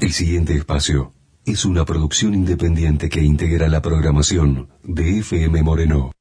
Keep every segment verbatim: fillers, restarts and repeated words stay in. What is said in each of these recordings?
El siguiente espacio es una producción independiente que integra la programación de F M Moreno.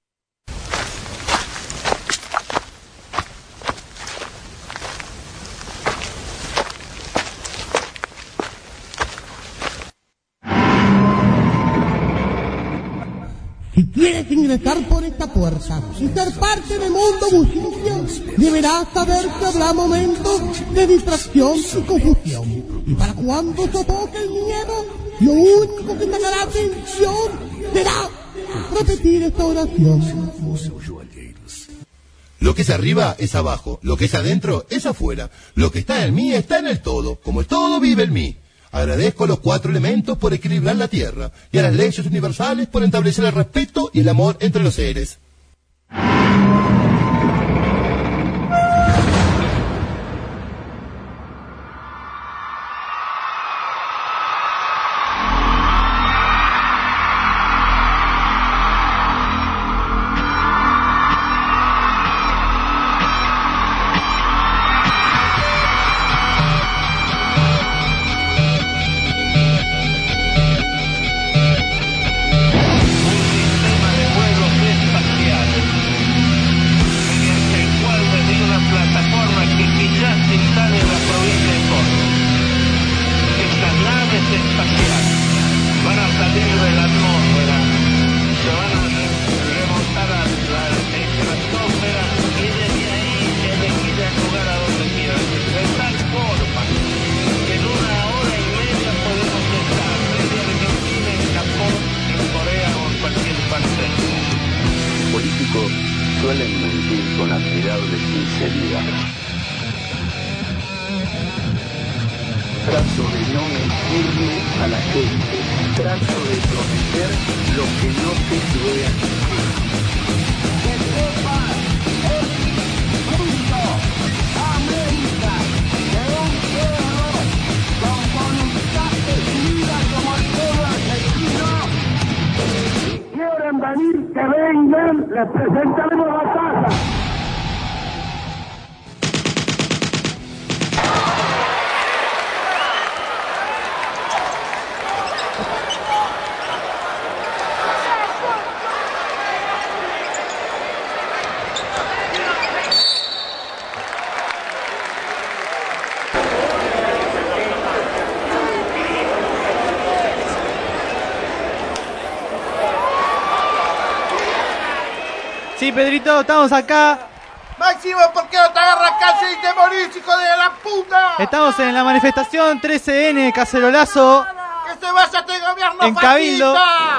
Si quieres ingresar por esta puerta y ser parte del mundo bullicio, deberás saber que habrá momentos de distracción y confusión. Y para cuando sofoque el miedo, lo único que sacará atención será repetir esta oración. Lo que es arriba es abajo, lo que es adentro es afuera, lo que está en mí está en el todo, como el todo vive en mí. Agradezco a los cuatro elementos por equilibrar la tierra y a las leyes universales por establecer el respeto y el amor entre los seres. Suelen mentir con admirable sinceridad. Trato de no mentirle a la gente. Trato de prometer lo que no te voy a cumplir. Que sepas, es justo, América, de un pueblo con voluntad decidida como el pueblo argentino. Si quieren venir, que vengan, les presentaremos la casa. Sí, Pedrito, estamos acá. Máximo, ¿por qué no te agarras casi y te morís, hijo de la puta? Estamos en la manifestación trece ene, Cacerolazo. ¡Que se vaya este gobierno en Cabildo!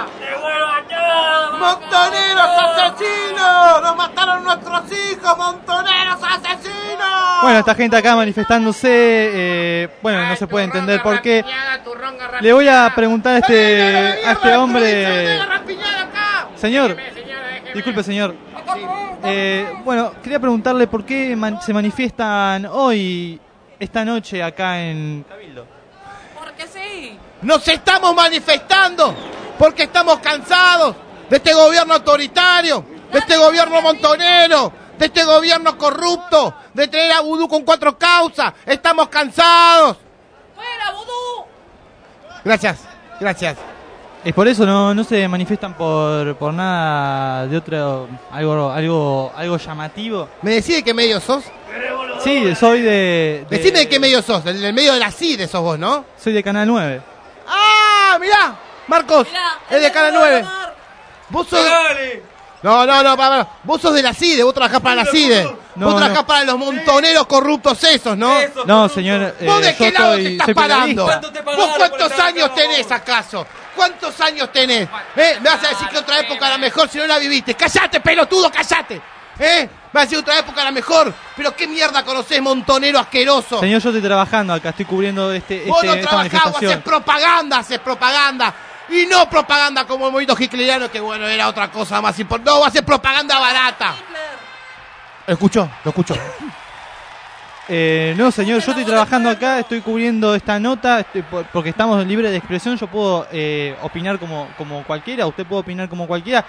¡Montoneros asesinos! ¡Nos mataron nuestros hijos! ¡Montoneros asesinos! Bueno, esta gente acá manifestándose, eh, bueno, no se puede entender por qué. Le voy a preguntar a este, a este hombre... Señor, disculpe, señor. Eh, bueno, quería preguntarle por qué man- se manifiestan hoy, esta noche, acá en Cabildo. Porque sí. Nos estamos manifestando porque estamos cansados de este gobierno autoritario, de este gobierno montonero, de este gobierno corrupto, de tener a Vudú con cuatro causas. Estamos cansados. ¡Fuera, Vudú! Gracias, gracias. Es por eso no no se manifiestan por por nada de otro, algo algo algo llamativo. ¿Me decís de qué medio sos? Sí, soy de, de... Decime de qué medio sos, del, del medio de la C I D E sos vos, ¿no? Soy de Canal nueve. ¡Ah, mirá! Marcos, Mirá, es de Canal nueve. Vos sos... No, no, no, para, para. Vos sos de la C I D E, vos trabajás para la C I D E. No, vos trabajás no. para los montoneros corruptos esos, ¿no? No, señor, eh, ¿Vos de qué yo lado soy- te estás soy parando? periodista. ¿Vos cuántos años tenés acaso? ¿Cuántos años tenés? ¿Eh? Me vas a decir que otra época era mejor si no la viviste. ¡Cállate, pelotudo, cállate! ¿Eh? Me vas a decir otra época era mejor. Pero qué mierda conocés, montonero asqueroso. Señor, yo estoy trabajando acá, estoy cubriendo este, Vos este no esta trabajás, vos haces manifestación. propaganda, haces propaganda. Y no propaganda como el movimiento hitleriano, que bueno, era otra cosa más importante. No, vos haces propaganda barata. ¿Lo escuchó? ¿Lo escuchó? Eh, no, señor, yo estoy trabajando acá, estoy cubriendo esta nota, estoy, por- porque estamos libres de expresión, yo puedo eh, opinar como, como cualquiera, usted puede opinar como cualquiera.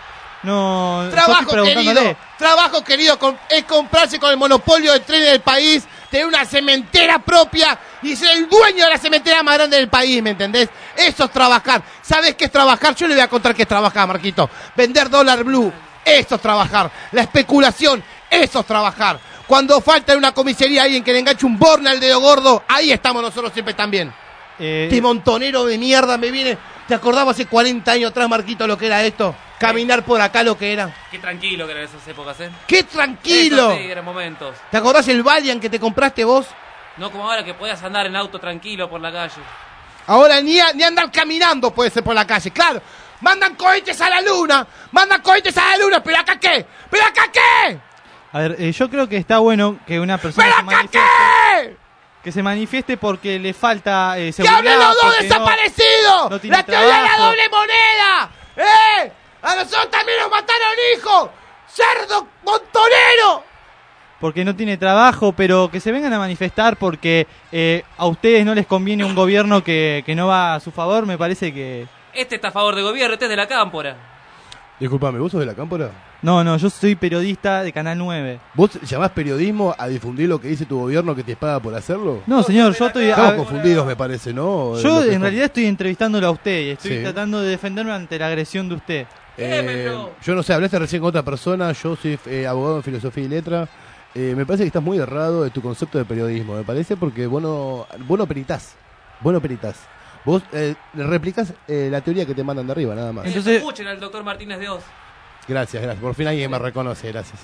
No, Trabajo querido, trabajo querido con, es comprarse con el monopolio de trenes del país, tener una cementera propia y ser el dueño de la cementera más grande del país, ¿me entendés? Eso es trabajar. ¿Sabes qué es trabajar? Yo le voy a contar qué es trabajar, Marquito. Vender dólar blue, eso es trabajar. La especulación, eso es trabajar. Cuando falta en una comisaría alguien que le enganche un borne al dedo gordo, ahí estamos nosotros siempre también. Eh... Este montonero de mierda me viene... ¿Te acordabas hace cuarenta años atrás, Marquito, lo que era esto? Caminar por acá lo que era. Qué tranquilo que eran esas épocas, ¿eh? ¡Qué tranquilo! Eso sí, eran momentos. ¿Te acordás el Valiant que te compraste vos? No como ahora que podías andar en auto tranquilo por la calle. Ahora ni, a, ni andar caminando puede ser por la calle, claro. Mandan cohetes a la luna, mandan cohetes a la luna, ¿pero acá qué? ¿Pero acá qué? A ver, eh, yo creo que está bueno que una persona ¿Pero se acá manifieste, qué? que se manifieste porque le falta eh, seguridad. ¡Que hablen los dos porque desaparecidos! No, no tiene ¡La teoría de la trabajo. doble moneda! ¡Eh! ¡A nosotros también nos mataron hijos! ¡Cerdo montonero! Porque no tiene trabajo, pero que se vengan a manifestar porque eh, a ustedes no les conviene un gobierno que, que no va a su favor, me parece que... Este está a favor del gobierno, este es de la cámpora. Disculpame, ¿vos sos de la cámpora? No, no, yo soy periodista de Canal nueve. ¿Vos llamás periodismo a difundir lo que dice tu gobierno que te paga por hacerlo? No, señor, yo estoy... Estamos a- confundidos, me parece, ¿no? Yo Lo que- en realidad estoy entrevistándolo a usted y estoy Sí. tratando de defenderme ante la agresión de usted. Eh, yo no sé, hablaste recién con otra persona, yo soy eh, abogado en filosofía y letra. Eh, me parece que estás muy errado de tu concepto de periodismo, me parece, porque vos no, vos no peritás. Vos no peritás. Vos eh, replicás eh, la teoría que te mandan de arriba, nada más. Entonces, escuchen al doctor Martínez de Oz. Gracias, gracias. Por fin alguien me reconoce, gracias.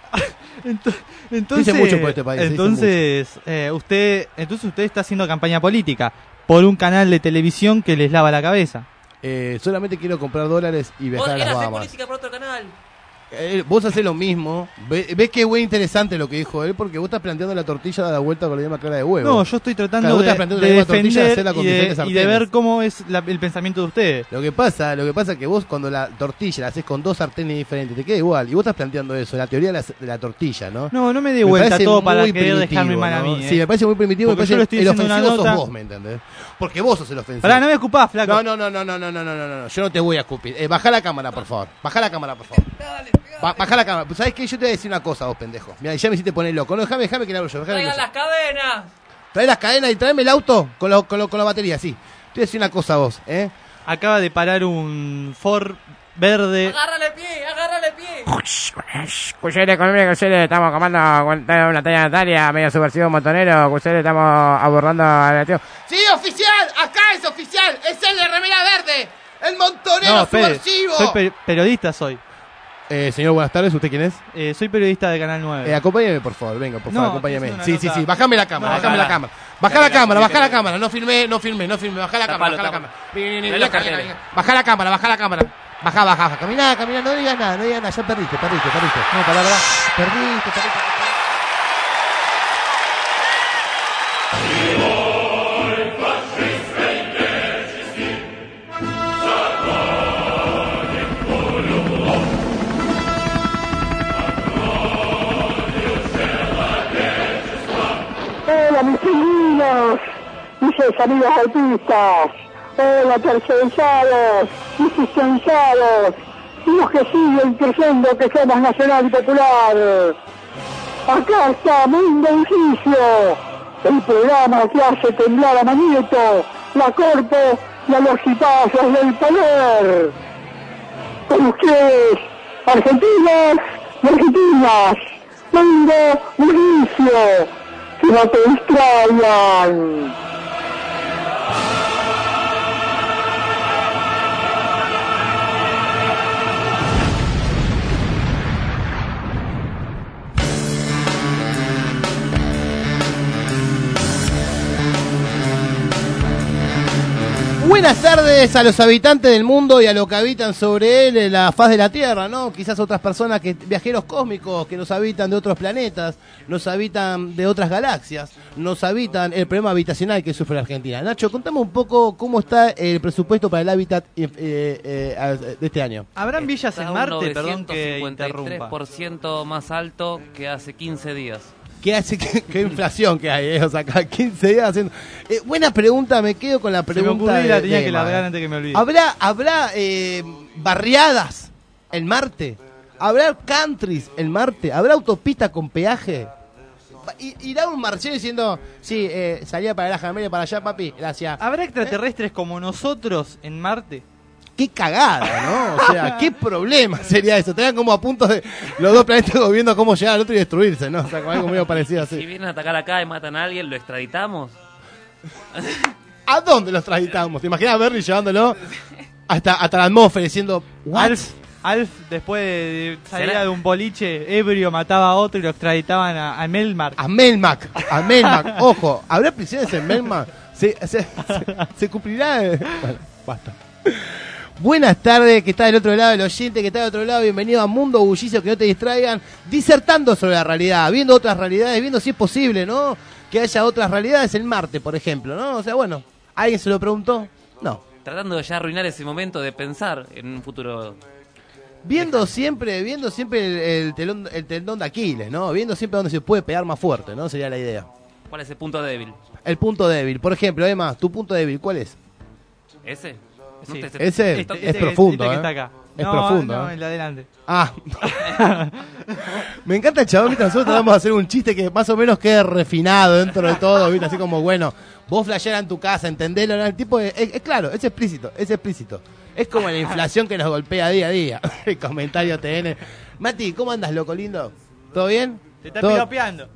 Entonces, Dice mucho por este país, dice entonces, eh, usted, entonces usted está haciendo campaña política por un canal de televisión que les lava la cabeza. Eh, solamente quiero comprar dólares y Vos viajar a las eras de Bahamas. política por otro canal. Eh, vos hacés lo mismo. Ve- ¿Ves que es muy interesante lo que dijo él? Porque vos estás planteando la tortilla de la vuelta con la misma clara de huevo. No, yo estoy tratando Claro, vos de, estás planteando de la misma tortilla, defender hacerla con y, de, diferentes y de sartenes. ver cómo es la- el pensamiento de ustedes. Lo que pasa, lo que pasa es que vos cuando la tortilla la haces con dos sartenes diferentes, te queda igual. Y vos estás planteando eso, la teoría de la, de la tortilla, ¿no? No, no me dé vuelta parece todo para muy querer primitivo, dejarme mal a ¿no? mí. ¿eh? Sí, me parece muy primitivo, Porque me yo le parece estoy el diciendo una ofensivo nota. sos vos, ¿me entendés? Porque vos sos el ofensivo. Pará, no me escupás, flaco. No, no, no, no, no, no, no, no, no, no, yo no te voy a escupir. Eh, baja la cámara, por favor. Baja la cámara, por favor. Ba- baja la cámara. ¿Sabés qué? Yo te voy a decir una cosa, vos, pendejo. Mira, ya me hiciste poner loco. No, déjame, déjame que le hablo yo. déjame que Traigan le las cadenas. Trae las cadenas y tráeme el auto con, lo- con, lo- con la batería, sí. Te voy a decir una cosa a vos, ¿eh? Acaba de parar un Ford verde. Agárrale pie, agárrale pie. Cuyere, conmigo, Cuyere, estamos comando una talla Natalia, medio subversivo montonero. Cuyere, estamos abordando a la tío. ¡Sí, oficial! ¡Acá es oficial! ¡Es el de remera verde! ¡El montonero No, espere, subversivo! soy per- periodista soy. Eh, señor, buenas tardes. ¿Usted quién es? Eh, soy periodista de Canal nueve. Eh, acompáñame, por favor. Venga, por No, favor, acompáñame. es una Sí, sí, nota. sí. Bájame la cámara, No, bájame no, la no. cámara. Baja la cámara, baja la cámara. No filmé, no filmé, no filmé. Baja la cámara, Tapalo, baja la tapalo. cámara. Vení, vení, Mirá vení, los acá, carteles. acá, acá. Baja la cámara, baja la cámara. Baja, baja, baja. Caminá, caminá. No digas nada, no digas nada. Ya perdiste, perdiste, perdiste. No, pará, pará. Perdiste, perdiste. Hola, mis pingüinos, mis amigos autistas. Hola, tercerizados, existenciados, y los que siguen creyendo que somos nacional y popular. Acá está Mundo Edificio, el programa que hace temblar a Manieto, la Corpo y a los cipazos del poder. Con ustedes, argentinos y argentinas, Mundo Edificio, que no te distraigan. Buenas tardes a los habitantes del mundo y a los que habitan sobre él en la faz de la Tierra, ¿no? Quizás otras personas, que viajeros cósmicos que nos habitan de otros planetas, nos habitan de otras galaxias, nos habitan el problema habitacional que sufre la Argentina. Nacho, contame un poco cómo está el presupuesto para el hábitat eh, eh, de este año. ¿Habrán villas en Está un Marte? Perdón que novecientos cincuenta y tres interrumpa. por ciento más alto que hace quince días. ¿Qué hace? ¿Qué, qué inflación que hay? Eh? O sea, cada quince días haciendo... Eh, buena pregunta, me quedo con la Se me pregunta ocurrió y de- la tenía de que Emma, largar eh. antes que me olvide. ¿Habrá, habrá eh, barriadas ¿El Marte? ¿Habrá countries el Marte? ¿Habrá autopista con peaje? I- ¿Irá un marciano diciendo, sí, eh, salía para la Jamaica para allá, papi? Gracias. ¿Habrá extraterrestres ¿Eh? como nosotros en Marte? Qué cagada, ¿no? O sea, qué problema sería eso. Estarían como a punto de los dos planetas viendo cómo llegar al otro y destruirse, ¿no? O sea, como algo medio parecido así. Si vienen a atacar acá y matan a alguien, ¿lo extraditamos? ¿A dónde los extraditamos? ¿Te imaginas a Berry llevándolo hasta, hasta la atmósfera diciendo, what? Alf, Alf, después de salir de un boliche ebrio, mataba a otro y lo extraditaban a, a Melmac. A Melmac, a Melmac. Ojo, ¿habrá prisiones en Melmac? ¿Se, se, se, se cumplirá? Bueno, basta. Buenas tardes, que está del otro lado, el oyente que está del otro lado, bienvenido a Mundo Bullicio, que no te distraigan, disertando sobre la realidad, viendo otras realidades, viendo si es posible, ¿no? Que haya otras realidades en Marte, por ejemplo, ¿no? O sea, bueno, ¿alguien se lo preguntó? No. Tratando de ya arruinar ese momento de pensar en un futuro. Viendo siempre, viendo siempre el, el, telón, el tendón de Aquiles, ¿no? Viendo siempre dónde se puede pegar más fuerte, ¿no? Sería la idea. ¿Cuál es el punto débil? El punto débil, por ejemplo, Emma, tu punto débil, ¿cuál es? ¿Ese? No Sí. te- Ese Este- es este- profundo, este que ¿eh? está acá. Es No, profundo, no, ¿eh? el de adelante. Ah. Me encanta el chabón, ¿viste? Nosotros tratamos de hacer un chiste que más o menos quede refinado dentro de todo, ¿viste? Así como, bueno, vos flasheás en tu casa, entendelo, ¿no? El tipo es, es- es claro, es explícito, es explícito. Es como la inflación que nos golpea día a día. El comentario T N. Mati, ¿cómo andas, loco lindo? ¿Todo bien? Te está ¿Todo? piropeando.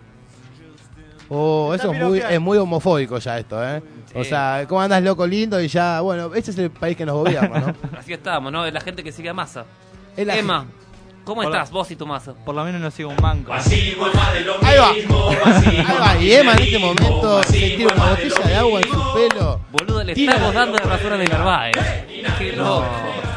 Oh, Te eso está es muy, piropeando. es muy homofóbico ya esto, ¿eh? O Sí. sea, ¿cómo andas, loco lindo? Y ya, bueno, ese es el país que nos gobierna, ¿no? Así estamos, ¿no? Es la gente que sigue a Massa. Es la Emma, ¿cómo Por la- estás vos y tu Massa? Por lo menos no sigo un manco. Ahí va. Ahí va. Y Emma en este momento se tira una botella de agua en su pelo. Boludo, le Tira- estamos dando la razón a Narváez. Qué loco.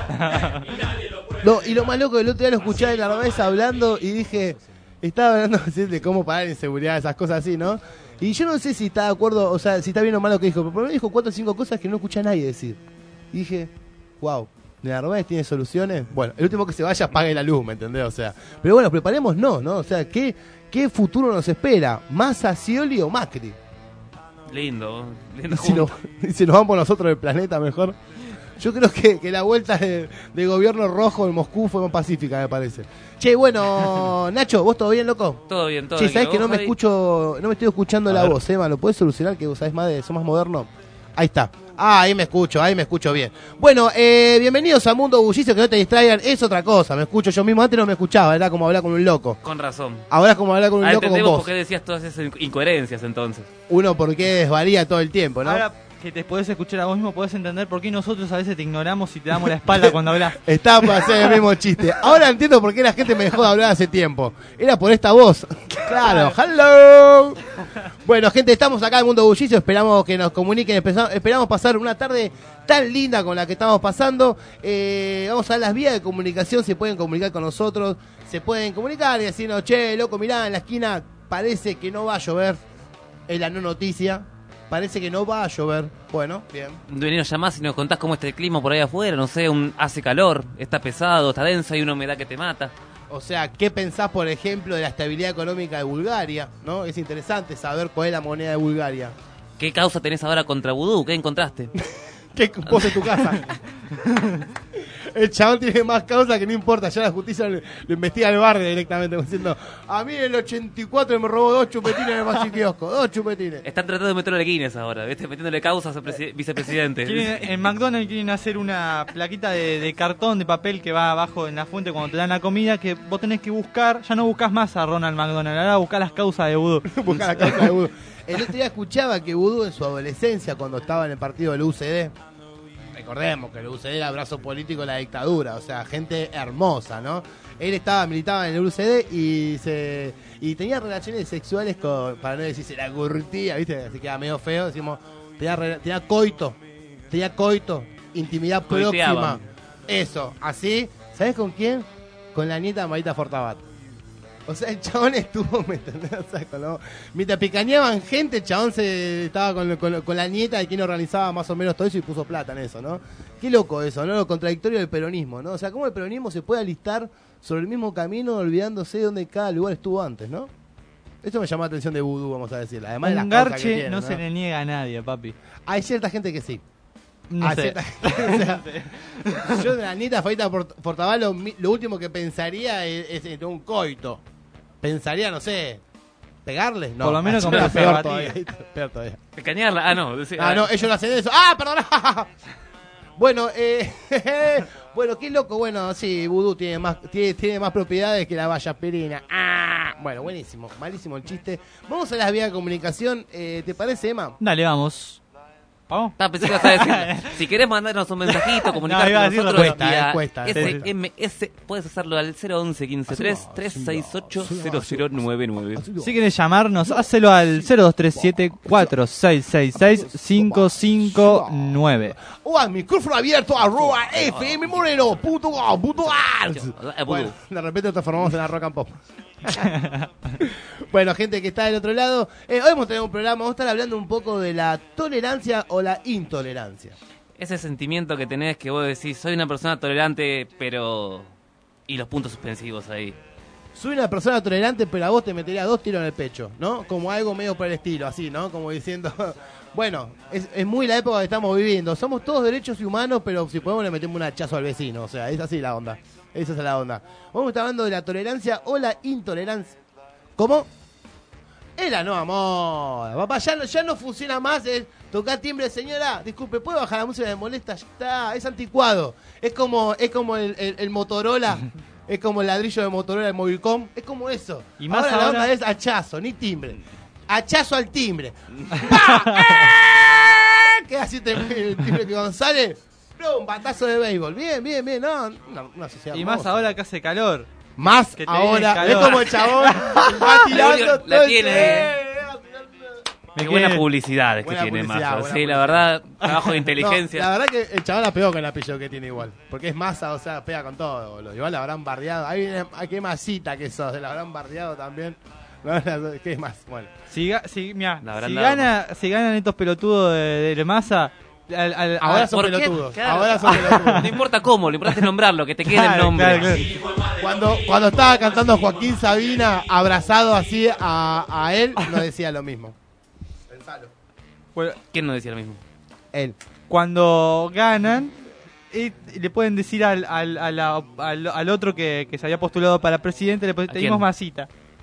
No, y lo más loco, el otro día lo escuchaba en la Narváez hablando y dije, estaba hablando de cómo parar inseguridad, esas cosas así, ¿no? Y yo no sé si está de acuerdo, o sea, si está bien o mal lo que dijo, pero por lo menos dijo cuatro o cinco cosas que no escuché a nadie decir. Y dije, wow, ¿de Narváez tiene soluciones? Bueno, el último que se vaya apague la luz, ¿me entendés? O sea, pero bueno, preparemos no, ¿no? O sea, ¿qué, qué futuro nos espera? ¿Massa, Scioli o Macri? Lindo, lindo Y si, junto. nos, y si nos vamos nosotros del planeta mejor. Yo creo que, que la vuelta de, de gobierno rojo en Moscú fue más pacífica, me parece. Che, bueno, Nacho, ¿vos todo bien, loco? Todo bien, todo Che, bien. ¿sabés que ¿Vos, no me Javi? escucho, no me estoy escuchando A la ver. voz, Emma? ¿Lo puedes solucionar? Que vos sabés más de, sos más moderno. Ahí está. Ah, ahí me escucho, ahí me escucho bien. Bueno, eh, bienvenidos a Mundo Bullicio, que no te distraigan, es otra cosa, me escucho yo mismo, antes no me escuchaba, era como hablar con un loco. Con razón. Ahora es como hablar con un Ahora loco con entendemos vos. por qué decías todas esas incoherencias entonces. Uno porque desvaría todo el tiempo, ¿no? Ahora que te podés escuchar a vos mismo, podés entender por qué nosotros a veces te ignoramos y te damos la espalda cuando hablas. Estaba para hacer el mismo chiste. Ahora entiendo por qué la gente me dejó de hablar hace tiempo. Era por esta voz. Claro, hello. Bueno, gente, estamos acá en Mundo Bullicio. Esperamos que nos comuniquen. empeza- Esperamos pasar una tarde tan linda con la que estamos pasando. Eh, vamos a ver las vías de comunicación. Se pueden comunicar con nosotros. Se pueden comunicar y decirnos, che, loco, mirá, en la esquina parece que no va a llover. Es la no noticia. Parece que no va a llover. Bueno, bien. Vení, nos llamás y nos contás cómo está el clima por ahí afuera, no sé, un, hace calor, está pesado, está denso, hay una humedad que te mata. O sea, ¿qué pensás, por ejemplo, de la estabilidad económica de Bulgaria? ¿No? Es interesante saber cuál es la moneda de Bulgaria. ¿Qué causa tenés ahora contra Vudú? ¿Qué encontraste? ¿Qué vos en tu casa? El chabón tiene más causa que no importa, ya la justicia lo, lo investiga el barrio directamente, como diciendo, a mí en el ochenta y cuatro me robó dos chupetines en el Magic Kiosco, dos chupetines. Están tratando de meterle Guinness ahora, ¿viste? Metiéndole causas al presi- vicepresidente. Quieren- en McDonald's quieren hacer una plaquita de, de cartón, de papel que va abajo en la fuente cuando te dan la comida, que vos tenés que buscar, ya no buscas más a Ronald McDonald, ahora buscás las causas de vudú. Busca la causa de Vudú. El otro día escuchaba que Vudú en su adolescencia, cuando estaba en el partido del U C D, recordemos que el U C D era brazo político de la dictadura, o sea, gente hermosa, ¿no? Él estaba, militaba en el U C D y se y tenía relaciones sexuales con, para no decir se la curtía, ¿viste? Así queda medio feo, decimos, tenía, re- tenía coito, tenía coito, intimidad Coiteaban. próxima. Eso, así, ¿sabes con quién? Con la nieta de Marita Fortabat. O sea, el chabón estuvo, ¿me entendés? O sea, con lo- mientras picaneaban gente, el chabón se estaba con, con, con la nieta de quien organizaba más o menos todo eso y puso plata en eso, ¿no? Qué loco eso, ¿no? Lo contradictorio del peronismo, ¿no? O sea, cómo el peronismo se puede alistar sobre el mismo camino olvidándose de donde cada lugar estuvo antes, ¿no? Eso me llamó la atención de Vudú, vamos a decir. Además de las Un causas que garche tiene, no, ¿no? se le niega a nadie, papi. Hay cierta gente que sí. No Ah, sé. o sea, yo de la Anita Faita Port- Portaval lo, mi- lo último que pensaría es, es en un coito. Pensaría, no sé, pegarle. No, Por lo menos ah, con era peor preservativo. todavía. Peor todavía. Cañarla. Ah, no. decía- Ah, no, ellos lo hacen eso. ¡Ah, perdón! Bueno, eh, bueno, qué loco. Bueno, sí, Vudú tiene más, tiene, tiene más propiedades que la valla aspirina. Ah, bueno, buenísimo, malísimo el chiste. Vamos a las vías de comunicación. Eh, ¿Te parece, Emma? Dale, vamos. ¿Vamos? Ah, pensé que ibas a decir. Si querés mandarnos un mensajito, comunicar No, iba a con decirlo, nosotros cuesta, vía eh, cuesta. S M S, puedes hacerlo al cero once quince tres tres seis ocho cero cero nueve nueve. Si querés llamarnos, hacelo al cero dos tres siete cuatro seis seis seis cinco cinco nueve. O al micrófono abierto arroba fmmoreno punto com punto ar. Bueno, de repente nos transformamos en la rock and pop. Bueno, gente que está del otro lado, eh, hoy hemos tenido un programa, vamos a estar hablando un poco de la tolerancia o la intolerancia. Ese sentimiento que tenés que vos decís, soy una persona tolerante, pero... Y los puntos suspensivos ahí. Soy una persona tolerante, pero a vos te metería dos tiros en el pecho, ¿no? Como algo medio por el estilo, así, ¿no? Como diciendo, bueno, es, es muy la época que estamos viviendo. Somos todos derechos humanos, pero si podemos le metemos un hachazo al vecino. O sea, es así la onda. Esa es la onda. Vamos a estar hablando de la tolerancia o la intolerancia. ¿Cómo? Es la nueva moda. Papá, ya no, ya no funciona más el tocar timbre, señora. Disculpe, ¿puedo bajar la música? Me molesta. Ya está, es anticuado. Es como, es como el, el, el Motorola. Es como el ladrillo de Motorola de Movilcom. Es como eso. Y más ahora, la ahora- onda es hachazo, ni timbre. Hachazo al timbre. ¡Pah! ¡Eh! ¿Qué así te- el timbre que González? Un batazo de béisbol. Bien, bien, bien. No, una, una sociedad Y más hermosa. ahora que hace calor. Más que te ahora. viene Es calor. como el chabón va tirando La todo el- tiene. ¡Eh! Qué Me buena quedé- publicidad que Buena tiene publicidad, Massa. buena Sí, la publicidad. verdad, trabajo de inteligencia. No, la verdad que el chaval la pegó con el apellido que tiene igual. Porque es Massa, o sea, pega con todo, boludo. Igual la habrán bardeado. Ahí viene, ay, qué masita que sos, la habrán bardeado también. No, ¿qué es más? Bueno. Si, ga- si, mirá, La habrán si, dado gana, si ganan estos pelotudos de, de Massa, al, al- Ahora al- son ¿Por qué? pelotudos. Claro. Ahora son pelotudos. No importa cómo, lo importante es nombrarlo, que te quede el Claro, nombre. claro, claro. Cuando, cuando estaba cantando Joaquín Sabina abrazado así a, a él, no decía lo mismo. Pensalo. Bueno, ¿Quién no decía lo mismo? Él. cuando ganan, y le pueden decir al, al, a la- al, al otro que, que se había postulado para presidente, le pueden- ¿A te dimos quién? masita.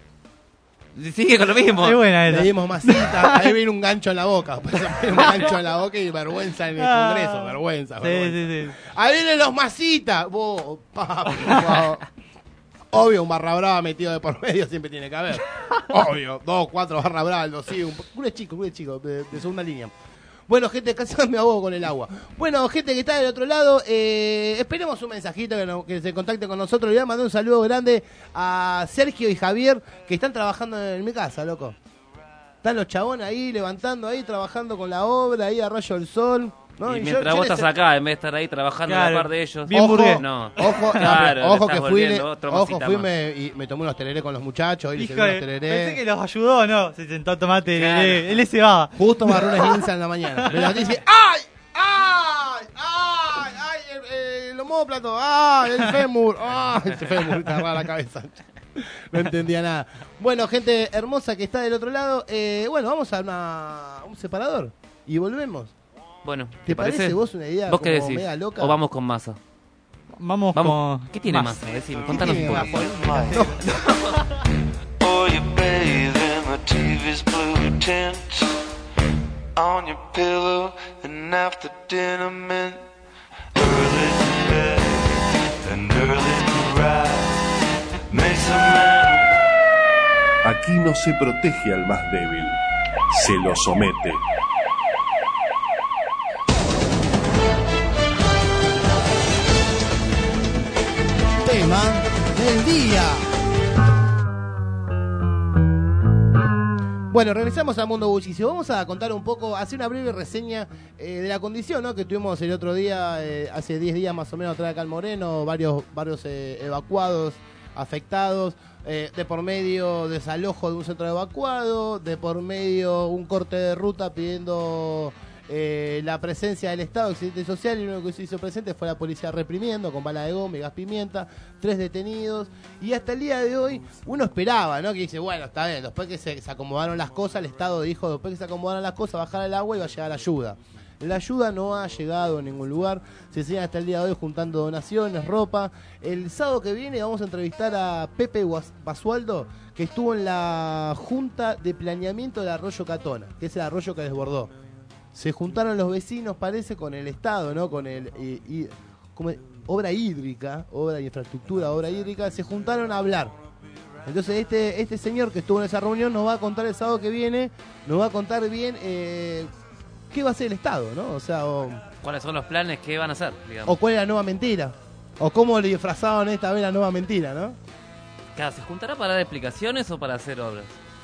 Sigue con lo mismo. Es buena esa. Le dimos masita, ahí viene un gancho en la boca. Pues, viene un gancho en la boca y vergüenza en el Ah. Congreso, vergüenza. Sí, vergüenza. sí, sí. Ahí vienen los masitas. Vos, papi, wow. Obvio, un barra brava metido de por medio siempre tiene que haber. Obvio, dos, cuatro barra brava, algo así. Un, un chico, un chico, de, de segunda línea. Bueno, gente, casi me ahogo con el agua. Bueno, gente que está del otro lado, eh, esperemos un mensajito que, no- que se contacte con nosotros. Le voy a mandar un saludo grande a Sergio y Javier, que están trabajando en mi casa, loco. Están los chabones ahí, levantando ahí, trabajando con la obra, ahí a rayo del sol. ¿no? Y Y mientras yo- vos yo estás les- acá, en vez de estar ahí trabajando a Claro. la par de ellos. Bien Ojo, burgués. No. Ojo, Claro, no, ojo le que estás fui, volviendo otro ojo masita fui más. me, y me tomé unos tereré con los muchachos, y les Hijo serví de- unos tereré. pensé que los ayudó, ¿no? Se sentó a tomar tereré. Claro. Él se va. Justo marrones guinza en la mañana. Me levanté y dije, ¡ay! ¡ay! ¡ay! ¡ay! El, el homóplato, ¡ay! El fémur, ¡ay! El fémur, te agarraba la cabeza. No entendía nada. Bueno, gente hermosa que está del otro lado, eh, bueno, vamos a una, un separador y volvemos. Bueno, ¿Te parece vos una idea ¿Vos qué como decís? media loca? ¿O vamos con masa? Vamos, Vamos. con. ¿Qué tiene más. masa? Decime, ¿Qué contanos un tiene poco. bajo? No. Or you bathe in the T V's blue tint on your pillow, and after dinner mint early to bed and early to rise makes a man. Aquí no se protege al más débil, se lo somete. Tema del día. Bueno, regresamos al mundo bullicio. Vamos a contar un poco, hacer una breve reseña eh, de la condición, ¿no? Que tuvimos el otro día, eh, hace diez días más o menos, atrás de acá en Moreno, varios, varios eh, evacuados, afectados, eh, de por medio desalojo de un centro evacuado, de por medio un corte de ruta pidiendo eh, la presencia del Estado, accidente social, y lo único que se hizo presente fue la policía reprimiendo con bala de goma y gas pimienta, tres detenidos, y hasta el día de hoy uno esperaba, ¿no? Que dice, bueno, está bien, después que se, se acomodaron las cosas, el Estado dijo, después que se acomodaron las cosas, bajar el agua y va a llegar ayuda. La ayuda no ha llegado a ningún lugar. Se siguen hasta el día de hoy juntando donaciones, ropa. El sábado que viene vamos a entrevistar a Pepe Guas- Basualdo, que estuvo en la Junta de Planeamiento del Arroyo Catona, que es el arroyo que desbordó. Se juntaron los vecinos, parece, con el Estado, ¿no? Con el y, y, como, obra hídrica, obra de infraestructura, obra hídrica, se juntaron a hablar. Entonces este este señor que estuvo en esa reunión nos va a contar el sábado que viene, nos va a contar bien eh, qué va a hacer el Estado, ¿no? O sea, o, ¿Cuáles son los planes que van a hacer, digamos? o cuál es la nueva mentira, o cómo le disfrazaron esta vez la nueva mentira, ¿no? Claro, ¿se juntará para dar explicaciones o para hacer obras?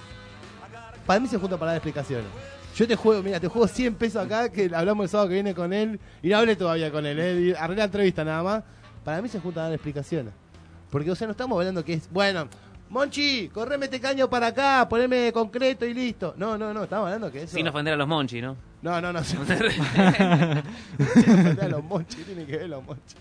Para mí se junta para dar explicaciones. Yo te juego, mira, te juego cien pesos acá, que hablamos el sábado que viene con él, y no hablé todavía con él, ¿eh? Arreglé la entrevista nada más. Para mí se junta a dar explicaciones. Porque, o sea, no estamos hablando que es, bueno, Monchi, correme este caño para acá, poneme concreto y listo. No, no, no, estamos hablando que eso... Sin ofender a los Monchi, ¿no? No, no, no. Sin ofender a los Monchi, tiene que ver los Monchi.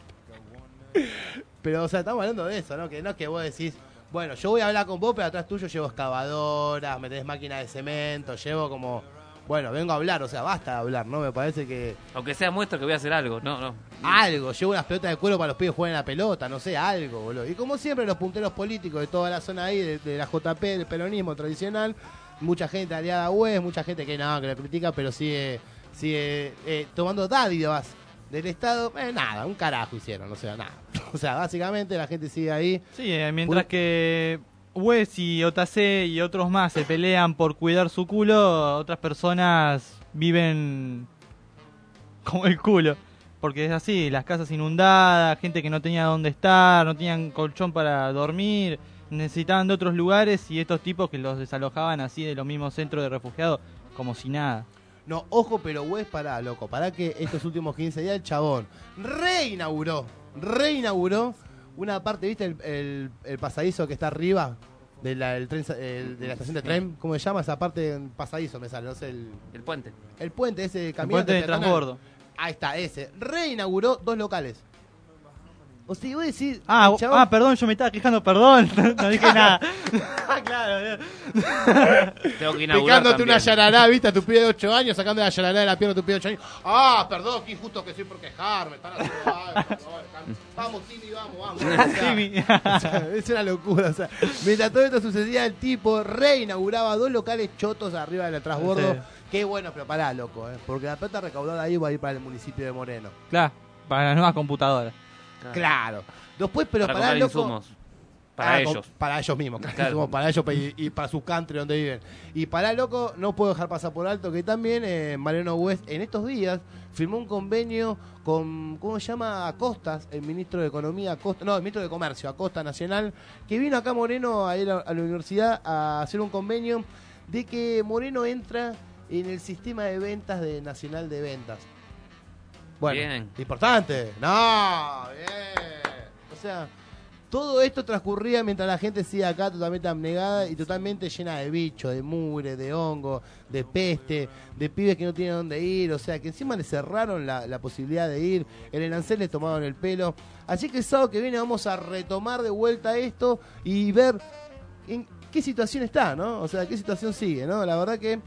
Pero, o sea, estamos hablando de eso, ¿no? Que no es que vos decís, bueno, yo voy a hablar con vos, pero atrás tuyo llevo excavadoras, me tenés máquina de cemento, llevo como... Bueno, vengo a hablar, o sea, basta de hablar, ¿no? Me parece que... Aunque sea muestra que voy a hacer algo, no, no. Algo, llevo unas pelotas de cuero para los pibes que jueguen la pelota, no sé, algo, boludo. Y como siempre, los punteros políticos de toda la zona ahí, de, de la J P, del peronismo tradicional, mucha gente aliada a Wes, mucha gente que no, que lo critica, pero sigue, sigue eh, tomando dádivas del Estado. Eh, nada, un carajo hicieron, o sea, nada. O sea, básicamente la gente sigue ahí. Sí, eh, mientras que Wes y O T C y otros más se pelean por cuidar su culo, otras personas viven como el culo. Porque es así, las casas inundadas, gente que no tenía dónde estar, no tenían colchón para dormir, necesitaban de otros lugares y estos tipos que los desalojaban así de los mismos centros de refugiados, como si nada. No, ojo, pero Wes, pará, loco, pará que estos últimos quince días el chabón reinauguró, reinauguró una parte, ¿viste el, el, el pasadizo que está arriba de la, el tren, el, de la estación de tren? ¿Cómo se llama esa parte? Pasadizo me sale, no sé. El, el puente. El puente, ese camino. El puente de transbordo. Ahí está, ese. Reinauguró dos locales. O sea, vos decís... Ah, chabón... ah, perdón, yo me estaba quejando, perdón, no dije nada. Claro, tengo que inaugurar picándote también. una yarará, viste, a tu pibe de ocho años, sacando la yarará de la pierna a tu pibe de ocho años. Ah, perdón, qué injusto que soy por quejarme. Están haciendo... Ay, por favor, están... Vamos, Timmy, vamos, vamos. O sea, Timmy. o sea, es una locura. O sea, mientras todo esto sucedía, el tipo reinauguraba dos locales chotos arriba del transbordo. Sí. Qué bueno, pero pará, loco, ¿eh? Porque la plata recaudada ahí va a ir para el municipio de Moreno. Claro, para las nuevas computadoras. Claro. Después, pero para pará, comprar loco... insumos. Para Ah, ellos. con- Para ellos mismos, Claro. claro. Para ellos y, y para sus country donde viven. Y para loco, no puedo dejar pasar por alto que también eh, Mariano West en estos días firmó un convenio con, ¿cómo se llama? Acostas, el ministro de Economía, Acosta, no, el ministro de Comercio, Acosta Nacional, que vino acá Moreno a ir a, a la universidad a hacer un convenio de que Moreno entra en el sistema de ventas de Nacional de Ventas. Bueno, Bien. importante. No, bien. O sea, todo esto transcurría mientras la gente sigue acá totalmente abnegada y totalmente llena de bichos, de mugre, de hongo, de peste, de pibes que no tienen dónde ir. O sea, que encima le cerraron la, la posibilidad de ir. En el Ancel les tomaron el pelo. Así que el sábado que viene vamos a retomar de vuelta esto y ver en qué situación está, ¿no? O sea, qué situación sigue, ¿no? La verdad que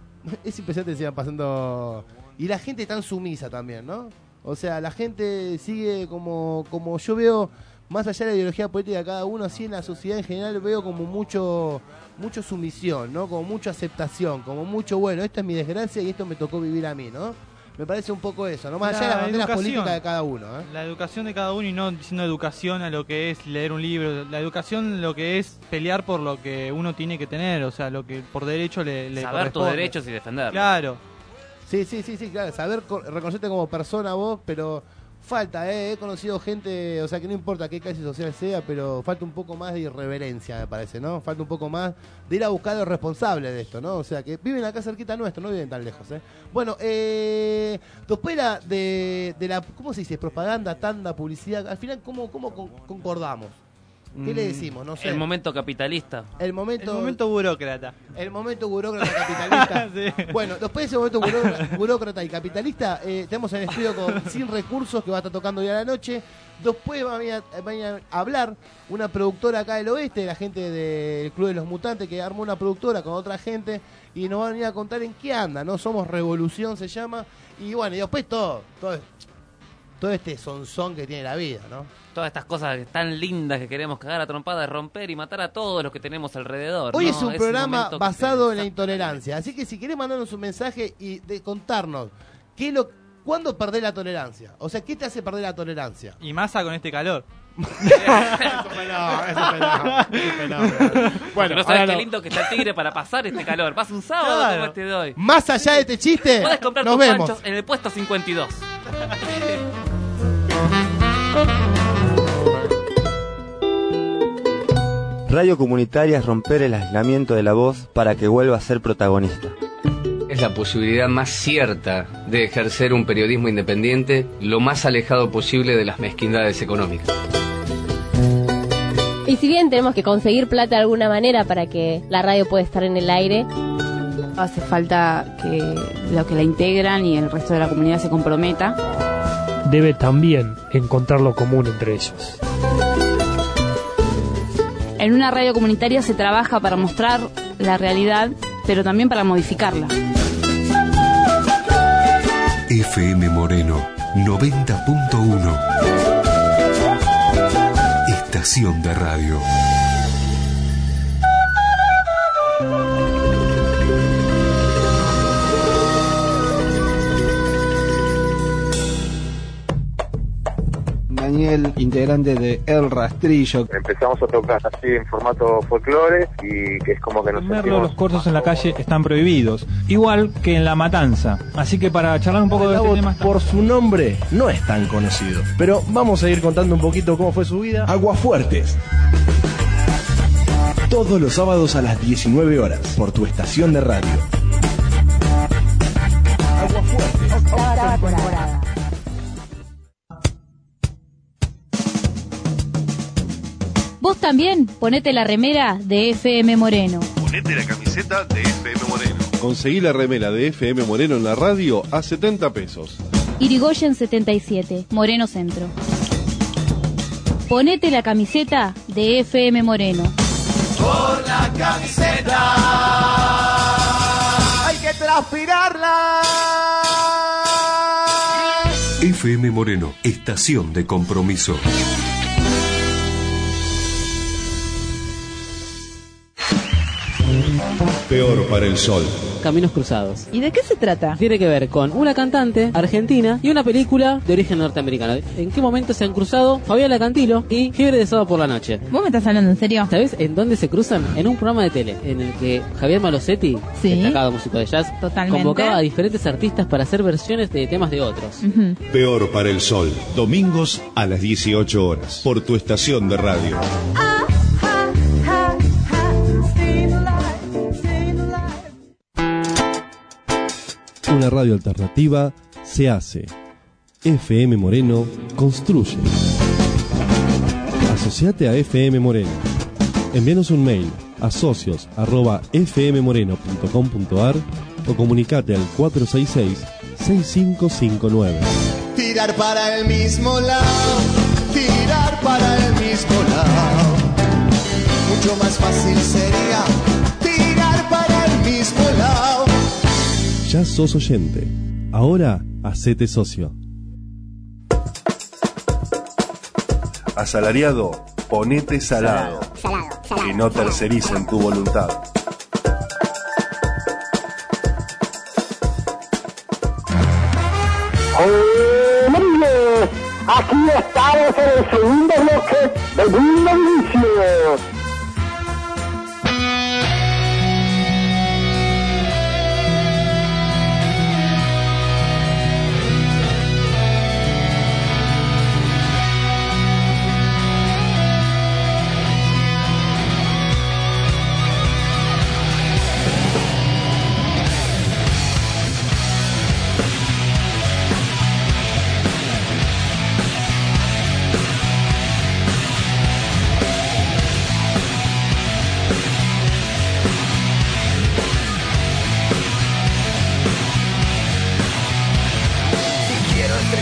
es impresionante que sigan pasando... Y la gente tan sumisa también, ¿no? O sea, la gente sigue como, como yo veo, más allá de la ideología política de cada uno, así en la sociedad en general veo como mucho mucho sumisión, ¿no? Como mucha aceptación, como mucho, bueno, esta es mi desgracia y esto me tocó vivir a mí, ¿no? Me parece un poco eso, ¿no? Más allá de las banderas educación. políticas de cada uno, ¿eh? La educación de cada uno y no diciendo educación a lo que es leer un libro. La educación lo que es pelear por lo que uno tiene que tener, o sea, lo que por derecho le, le Saber tus corresponde. derechos y defenderlos. Claro. Sí, sí, sí, sí, claro, saber co- reconocerte como persona vos, pero falta, ¿eh? He conocido gente, o sea, que no importa qué clase social sea, pero falta un poco más de irreverencia, me parece, ¿no? Falta un poco más de ir a buscar a los responsables de esto, ¿no? O sea, que viven acá cerquita nuestro, no viven tan lejos, ¿eh? Bueno, eh, después la de, de la, ¿cómo se dice? Propaganda, tanda, publicidad, al final, ¿cómo, cómo con- concordamos? ¿Qué mm, le decimos? No sé. El momento capitalista. El momento, el momento burócrata. El momento burócrata capitalista. Sí. Bueno, después de ese momento burócrata, burócrata y capitalista, eh, tenemos en el estudio con Sin Recursos, que va a estar tocando hoy a la noche. Después va a, venir a, va a venir a hablar una productora acá del oeste, la gente del Club de los Mutantes, que armó una productora con otra gente y nos va a venir a contar en qué anda, ¿no? Somos Revolución se llama. Y bueno, y después todo, todo, todo este sonzón que tiene la vida, ¿no? Todas estas cosas tan lindas que queremos cagar a trompadas, romper y matar a todos los que tenemos alrededor. Hoy ¿no? es un es programa un basado en la intolerancia, así que si querés mandarnos un mensaje y de contarnos qué lo, cuándo perdés la tolerancia, o sea, ¿qué te hace perder la tolerancia? Y masa con este calor. Eso pelado, eso pelado, eso pelado. Bueno, no sabes qué no. lindo que está el Tigre para pasar este calor. Pasa un sábado claro. como este de hoy. Más allá de este chiste, podés comprar nos tus vemos. panchos en el puesto cincuenta y dos. Radio comunitaria es romper el aislamiento de la voz para que vuelva a ser protagonista. Es la posibilidad más cierta de ejercer un periodismo independiente lo más alejado posible de las mezquindades económicas. Y si bien tenemos que conseguir plata de alguna manera para que la radio pueda estar en el aire, hace falta que los que la integran y el resto de la comunidad se comprometa. Debe también encontrar lo común entre ellos. En una radio comunitaria se trabaja para mostrar la realidad, pero también para modificarla. F M Moreno noventa punto uno. Estación de radio. Daniel, integrante de El Rastrillo. Empezamos a tocar así en formato folclore y que es como que nos Primero, sentimos... los cortos en la calle están prohibidos, igual que en La Matanza. Así que para charlar un poco de este tema... Por su nombre no es tan conocido, pero vamos a ir contando un poquito cómo fue su vida. Aguafuertes. Todos los sábados a las diecinueve horas por tu estación de radio. Aguafuertes. Octava temporada. Vos también ponete la remera de F M Moreno. Ponete la camiseta de F M Moreno. Conseguí la remera de F M Moreno en la radio a setenta pesos. Irigoyen setenta y siete, Moreno Centro. Ponete la camiseta de F M Moreno. Por la camiseta hay que transpirarla. F M Moreno, estación de compromiso. Peor para el sol. Caminos Cruzados. ¿Y de qué se trata? Tiene que ver con una cantante argentina y una película de origen norteamericano. ¿En qué momento se han cruzado Fabiola Cantilo y Fiebre de Sábado por la Noche? ¿Vos me estás hablando en serio? ¿Sabés en dónde se cruzan? En un programa de tele en el que Javier Malosetti, ¿sí? destacado músico de jazz, totalmente, convocaba a diferentes artistas para hacer versiones de temas de otros. Uh-huh. Peor para el sol. Domingos a las dieciocho horas por tu estación de radio. Una radio alternativa se hace. F M Moreno construye. Asociate a F M Moreno. Envíanos un mail a socios arroba f m moreno punto com punto a r o comunicate al cuatro seis seis, seis cinco cinco nueve. Tirar para el mismo lado, tirar para el mismo lado. Mucho más fácil sería tirar para el mismo lado. Ya sos oyente. Ahora, hacete socio. Asalariado, ponete salado. Salado, salado, que no tercericen tu voluntad. ¡Hombre! Aquí estamos en el segundo bloque de Mundo Inicio.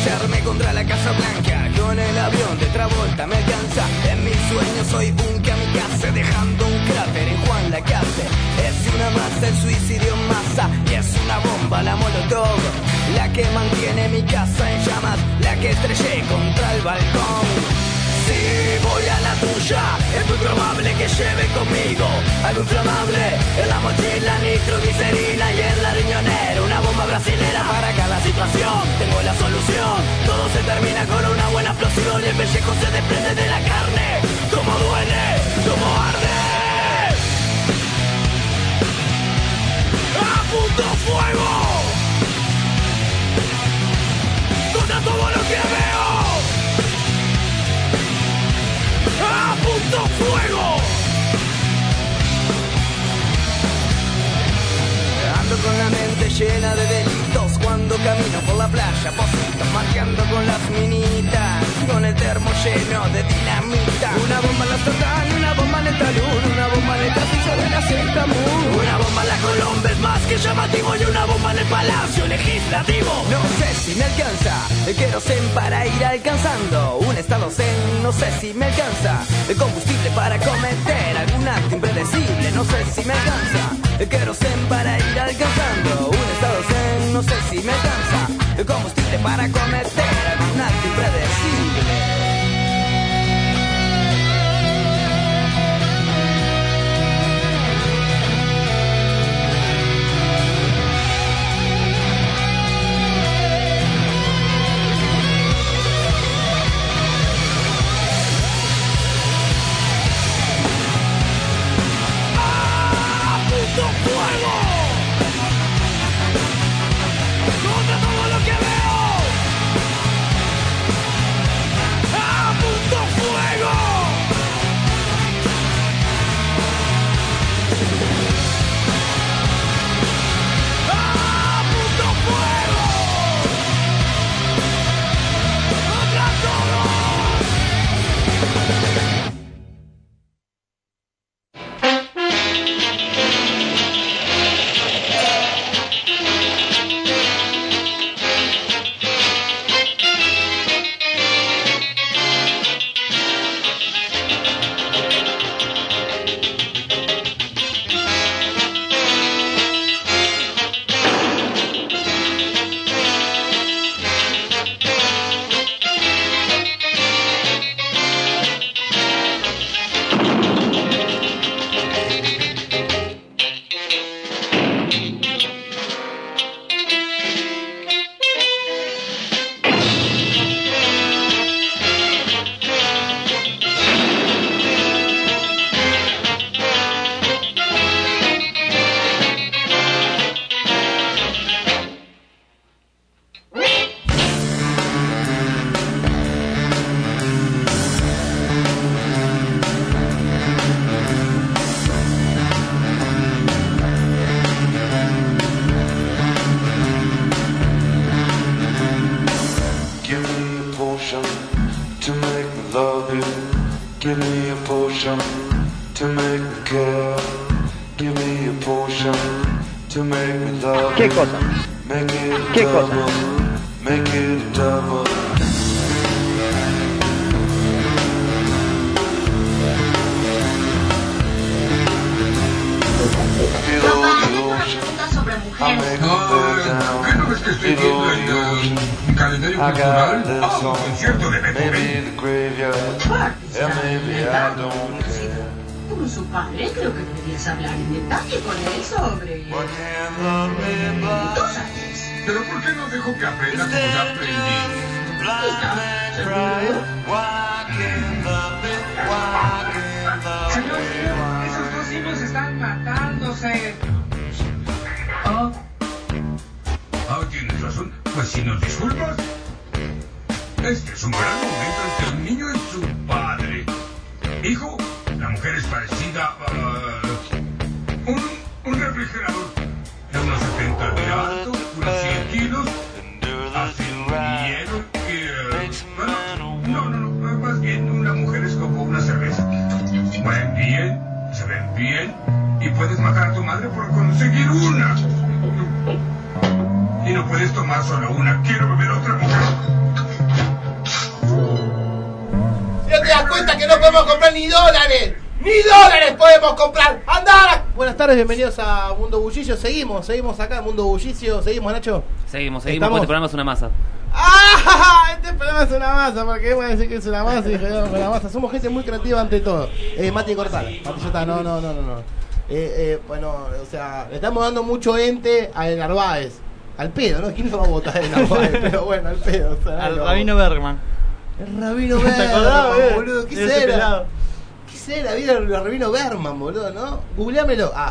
estrellarme contra la Casa Blanca. Con el avión de Travolta me alcanza. En mis sueños soy un kamikaze, dejando un cráter en Juan Lacase. Es una masa el suicidio en masa, y es una bomba la Molotov, la que mantiene mi casa en llamas, la que estrellé contra el balcón. Si voy a la tuya, es muy probable que lleve conmigo algo inflamable en la mochila, nitroglicerina, y en la riñonera una bomba brasilera. Para cada situación tengo la solución, todo se termina con una buena explosión y el pellejo se desprende de la carne. Como duele, como arde. ¡Apunto fuego! Contra todo lo que veo. ¡Apunto fuego! Ando con la mente llena de delitos cuando camino por la playa, positos marcando con las minitas, con el termo lleno de dinamita. Una bomba en la Sotán, una bomba en el talud, una bomba en el castillo de la Secamur, una bomba en la Colombe es más que llamativo, y una bomba en el Palacio Legislativo. No sé si me alcanza el querosén para ir alcanzando un estado zen, no sé si me alcanza el combustible para cometer algún acto impredecible, no sé si me alcanza el querosén para ir alcanzando un estado zen, no sé si me alcanza el combustible para cometer algún acto impredecible. ¿Qué cosa? ¿Qué cosa? ¿Qué no ves que estoy viendo en un calendario cultural? Ah, un concierto de Beethoven. Como su padre, creo que deberías hablar en detalle con él sobre... Tú sabes. Pero ¿por qué no dejo que aprenda como ya aprendí? Señor, esos dos niños están matándose. Ah, ah, tienes razón. Pues si nos disculpas. Este es un gran momento entre un niño y su padre. Hijo, la mujer es parecida a... un, un refrigerador de unos setenta de alto, unos cien kilos, hace hielo y... bueno, no, no, no, más bien una mujer es como una cerveza. Huelen bien, se ven bien, y puedes matar a tu madre por conseguir una. Y no puedes tomar solo una, quiero beber otra mujer. cuenta que no podemos comprar ni dólares. ¡Ni dólares podemos comprar! ¡Andá! Buenas tardes, bienvenidos a Mundo Bullicio. Seguimos, seguimos acá, Mundo Bullicio. ¿Seguimos, Nacho? Seguimos, seguimos, porque este programa es una masa. ¡Ah! Este programa es una masa, porque vamos a decir que es una masa y jodemos con la masa. Somos gente muy creativa ante todo. Eh, Mati Cortala. Mati, ya está, no, no, no, no. no. Eh, eh, bueno, o sea, le estamos dando mucho ente a Narváez. Al pedo, ¿no? ¿Quién no va a votar en Narváez? Pero bueno, al pedo. O sea, al no. Rabino Bergman. El Rabino Bergman, boludo. ¿Qué será? ¿Qué será? Mira el Rabino Bergman, boludo, ¿no? Googleámelo. Ah.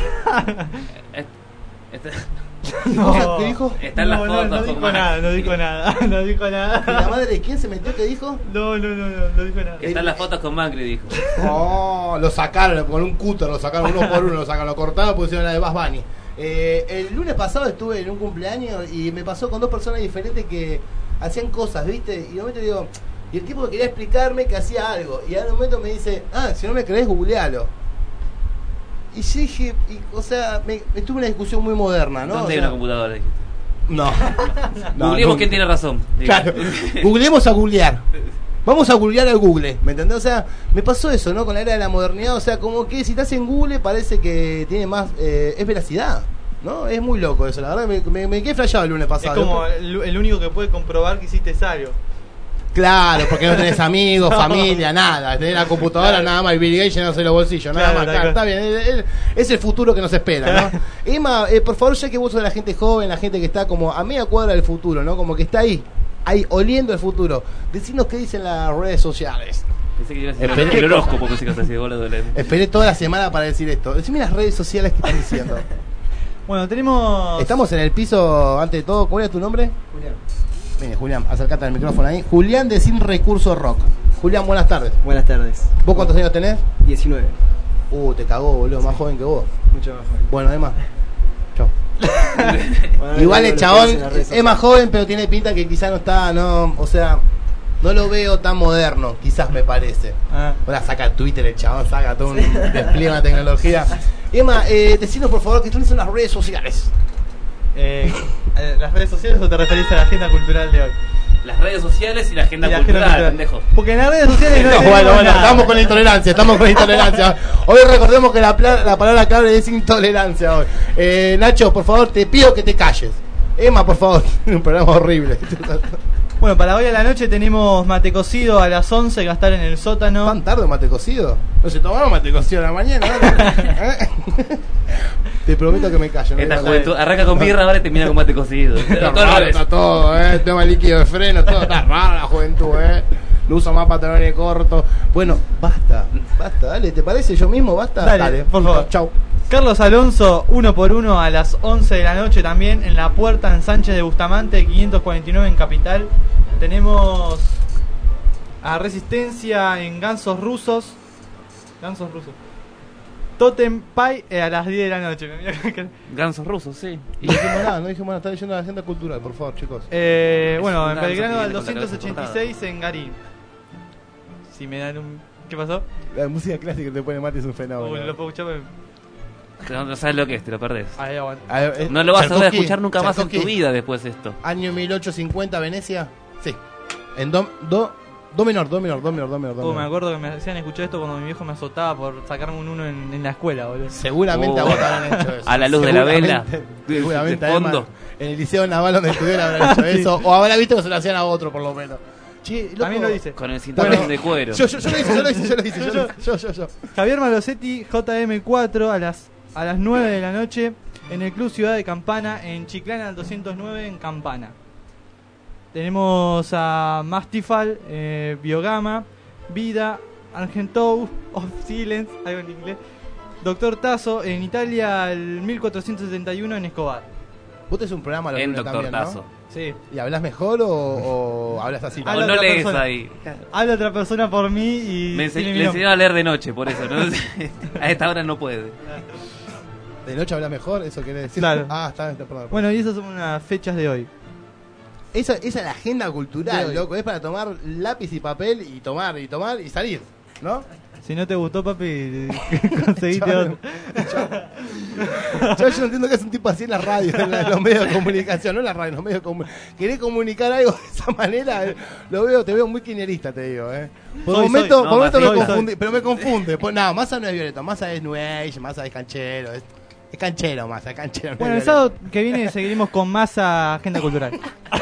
Este... No. ¿Qué dijo? Están las no, fotos. No, no dijo nada, no dijo nada, no dijo nada. ¿La madre de quién se metió? ¿Qué dijo? No, no, no, no, no dijo nada. Están las fotos con Macri, dijo. Oh, lo sacaron con un cúter, lo sacaron uno por uno, lo sacaron, lo cortaron, pusieron la de Bad Bunny. Eh, el lunes pasado estuve en un cumpleaños y me pasó con dos personas diferentes que hacían cosas, ¿viste? Y de momento digo, y el tipo quería explicarme que hacía algo. Y a un momento me dice, ah, si no me crees, googlealo. Y yo dije, y, o sea, me, me tuve una discusión muy moderna, ¿no? ¿Dónde o hay sea, una computadora? Dijiste. No. no Googleemos no, quién tiene razón. Claro. Googleemos a googlear. Vamos a googlear al Google, ¿me entendés? O sea, me pasó eso, ¿no? Con la era de la modernidad, o sea, como que si estás en Google parece que tiene más, eh, es veracidad, ¿no? Es muy loco eso, la verdad, me, me, me quedé flasheado el lunes pasado. Es como el, el único que puede comprobar que hiciste algo. Claro, porque no tenés amigos, no. familia, nada. Tenés la computadora, claro. nada más, y Bill Gates llenándose los bolsillos, nada claro, más. Claro, está bien, es, es, es el futuro que nos espera, ¿no? Emma, eh, por favor, ya que vos sos de la gente joven, la gente que está como a media cuadra del futuro, ¿no? Como que está ahí, ahí, oliendo el futuro. Decinos qué dicen las redes sociales. Pensé que ibas a decir el horóscopo, pensé que ibas a decir, boludo. Esperé toda la semana para decir esto. Decime las redes sociales que están diciendo. Bueno, tenemos... Estamos en el piso, antes de todo, ¿cuál es tu nombre? Julián. Mire, Julián, acércate al micrófono ahí. Julián de Sin Recursos Rock. Julián, buenas tardes. Buenas tardes. ¿Vos cuántos años tenés? diecinueve. Uh, te cagó, boludo, más joven que vos. Mucho más joven. Bueno, Emma. Chau. Bueno, igual el chabón es más joven, pero tiene pinta que quizás no está, no, o sea, no lo veo tan moderno, quizás me parece. Ah. Ahora saca Twitter el chabón, saca todo un despliegue de tecnología. Emma, eh, decinos por favor que están en las redes sociales. Eh, ¿Las redes sociales o te referís a la agenda cultural de hoy? Las redes sociales y la agenda, y la cultural, agenda cultural, pendejo. Porque en las redes sociales no, no hay bueno, bueno, nada. estamos con la intolerancia, estamos con la intolerancia. Hoy recordemos que la, la palabra clave es intolerancia hoy. Eh, Nacho, por favor, te pido que te calles. Emma, por favor, un programa horrible. Bueno, para hoy a la noche tenemos mate cocido a las once, que va a estar en el sótano. ¿Tan tarde mate cocido? No se tomaron mate cocido a la mañana, ¿eh? Te prometo que me callo. Esta no juventud arranca con birra, ahora y termina con mate cocido. Está raro, está todo, ¿eh? Tema líquido de freno, todo está raro la juventud, ¿eh? No uso más pantalones cortos. Bueno, basta, basta, dale, ¿te parece yo mismo? Basta, dale, dale por favor. Chau. Carlos Alonso, uno por uno a las once de la noche también en La Puerta en Sánchez de Bustamante, quinientos cuarenta y nueve en Capital. Tenemos a Resistencia en Gansos Rusos. Gansos Rusos. Totem Pie eh, a las diez de la noche. Gansos Rusos, sí. Y no dijimos nada, no dijimos nada, está diciendo la agenda cultural, por favor, chicos. Eh, bueno, en Belgrano al doscientos ochenta y seis en Garín. Si me dan un... ¿Qué pasó? La música clásica que te pone Mati es un fenómeno. Uy, lo puedo escuchar, no, no sabes lo que es, te lo perdés. Ahí, Ahí, eh, no lo vas Tchaikovsky, a poder escuchar nunca más Tchaikovsky. en tu vida después de esto. Año mil ochocientos cincuenta, Venecia. Sí. En do, do, do menor, do menor, do menor, do menor. Do oh, menor. me acuerdo que me hacían escuchar esto cuando mi viejo me azotaba por sacarme un uno en, en la escuela, boludo. Seguramente oh. a vos te habrán hecho eso. A la luz de la vela. Seguramente, de fondo. Además, en el Liceo Naval donde estudió le habrán hecho eso. O habrá visto que se lo hacían a otro, por lo menos. Che, loco. También lo dice. Con el cinturón bueno, de cuero. Yo, yo, yo lo hice, yo lo hice, yo lo hice. Yo, yo, yo, yo, yo. Javier Malosetti, J M cuatro a las a las nueve de la noche en el Club Ciudad de Campana, en Chiclana al doscientos nueve en Campana. Tenemos a Mastifal, eh, Biogama, Vida, Argentou, Of Silence, algo en inglés, Doctor Tazo, en Italia al mil cuatrocientos setenta y uno en Escobar. Vos tenés un programa los en lunes Doctor también, Tazo. ¿no? Sí. ¿Y hablas mejor o, o hablas así? O no lees ahí. Habla otra persona por mí y... Me ense- le enseñaron a leer de noche, por eso, ¿no? A esta hora no puede. ¿De noche habla mejor? ¿Eso quiere decir? Claro. Ah, está bien, perdón. Bueno, y esas son unas fechas de hoy. Esa, esa es la agenda cultural, loco. Es para tomar lápiz y papel y tomar, y tomar y salir, ¿no? Si no te gustó, papi, conseguiste Chao. otro. Yo, yo no entiendo que es un tipo así en la radio, en, la- en los medios de comunicación, no en la radio, en los medios de comunicación. ¿Querés comunicar algo de esa manera? Eh, Lo veo, te veo muy kirchnerista, te digo, eh. Por Soy, momento, soy. por No, momento soy, me soy. confunde, pero me confunde. Pues, no, Massa no es Violeta, Massa es New Age, Massa es canchero, es, es canchero Massa, es canchero. no Bueno, el es Violeta. sábado que viene seguiremos con más agenda cultural.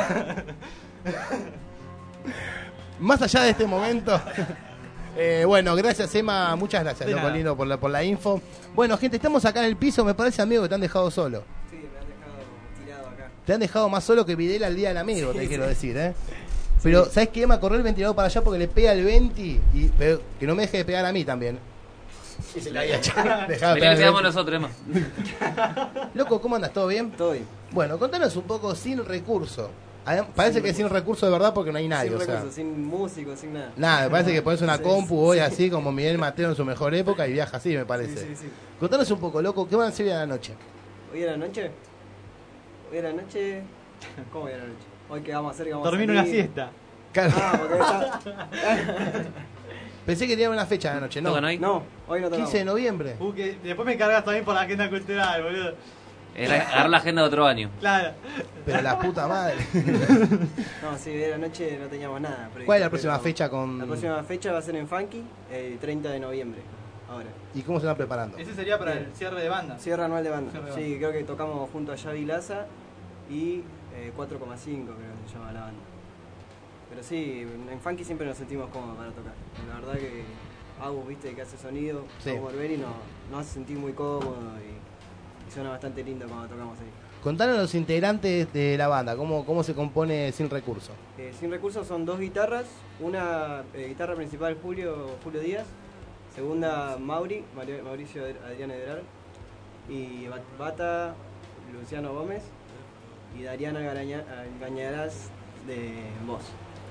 Más allá de este momento. Eh, bueno, gracias Emma, muchas gracias, De loco nada. lindo, por la, por la info. Bueno, gente, estamos acá en el piso, me parece, amigo, que te han dejado solo. Sí, me han dejado tirado acá. Te han dejado más solo que Videla el día del amigo, te Sí, quiero sí. decir, ¿eh? Pero, ¿sabes qué? Emma corrió el ventilador para allá porque le pega el venti y pero que no me deje de pegar a mí también. Y se la había echado. Dejaba de Vení, pegar el quedamos venti. nosotros, Emma. Loco, ¿cómo andas? ¿Todo bien? Todo bien. Bueno, contanos un poco sin recurso. Adem- Parece Sin que es sin recurso de verdad porque no hay nadie, sin o sea. recursos, sin músicos, sin nada. Nada, me parece que pones una Sí, compu sí, hoy sí. así como Miguel Mateo en su mejor época y viaja así, me parece. Sí, sí, sí. Contanos un poco, loco, ¿qué van a hacer hoy a la noche? ¿Hoy a la noche? Hoy a la noche... ¿Cómo hoy a la noche? Hoy qué vamos a hacer, que vamos Dormir a una salir? siesta. Claro. Ah, porque está... Pensé que tenía una fecha de la noche, ¿no? ¿Tocan hoy? No, hoy no tocamos. quince de noviembre. Uh, que después me cargas también por la agenda cultural, boludo. Era agarrar la agenda de otro año. Claro. Pero la puta madre. No, sí, hoy a la noche no teníamos nada. previsto, ¿Cuál es la próxima pero fecha con...? La próxima fecha va a ser en Funky, el treinta de noviembre. Ahora. ¿Y cómo se van preparando? Ese sería para el cierre de banda. Cierre anual de banda. Cierre de Sí, banda. creo que tocamos junto a Xavi Laza y eh, cuatro coma cinco creo que se llama la banda. Pero sí, en Funky siempre nos sentimos cómodos para tocar. La verdad que Agus, viste, que hace sonido, Sí. como Berberi nos, nos hace sentir muy cómodos y, y suena bastante lindo cuando tocamos ahí. Contanos los integrantes de la banda, ¿cómo, cómo se compone Sin Recurso? Eh, Sin Recursos son dos guitarras, una eh, guitarra principal Julio, Julio Díaz, segunda Mauri, Mario- Mauricio Ad- Adrián Edrar, y Bat- Bata, Luciano Gómez, y Dariana Garaña- Gañarás de voz.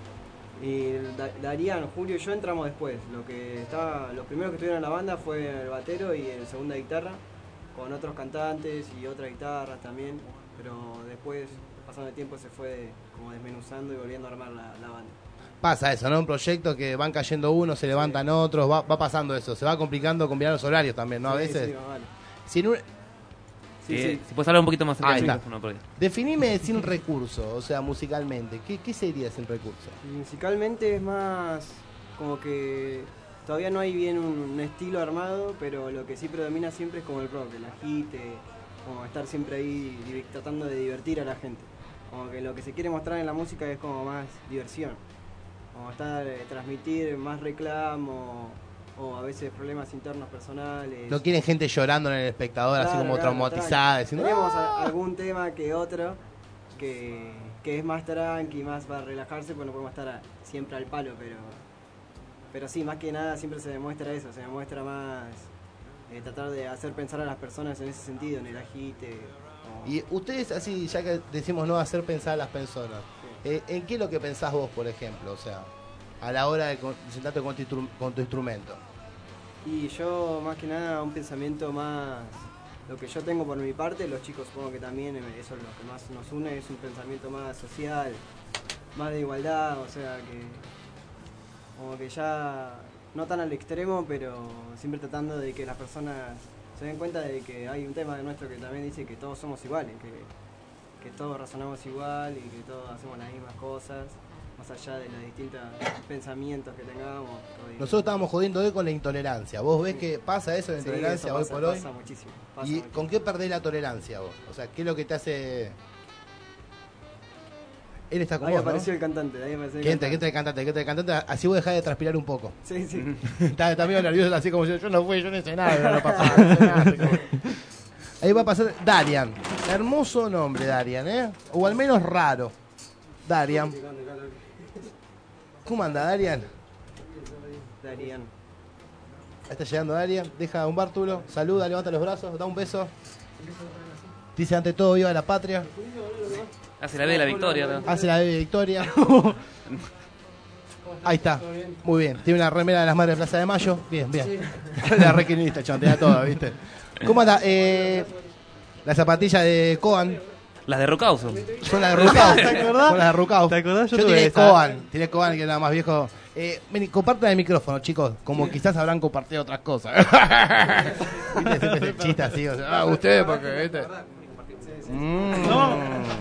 Y Da- Darían, Julio y yo entramos después. Lo que estaba, los primeros que estuvieron en la banda fue el batero y el segunda guitarra, con otros cantantes y otras guitarras también. Pero después, pasando el tiempo, se fue como desmenuzando y volviendo a armar la, la banda. Pasa eso, ¿no? Un proyecto que van cayendo unos, se levantan otros, va, va pasando eso. Se va complicando combinar los horarios también, ¿no? A Sí, veces. sí, más vale. Si en un- Sí, Eh, sí. Si puedes hablar un poquito más cerca Ahí del está. micrófono, por ahí. Definime Sin Recurso, o sea, musicalmente. ¿Qué, qué sería Sin Recurso? Y musicalmente es más como que todavía no hay bien un, un estilo armado, pero lo que sí predomina siempre es como el rock, el agite, como estar siempre ahí div- tratando de divertir a la gente. Como que lo que se quiere mostrar en la música es como más diversión, como estar, eh, transmitir más reclamo o a veces problemas internos personales. No quieren gente llorando en el espectador, así Claro, como claro, traumatizada, tranqui. diciendo, Tenemos "Ah". a- algún tema que otro que, que es más tranqui, más para relajarse, pues no podemos estar a- siempre al palo, pero pero sí, más que nada siempre se demuestra eso, se demuestra más eh, tratar de hacer pensar a las personas en ese sentido, en el agite. o- Y ustedes, así, ya que decimos no hacer pensar a las personas, eh, ¿en qué es lo que pensás vos, por ejemplo? O sea, a la hora de con- de sentarte con tu, instru- con tu instrumento. Y yo más que nada un pensamiento más, lo que yo tengo por mi parte, los chicos supongo que también, eh, eso es lo que más nos une, es un pensamiento más social, más de igualdad, o sea que como que ya no tan al extremo, pero siempre tratando de que las personas se den cuenta de que hay un tema de nuestro que también dice que todos somos iguales, que, que todos razonamos igual y que todos hacemos las mismas cosas, más allá de los distintos pensamientos que tengamos. todo. Nosotros estábamos jodiendo hoy con la intolerancia. ¿Vos ves que pasa eso, la Sí, intolerancia, eso hoy pasa, por hoy? pasa muchísimo, pasa ¿Y muchísimo. con qué perdés la tolerancia vos? O sea, ¿qué es lo que te hace...? Él está con Ahí vos, ¿no? apareció el cantante, ahí apareció el ¿Quién te, cantante. ¿Quién te el cantante? ¿Quién te el cantante? Así vos dejás de transpirar un poco. Sí, sí. está, está medio nervioso, así como yo, yo no fui, yo no hice nada, no, no pasaba, no hice nada, así como- Ahí va a pasar Darian. Hermoso nombre, Darian, ¿eh? O al menos raro. Darian. ¿Cómo anda, Darian? Darían. Ahí está llegando Darian. Deja un bártulo. Saluda, levanta los brazos, da un beso. Dice ante todo, viva la patria. Hace la B de la victoria, ¿no? Hace la B de Victoria. Ahí está. Muy bien. Tiene una remera de las Madres de Plaza de Mayo. Bien, bien. La requinista, chontea todo, ¿viste? ¿Cómo anda? Eh, la zapatilla de Coan. Las de Rocauso. Son las de Rucao. ¿Te acordás? Son las de Rucao. ¿Te acordás? Yo Yo tuve tiré esa. Coban. Tiré Coban, que era más viejo. Eh, vení, compartan el micrófono, chicos. Como quizás habrán compartido otras cosas. ¿Viste? Siempre ese chiste así. O sea, ah, ustedes, porque, ¿viste? Mm. No.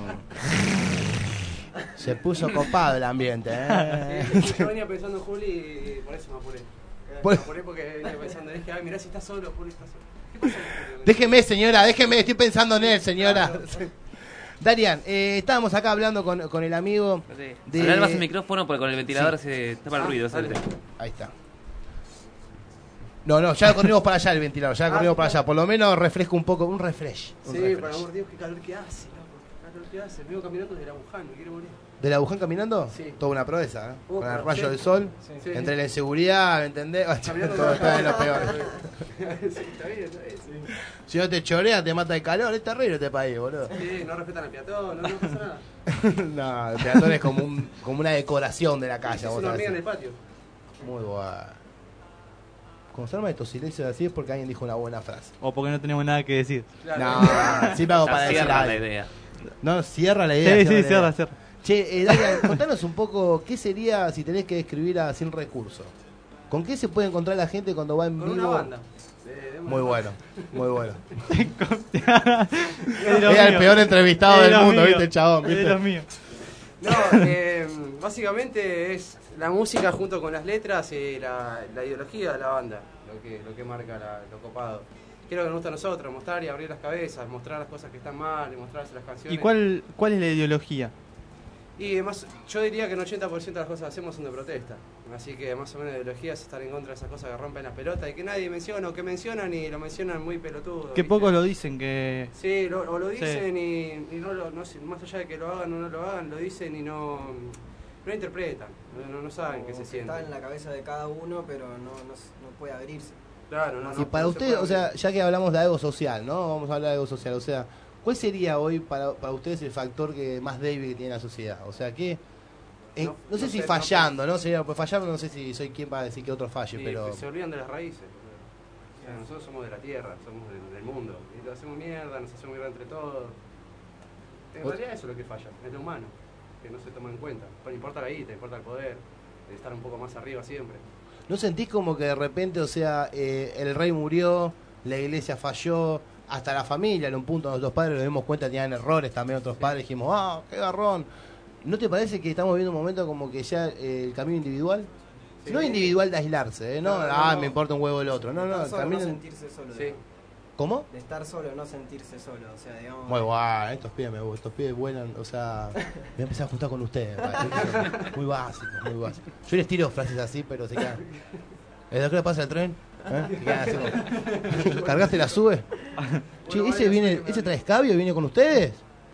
Se puso copado el ambiente, ¿eh? Sí, yo venía pensando en Juli y por eso me apuré. Por- Me apuré porque venía pensando, dije, ay, mirá si está solo, Juli está solo. ¿Qué pasa con Juli? Déjeme, señora, déjeme, estoy pensando en él, señora. Darian, eh, estábamos acá hablando con, con el amigo Sí. de... Hablar más el micrófono porque con el ventilador Sí. se tapa el ruido. ¿sabes? Ahí está. No, no, ya corrimos para allá el ventilador, ya corrimos para allá. Por lo menos refresco un poco, un refresh. Un Sí, refresh. por amor de Dios, qué calor que hace, loco. Qué calor que hace. Vengo caminando desde la Wuhan, me quiero morir. ¿De la Wuhan caminando? Sí. Toda una proeza, ¿eh? Uh, Con el pero rayo sí. del sol, Sí, sí. entre la inseguridad, ¿me entendés? Caminando Todo está en lo peor. Sí, está bien, está bien, sí. Si no te chorea, te mata el calor, es terrible este país, boludo. Sí, no respetan al peatón, no, no pasa nada. No, el peatón es como, un, como una decoración de la calle. Es vos una sabés. hormiga en el patio. Muy bueno. Cuando se arma estos silencios así es porque alguien dijo una buena frase. O porque no tenemos nada que decir. No, siempre hago Ya para decir cierra la algo. idea. No, cierra la idea. Sí, cierra sí, la cierra, idea. cierra. Che, eh, Darian, contanos un poco qué sería si tenés que describir a Sin Recursos. ¿Con qué se puede encontrar la gente cuando va en Con vivo? una banda. De- de- Muy bueno, muy bueno. Es de los Era el míos. peor entrevistado Es de del los mundo, míos. ¿viste, el chabón? Es ¿viste? de los míos. No, eh, básicamente es la música junto con las letras y la, la ideología de la banda, lo que, lo que marca la, lo copado. Que es lo que nos gusta a nosotros, mostrar y abrir las cabezas, mostrar las cosas que están mal y mostrarse las canciones. ¿Y cuál, cuál es la ideología? Y además, yo diría que el ochenta por ciento de las cosas que hacemos son de protesta. Así que más o menos la ideología es estar en contra de esas cosas que rompen las pelotas y que nadie menciona o que mencionan y lo mencionan muy pelotudo. Que ¿viste? pocos lo dicen que... Sí, lo, o lo Sí. dicen y, y no lo, no sé, más allá de que lo hagan o no lo hagan, lo dicen y no, no interpretan, no, no, no saben qué se siente. Está en la cabeza de cada uno, pero no, no, no puede abrirse. Claro, no, Y para no se usted, puede o sea, abrir. ya que hablamos de algo social, ¿no? Vamos a hablar de algo social, o sea, ¿cuál sería hoy para, para ustedes el factor que más débil que tiene la sociedad? O sea, ¿qué? En- no, No- sé no si sé, fallando, ¿no? Sería, pues fallando no sé si soy quien va a decir que otro falle, Sí, pero... que se olvidan de las raíces. O sea, nosotros somos de la tierra, somos del, del mundo. Y lo hacemos mierda, nos hacemos mierda entre todos. En Vos- realidad eso es lo que falla, es lo humano, que no se toma en cuenta. Pero importa la guita, importa el poder, de estar un poco más arriba siempre. ¿No sentís como que de repente, o sea, eh, el rey murió, la iglesia falló, hasta la familia, en un punto nuestros padres nos dimos cuenta que tenían errores también otros padres, dijimos, ah, qué garrón. ¿No te parece que estamos viendo un momento como que ya eh, el camino individual? Sí. No individual de aislarse, ¿eh? No, No, no, ah, no. me importa un huevo el otro. No, no, Estar el solo, camino... no sentirse solo. Sí. ¿Cómo? De estar solo, no sentirse solo. O sea, digamos. Muy guay, estos pibes, me, estos pibes vuelan, o sea, me voy a empezar a juntar con ustedes. ¿vale? Muy básico, muy básico. Yo les tiro frases así, pero se quedan. ¿Es lo que le pasa al tren? ¿Eh? Se quedan así como- ¿Cargaste la sube? Che, ¿ese, viene, ¿ese trae escabio y viene con ustedes?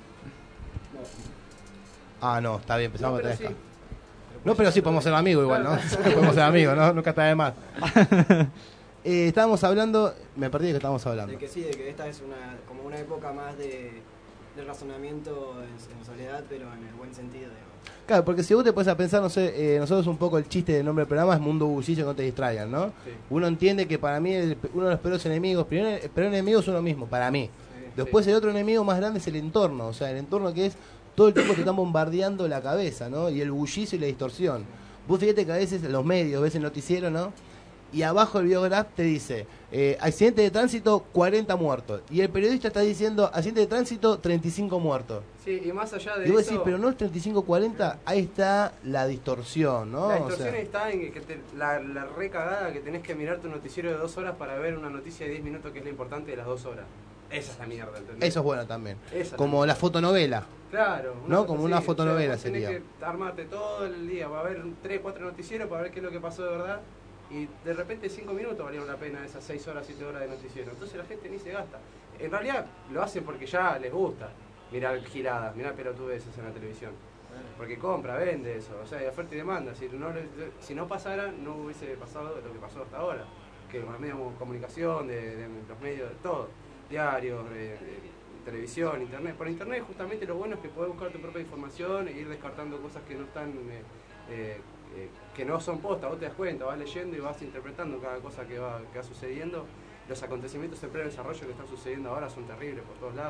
Ah, no, está bien, empezamos No, a traer pero sí. escabio. No, pero sí podemos ser amigos igual, ¿no? Podemos ser amigos, ¿no? Nunca está de más. Eh, estábamos hablando, me perdí de que estábamos hablando. De que sí, de que esta es una, como una época más de, de razonamiento en, en soledad, pero en el buen sentido, digamos. Claro, porque si vos te pones a pensar, no sé, eh, nosotros un poco el chiste del nombre del programa es Mundo Bullicio, no te distraigan, ¿no? Sí. Uno entiende que para mí el- uno de los peores enemigos, primero el peor enemigo es uno mismo, para mí. Después el otro enemigo más grande es el entorno, o sea, el entorno que es todo el tiempo te están bombardeando la cabeza, ¿no? Y el bullicio y la distorsión. Vos fíjate que a veces los medios, ves el noticiero, ¿no? Y abajo el biograph te dice, eh, accidente de tránsito, cuarenta muertos. Y el periodista está diciendo, accidente de tránsito, treinta y cinco muertos. Sí, y más allá de Y vos eso... decís, pero no es treinta y cinco cuarenta, ahí está la distorsión, ¿no? La O distorsión sea, está en que te- la, la recagada que tenés que mirar tu noticiero de dos horas para ver una noticia de diez minutos que es lo importante de las dos horas. Esa es la mierda, ¿entendés? eso es bueno también. Esa Como también. la fotonovela. Claro. ¿No? cosa Como así. una O fotonovela sea, vos tenés sería. que armarte todo el día para ver tres, cuatro noticieros para ver qué es lo que pasó de verdad. Y de repente cinco minutos valieron la pena esas seis horas, siete horas de noticiero. Entonces la gente ni se gasta. En realidad lo hacen porque ya les gusta mirar giladas, mirar pelotudeces en la televisión. Porque compra, vende eso. O sea, hay oferta y demanda. Si no, le- si no pasara, no hubiese pasado lo que pasó hasta ahora. Que los medios de comunicación, de, de los medios, de todo. Diarios, de, de televisión, internet. Por internet justamente lo bueno es que podés buscar tu propia información e ir descartando cosas que no están... Eh, eh, eh, que no son postas, vos te das cuenta, vas leyendo y vas interpretando cada cosa que va, que va sucediendo. Los acontecimientos en pleno desarrollo que están sucediendo ahora son terribles por todos lados.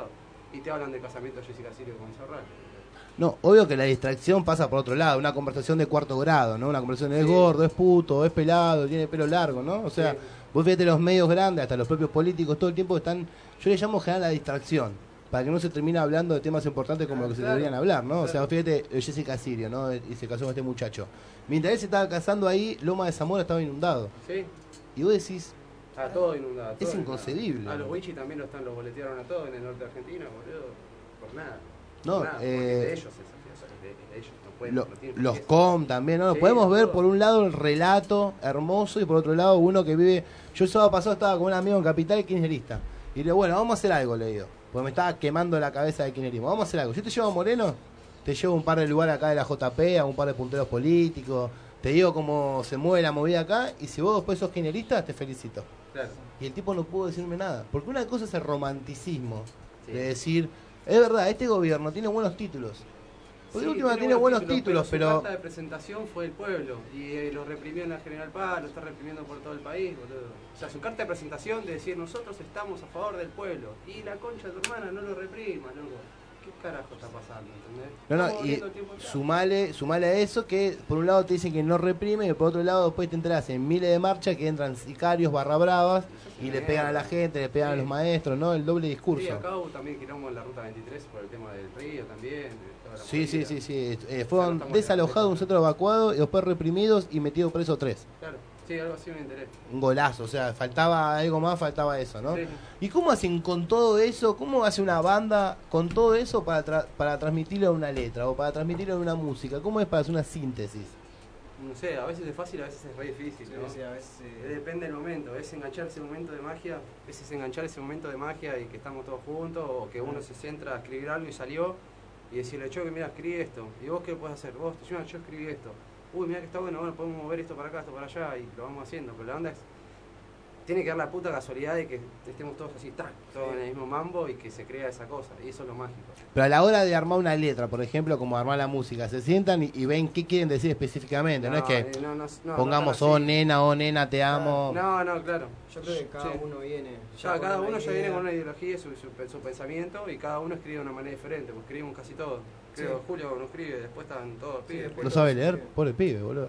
y te hablan del casamiento de Jessica Sirio con Serrat. No, obvio que la distracción pasa por otro lado, una conversación de cuarto grado, ¿no? Una conversación de es gordo, es puto, es pelado, tiene pelo largo, ¿no? O sea, sí. Vos fíjate los medios grandes, hasta los propios políticos, todo el tiempo están, yo le llamo generar la distracción, para que no se termine hablando de temas importantes como ah, lo que claro, se deberían hablar, ¿no? Claro. O sea, fíjate Jessica Sirio, ¿no? Y se casó con este muchacho. Mientras él se estaba casando ahí, Loma de Zamora estaba inundado. Sí. Y vos decís... Está todo inundado. Todo es inconcebible. Inundado. A los Wichi también lo están, los boletearon a todos en el norte de Argentina, boludo. Por nada. No, por nada, eh... de ellos es de ellos no pueden, Lo, no los com también, ¿no? Sí, podemos ver todo. Por un lado el relato hermoso y por otro lado uno que vive... Yo el sábado pasado estaba con un amigo en Capital kirchnerista. Y le digo, bueno, vamos a hacer algo, le digo. Porque me estaba quemando la cabeza de kirchnerismo. Vamos a hacer algo. Yo te llevo a Moreno, te llevo un par de lugares acá de la J P, a un par de punteros políticos. Te digo cómo se mueve la movida acá. Y si vos después sos kirchnerista, te felicito. Claro. Y el tipo no pudo decirme nada. Porque una cosa es el romanticismo. Sí. De decir, es verdad, este gobierno tiene buenos títulos. Porque sí, última tiene, tiene buenos títulos, títulos pero... Su carta de presentación fue el pueblo. Y eh, lo reprimió en la General Paz, lo está reprimiendo por todo el país, boludo. O sea, su carta de presentación de decir, nosotros estamos a favor del pueblo. Y la concha de tu hermana no lo reprima, loco. ¿Qué carajo está pasando, entendés? No, no, y sumale, sumale a eso que por un lado te dicen que no reprime y por otro lado después te enterás en miles de marchas que entran sicarios barra bravas y le pegan a la gente, le pegan sí. a los maestros, ¿no? El doble discurso. Sí, acá hubo también quilombo en la ruta veintitrés por el tema del río también. Sí, sí, sí, sí, eh, fueron desalojados de un centro evacuado y después reprimidos y metidos presos tres. Claro. Sí, algo así me enteré. Un golazo, o sea, faltaba algo más, faltaba eso, ¿no? Sí. ¿Y cómo hacen con todo eso? ¿Cómo hace una banda con todo eso para tra para transmitirlo en una letra o para transmitirlo en una música? ¿Cómo es para hacer una síntesis? No sé, a veces es fácil, a veces es re difícil, ¿no? Sí, a veces, eh... Depende del momento, es enganchar ese momento de magia, a veces enganchar ese momento de magia y que estamos todos juntos o que uno se centra a escribir algo y salió y decirle, yo que mira, escribí esto, ¿y vos qué puedes hacer? Vos, yo, yo escribí esto. Uy, mira que está bueno, bueno, podemos mover esto para acá, esto para allá y lo vamos haciendo, pero la onda es, tiene que dar la puta casualidad de que estemos todos así, tac, todos sí. en el mismo mambo y que se crea esa cosa, y eso es lo mágico. Pero a la hora de armar una letra, por ejemplo, como armar la música, se sientan y, y ven qué quieren decir específicamente, no, no es que no, no, no, pongamos, no oh nena, oh nena, te amo. No, no, claro. Yo creo que cada sí. uno viene... Ya, ya cada uno ya viene con una ideología, su, su, su pensamiento, y cada uno escribe de una manera diferente, porque escribimos casi todos. Creo, sí. Julio no escribe, después están todos pibes. No sabe leer, pobre pibe, boludo.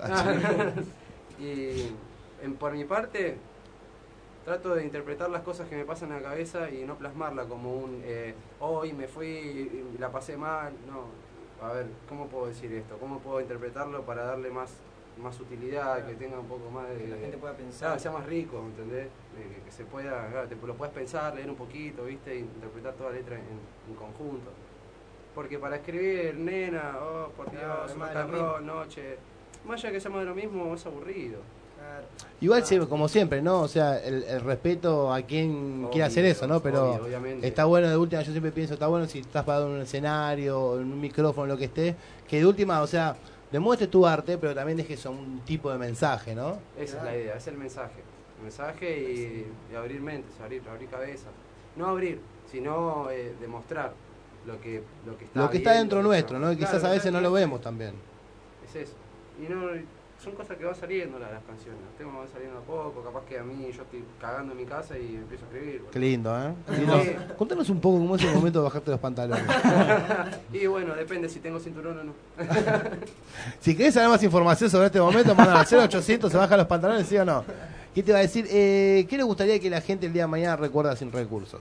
Y en, por mi parte, trato de interpretar las cosas que me pasan en la cabeza y no plasmarla como un eh, hoy me fui y la pasé mal. No, a ver, ¿cómo puedo decir esto? ¿Cómo puedo interpretarlo para darle más, más utilidad, claro. que tenga un poco más de... Que la gente pueda pensar. Claro, que sea más rico, ¿entendés? Que, que se pueda, claro, te lo puedas pensar, leer un poquito, ¿viste? E interpretar toda la letra en, en conjunto. Porque para escribir, nena, oh, por Dios, macarrón, noche, más allá que sea más de lo mismo, es aburrido. Claro. Igual, claro. Sí, como siempre, ¿no? O sea, el, el respeto a quien obvio, quiera hacer eso, ¿no? Pero obvio, está bueno, de última, yo siempre pienso, está bueno si estás parado en un escenario, en un micrófono, lo que esté, que de última, o sea, demuestres tu arte, pero también dejes un tipo de mensaje, ¿no? Esa claro. es la idea, es el mensaje. El mensaje y, y abrir mentes, abrir, abrir cabezas. No abrir, sino eh, demostrar. Lo que, lo que está, lo que está dentro nuestro, ¿no? Y claro, quizás a veces no lo vemos también. Es eso. Y no, son cosas que van saliendo las, las canciones. Los temas van saliendo a poco. Capaz que a mí yo estoy cagando en mi casa y empiezo a escribir. Qué lindo, ¿eh? Lindo. Sí. Contanos un poco cómo es el momento de bajarte los pantalones. Y bueno, depende si tengo cinturón o no. Si querés saber más información sobre este momento, mandan al cero ochocientos, se bajan los pantalones, ¿sí o no? ¿Qué te va a decir? Eh, ¿Qué le gustaría que la gente el día de mañana recuerda sin recursos?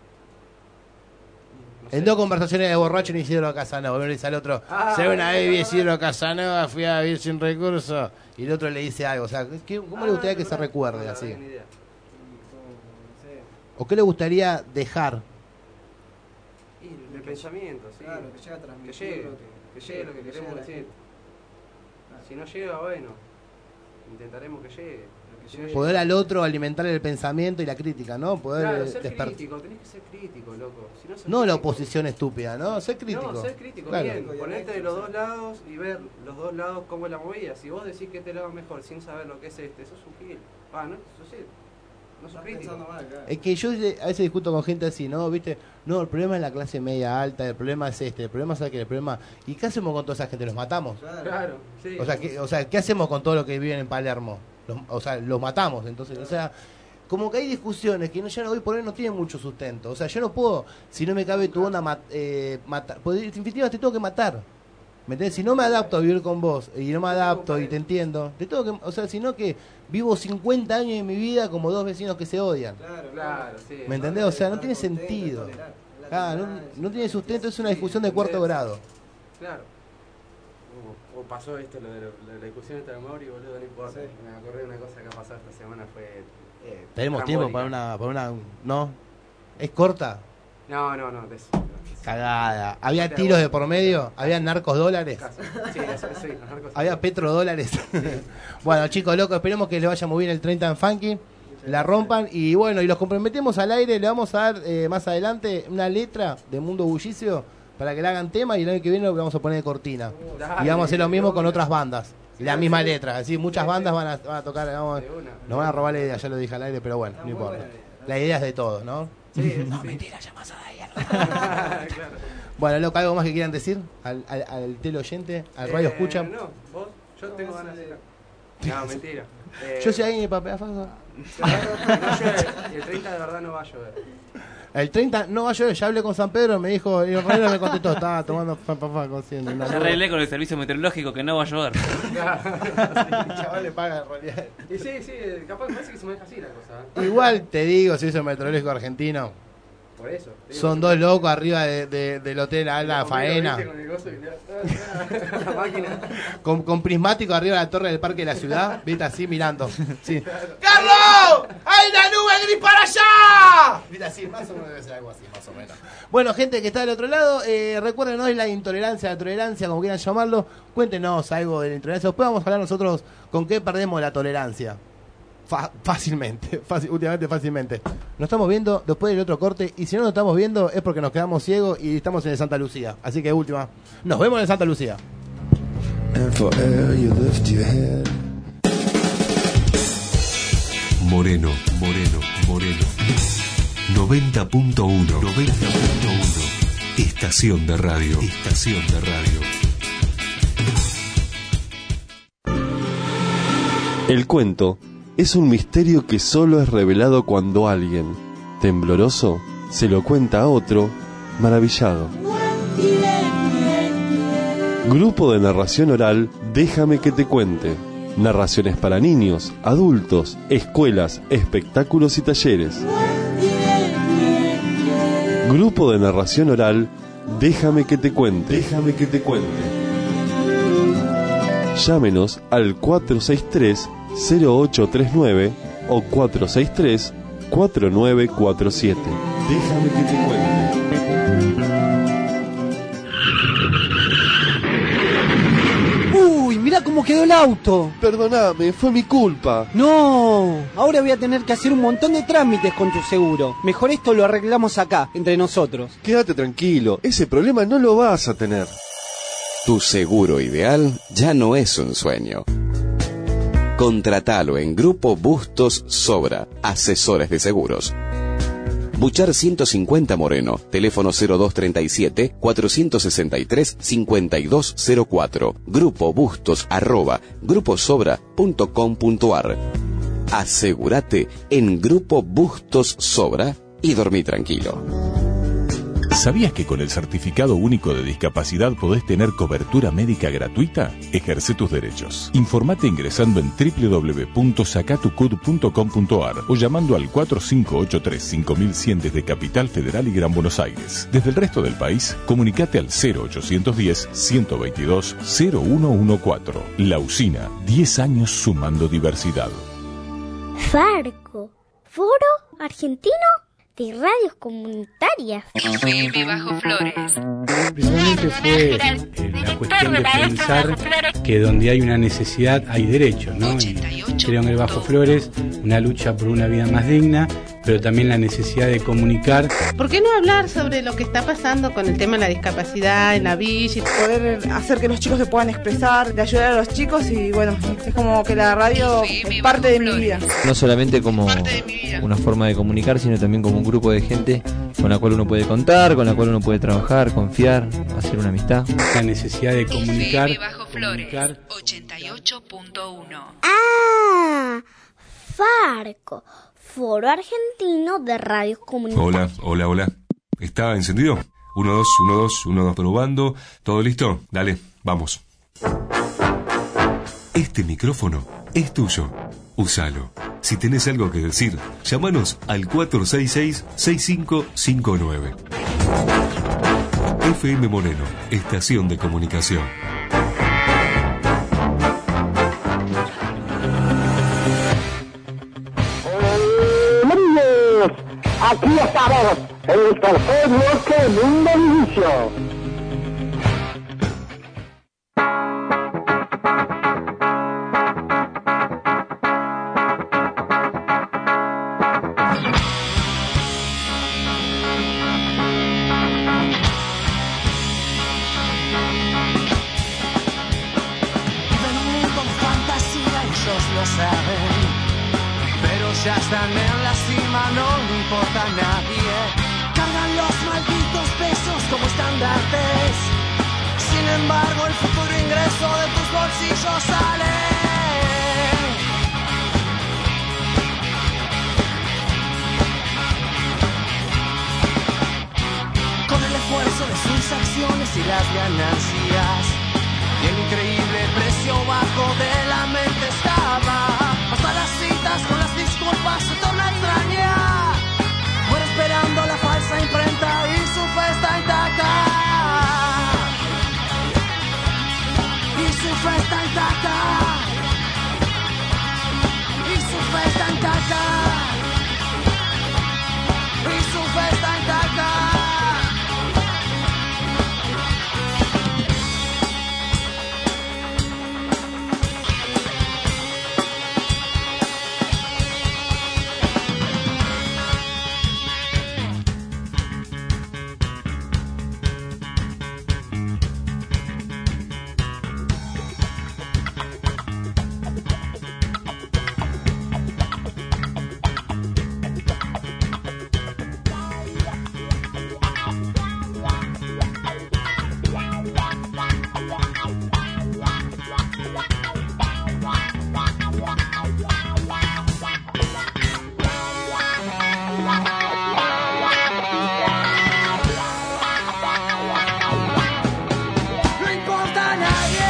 No sé. En dos conversaciones de borracho en Isidro Casanova, uno le dice al otro, ah, sé una vez vi Isidro Casanova, fui a vivir sin recursos, y el otro le dice algo, o sea, ¿qué, ¿cómo ah, le gustaría que se recuerde no, así? No, ¿o qué le gustaría dejar? Y el pensamiento, sí. Claro, que llegue a transmitir. Que llegue, lo que, que, llegue lo que queremos decir. Si no llega, bueno, intentaremos que llegue. Poder al otro alimentar el pensamiento y la crítica, ¿no? Poder claro, ser crítico, tenés que ser crítico, loco. Si no, ser no crítico. La oposición estúpida, ¿no? Ser crítico. No, ser crítico, claro. Bien. Ponerte de los dos lados y ver los dos lados cómo es la movida. Si vos decís que este lado es mejor sin saber lo que es este, sos un gil. Ah, no, sos sí. No sos crítico. Mal, claro. Es que yo a veces discuto con gente así, ¿no? ¿Viste? No, el problema es la clase media alta, el problema es este, el problema es aquel, el problema... ¿Y qué hacemos con toda esa gente? ¿Los matamos? Claro, claro sí. O sea, ¿qué, o sea, ¿qué hacemos con todo lo que viven en Palermo? Los, o sea, los matamos, entonces, claro. O sea, como que hay discusiones que no, ya no hoy por hoy no tienen mucho sustento. O sea, yo no puedo, si no me cabe tu onda, mat, eh, matar. Porque en definitiva te tengo que matar. ¿Me entiendes? Si no me adapto a vivir con vos y no me adapto y te entiendo, te tengo que, o sea, sino que vivo cincuenta años de mi vida como dos vecinos que se odian. Claro, claro, sí. ¿Me entendés? O sea, no tiene sentido. Claro, no, no tiene sustento, es una discusión de cuarto grado. Claro. O pasó esto, lo de, lo, lo de la discusión entre Mauri, boludo, no importa. Sí. Me acordé de una cosa que ha pasado esta semana, fue... Eh, Tenemos tiempo para una, para una... ¿No? ¿Es corta? No, no, no. Des, Cagada. ¿Había tiros de por medio? ¿Había narcos dólares? Sí, eso, sí, los narcos. ¿Había petrodólares? Sí. Bueno, chicos, locos, esperemos que les vaya muy bien el treinta en Funky. La rompan y bueno, y los comprometemos al aire. Le vamos a dar eh, más adelante una letra de Mundo Bullicio para que le hagan tema y el año que viene lo vamos a poner de cortina. Uh, dale, y vamos a hacer lo mismo con otras bandas. Sí, la misma sí. letra, así muchas sí, bandas van a, van a tocar, vamos, nos van a robar la idea, ya lo dije al aire, pero bueno, no importa. La idea es de todos, ¿no? Sí, no, sí. mentira, llamas a ella. Claro. Bueno, loco, ¿algo más que quieran decir al, al, al teleoyente, al radio eh, escucha? No, vos, yo tengo ganas de ir. No, mentira. Eh, yo soy alguien de papel falso. No llueve, y el treinta de verdad no va a llover. El treinta no va a llover, ya hablé con San Pedro, me dijo, y el Romero me contestó, estaba tomando papá consciente. Ya arreglé con el servicio meteorológico que no va a llover. El chaval le paga en realidad. Y sí, sí, capaz parece que se me deja así la cosa. ¿eh? Igual te digo, servicio meteorológico argentino. Por eso. Digo, son dos locos arriba de, de, del hotel a la faena. Con, el gozo y la, la máquina. Con, con prismático arriba de la torre del parque de la ciudad, viste así mirando. Sí. ¡Carlos! ¡Hay una nube gris para allá! Viste así, más o menos debe ser algo así, más o menos. Bueno, gente que está del otro lado, eh, recuerden hoy la intolerancia, la tolerancia, como quieran llamarlo. Cuéntenos algo de la intolerancia. Después vamos a hablar nosotros con qué perdemos la tolerancia. Fa- fácilmente, fácil, últimamente fácilmente. Nos estamos viendo después del otro corte y si no nos estamos viendo es porque nos quedamos ciegos y estamos en el Santa Lucía. Así que última, nos vemos en el Santa Lucía. Moreno, Moreno, Moreno. noventa punto uno. noventa punto uno. Estación de radio. Estación de radio. El cuento es un misterio que solo es revelado cuando alguien, tembloroso, se lo cuenta a otro, maravillado. Grupo de narración oral, Déjame que te cuente. Narraciones para niños, adultos, escuelas, espectáculos y talleres. Grupo de narración oral, Déjame que te cuente. Déjame que te cuente. Llámenos al cuatro seis tres, cero ocho tres nueve o cuatro seis tres, cuatro nueve cuatro siete. Déjame que te cuente. Uy, mirá cómo quedó el auto. Perdóname, fue mi culpa. No, ahora voy a tener que hacer un montón de trámites con tu seguro. Mejor esto lo arreglamos acá, entre nosotros. Quédate tranquilo, ese problema no lo vas a tener. Tu seguro ideal ya no es un sueño. Contratalo en Grupo Bustos Sobra, asesores de seguros. Buchar ciento cincuenta Moreno, teléfono cero dos treinta y siete, cuatrocientos sesenta y tres, cincuenta y dos cero cuatro, Grupo Bustos arroba gruposobra punto com punto ar. Asegúrate en Grupo Bustos Sobra y dormí tranquilo. ¿Sabías que con el Certificado Único de Discapacidad podés tener cobertura médica gratuita? Ejerce tus derechos. Informate ingresando en doble u doble u doble u punto sacatucud punto com punto ar o llamando al cuatro cinco ocho tres, cinco mil cien desde Capital Federal y Gran Buenos Aires. Desde el resto del país, comunicate al cero ochocientos diez, ciento veintidós, cero uno catorce. La Usina, diez años sumando diversidad. Farco, Foro Argentino de Radios Comunitarias. F M Bajo Flores. Principalmente fue eh, la cuestión de pensar que donde hay una necesidad hay derecho, ¿no? Y creo en el Bajo Flores una lucha por una vida más digna, pero también la necesidad de comunicar. ¿Por qué no hablar sobre lo que está pasando con el tema de la discapacidad en la villa? Poder hacer que los chicos se puedan expresar, de ayudar a los chicos y bueno, es como que la radio es parte de mi vida. No solamente como una forma de comunicar, sino también como un grupo de gente con la cual uno puede contar, con la cual uno puede trabajar, confiar, hacer una amistad. La necesidad de comunicar. F M Bajo Flores, ochenta y ocho punto uno. Ah, Farco. Foro Argentino de Radios Comunitarias. Hola, hola, hola. ¿Está encendido? uno, dos, uno, dos, uno, dos, probando. ¿Todo listo? Dale, vamos. Este micrófono es tuyo. Úsalo. Si tenés algo que decir, llámanos al cuatro seis seis, seis cinco cinco nueve. F M Moreno, estación de comunicación. Aquí estamos, en el tercer bloque Mundo Inicio. Viven un mundo de fantasía, ellos lo saben. Pero ya están en la cima, no le importa a nadie. Cargan los malditos pesos como estandartes. Sin embargo, el futuro ingreso de tus bolsillos sale. Con el esfuerzo de sus acciones y las ganancias, y el increíble precio bajo de la mente estaba. Hasta las citas con las disculpas se torna extraña. Muere esperando la falsa imprenta y su fe está intacta. Y su fe está intacta. Y su fe está intacta. Y su fe está intacta. No importa a nadie.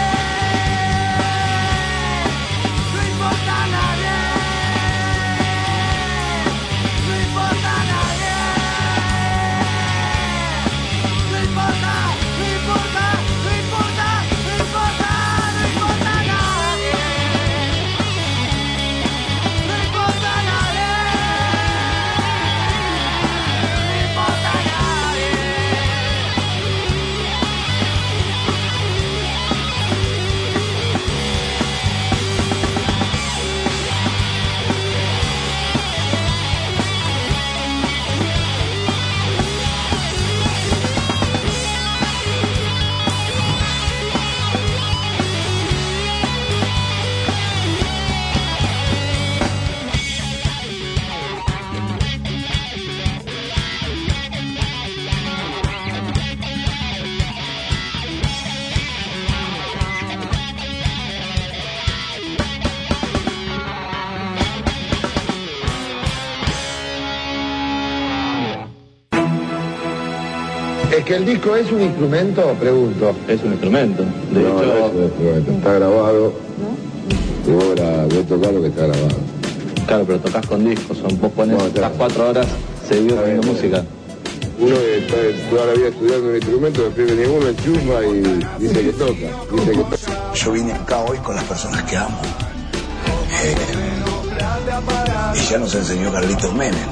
No importa a nadie. No importa a nadie. No importa, no importa, no importa, no importa, no importa a nadie. No importa a nadie. No importa a nadie. ¿Es que el disco es un instrumento? Pregunto. Es un instrumento. De No, hecho, no es un instrumento. Está grabado. Y vos la voy a tocar lo que está grabado. claro, pero tocas con discos. Son vos pones No, las cuatro horas seguido haciendo música. Uno que está toda la vida estudiando un instrumento, después viene uno, enchufa y dice que toca. Dice que toca. Yo vine acá hoy con las personas que amo. Eh, y ya nos enseñó Carlitos Menem.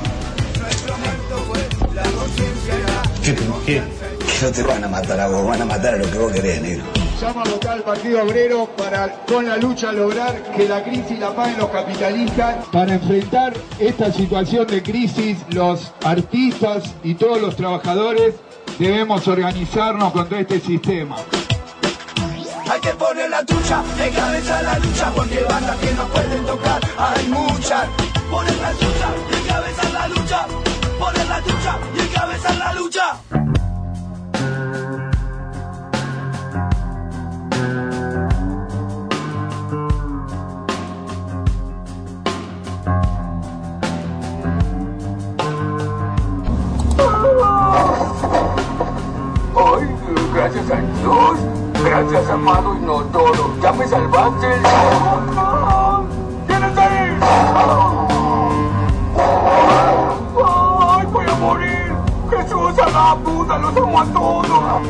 ¿Qué? ¿Qué? Que no te van a matar a vos, van a matar a lo que vos querés, negro. Llama a votar al Partido Obrero para con la lucha lograr que la crisis la paguen los capitalistas. Para enfrentar esta situación de crisis, los artistas y todos los trabajadores debemos organizarnos contra este sistema. Hay que poner la tucha de cabeza a la lucha, porque bandas que no pueden tocar hay muchas. Poner la tucha de cabeza a la lucha, poner la tucha y cabeza a la lucha. Dios, gracias amado Inodoro, ya me salvaste el cielo. ¿Quién está ahí? ¡Ay, voy a morir! ¡Jesús, a la puta, los amo a todos!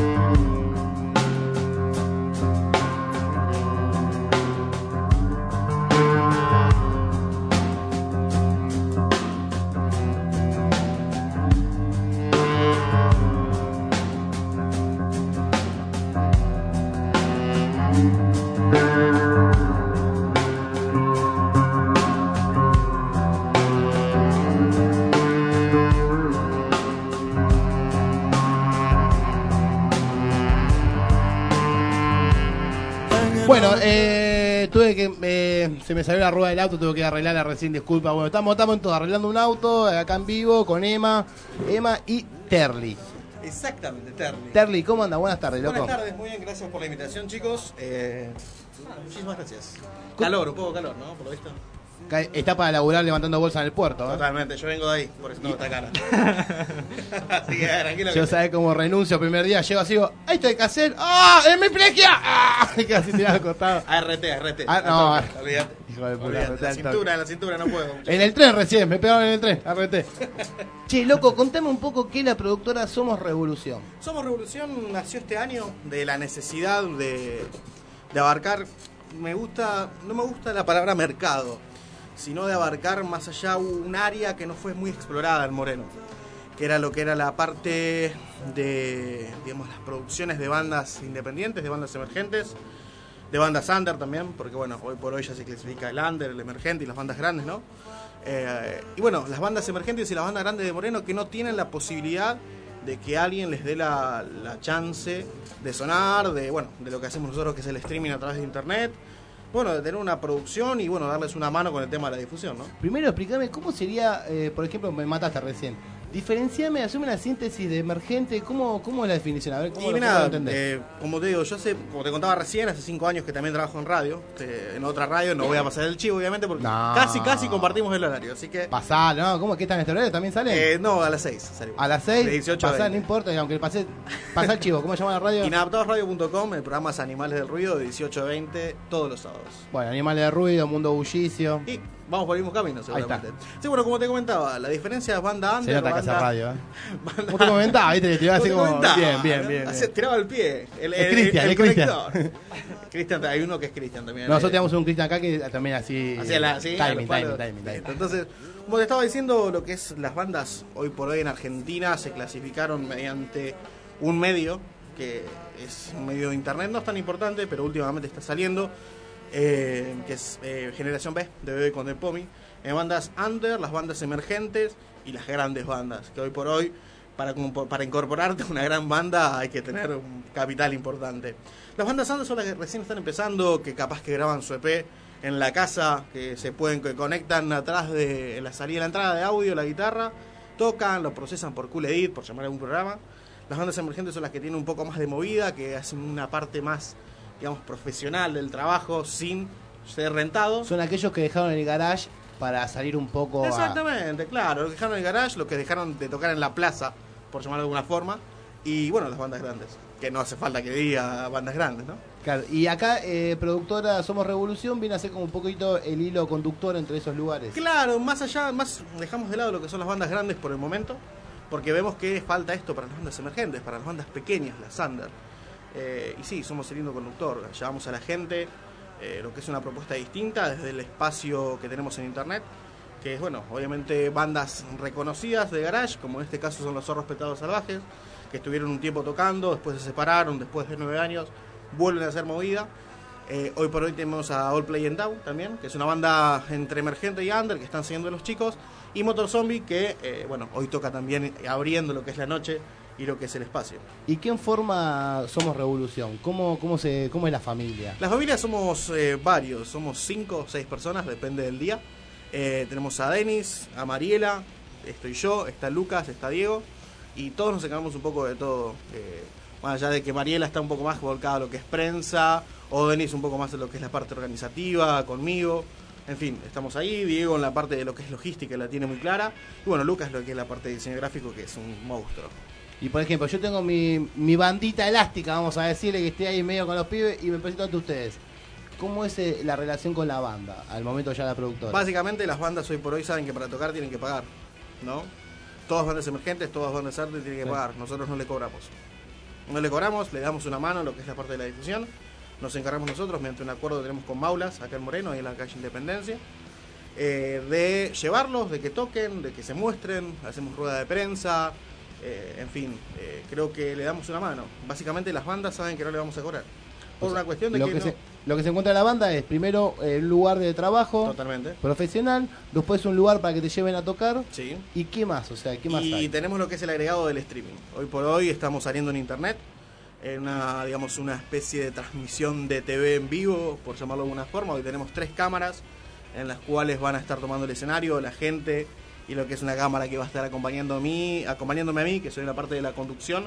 Bueno, eh, tuve que eh, se me salió la rueda del auto, tuve que arreglarla recién, disculpa. Bueno, estamos, estamos en todo, arreglando un auto acá en vivo con Emma, Emma y Terli. Exactamente, Terli. Terli, ¿cómo anda? Buenas tardes, loco. Buenas tardes, muy bien, gracias por la invitación, chicos. Eh, muchísimas gracias. Calor, un poco calor, ¿no? Por lo visto. Está para laburar levantando bolsas en el puerto, ¿eh? Totalmente, yo vengo de ahí, por eso no está cara. Así que tranquilo. Yo sabés cómo renuncio el primer día, llego así, digo, ¡ahí estoy que hacer! ¡Ah! ¡Es mi plequia! ¡Ah! Y casi tirado al costado. A R T, A R T. Ah, no, olvídate. Hijo de puta. Olvídate. La cintura, en la cintura no puedo. En el tren recién, me pegaron en el tren, R T. Che, loco, contame un poco qué es la productora Somos Revolución. Somos Revolución nació este año de la necesidad de, de abarcar, me gusta, no me gusta la palabra mercado, sino de abarcar más allá un área que no fue muy explorada en Moreno, que era lo que era la parte de, digamos, las producciones de bandas independientes, de bandas emergentes, de bandas under también, porque bueno, hoy por hoy ya se clasifica el under, el emergente y las bandas grandes, ¿no? Eh, y bueno, las bandas emergentes y las bandas grandes de Moreno que no tienen la posibilidad de que alguien les dé la, la chance de sonar, de bueno, de lo que hacemos nosotros, que es el streaming a través de internet. Bueno, de tener una producción y bueno, darles una mano con el tema de la difusión, ¿no? Primero explícame cómo sería, eh, por ejemplo, me mataste recién. Diferenciame, asume una síntesis de emergente, ¿cómo, cómo es la definición? A ver, ¿cómo y lo nada, puedo entender? Eh, como te digo, yo hace, como te contaba recién, hace cinco años que también trabajo en radio, eh, en otra radio, no voy a pasar el chivo, obviamente, porque no. casi, casi compartimos el horario, así que... Pasá, ¿no? ¿Cómo es que está en este horario? ¿También sale? Eh, no, a las seis salimos. ¿A las seis? De dieciocho pasá, a no importa, aunque pasé, pasá el chivo, ¿cómo se llama la radio? inadaptados radio punto com, el programa es Animales del Ruido, de dieciocho a veinte, todos los sábados. Bueno, Animales de Ruido, Mundo Bullicio. Y vamos por el mismo camino, seguramente. Ahí está. Sí, bueno, como te comentaba, la diferencia es banda under. Se nota que banda... hace radio, ¿eh? Como te comentaba, ¿viste? Te iba así como... Bien, bien, bien. Hace, tiraba el pie. El, es Cristian, es Cristian. Cristian, hay uno que es Cristian también. Nosotros tenemos un Cristian acá que también así... Hacia la, sí, timing, timing, timing, timing. Entonces, como te estaba diciendo, lo que es las bandas hoy por hoy en Argentina se clasificaron mediante un medio, que es un medio de internet, no es tan importante, pero últimamente está saliendo, eh, que es eh, Generación B, de Bebe con Pomi, en bandas under, las bandas emergentes y las grandes bandas, que hoy por hoy, para, para incorporarte a una gran banda hay que tener un capital importante. Las bandas under son las que recién están empezando, que capaz que graban su E P en la casa, que se pueden, que conectan atrás de la salida, la entrada de audio, la guitarra, tocan, lo procesan por Cool Edit, por llamar a algún programa. Las bandas emergentes son las que tienen un poco más de movida, que hacen una parte más, digamos, profesional del trabajo sin ser rentado. Son aquellos que dejaron el garage para salir un poco. Exactamente, a... claro, los que dejaron el garage, los que dejaron de tocar en la plaza, por llamarlo de alguna forma, y bueno, las bandas grandes, que no hace falta que diga bandas grandes, ¿no? Claro, y acá, eh, productora Somos Revolución, viene a ser como un poquito el hilo conductor entre esos lugares. Claro, más allá, más dejamos de lado lo que son las bandas grandes por el momento, porque vemos que falta esto para las bandas emergentes, para las bandas pequeñas, las under. Eh, y sí, somos el hilo conductor, llevamos a la gente eh, lo que es una propuesta distinta desde el espacio que tenemos en internet, que es, bueno, obviamente bandas reconocidas de garage, como en este caso son los Zorros Petados Salvajes, que estuvieron un tiempo tocando, después se separaron, después de nueve años vuelven a hacer movida. Eh, hoy por hoy tenemos a All Play and Down también, que es una banda entre emergente y under que están siguiendo los chicos, y Motor Zombie, que eh, bueno, hoy toca también abriendo lo que es la noche y lo que es el espacio. ¿Y quién forma Somos Revolución? ¿Cómo, cómo, se, cómo es la familia? La familia somos eh, varios, somos cinco o seis personas, depende del día. Eh, tenemos a Denis, a Mariela, estoy yo, está Lucas, está Diego, y todos nos encargamos un poco de todo. Eh, más allá de que Mariela está un poco más volcada a lo que es prensa, o Denis un poco más en lo que es la parte organizativa, conmigo. En fin, estamos ahí. Diego en la parte de lo que es logística la tiene muy clara. Y bueno, Lucas lo que es la parte de diseño gráfico, que es un monstruo. Y por ejemplo, yo tengo mi, mi bandita elástica, vamos a decirle, que esté ahí medio con los pibes y me presento ante ustedes. ¿Cómo es eh, la relación con la banda al momento ya de la productora? Básicamente las bandas hoy por hoy saben que para tocar tienen que pagar, ¿no? Todas bandas emergentes, todas bandas artes tienen que sí. pagar. Nosotros no le cobramos. No le cobramos, le damos una mano a lo que es la parte de la difusión. Nos encargamos nosotros, mediante un acuerdo que tenemos con Maulas, acá en Moreno, ahí en la calle Independencia, eh, de llevarlos, de que toquen, de que se muestren, hacemos rueda de prensa, eh, en fin, eh, creo que le damos una mano. Básicamente las bandas saben que no le vamos a cobrar. Por o sea, una cuestión de lo que, que no... se, lo que se encuentra en la banda es primero eh, un lugar de trabajo Totalmente. profesional, después un lugar para que te lleven a tocar. Sí. ¿Y qué más? O sea, ¿qué más y hay? tenemos lo que es el agregado del streaming. Hoy por hoy estamos saliendo en internet, en una, digamos, una especie de transmisión de T V en vivo, por llamarlo de alguna forma. Hoy tenemos tres cámaras en las cuales van a estar tomando el escenario, la gente, y lo que es una cámara que va a estar acompañando a mí, acompañándome a mí, que soy la parte de la conducción,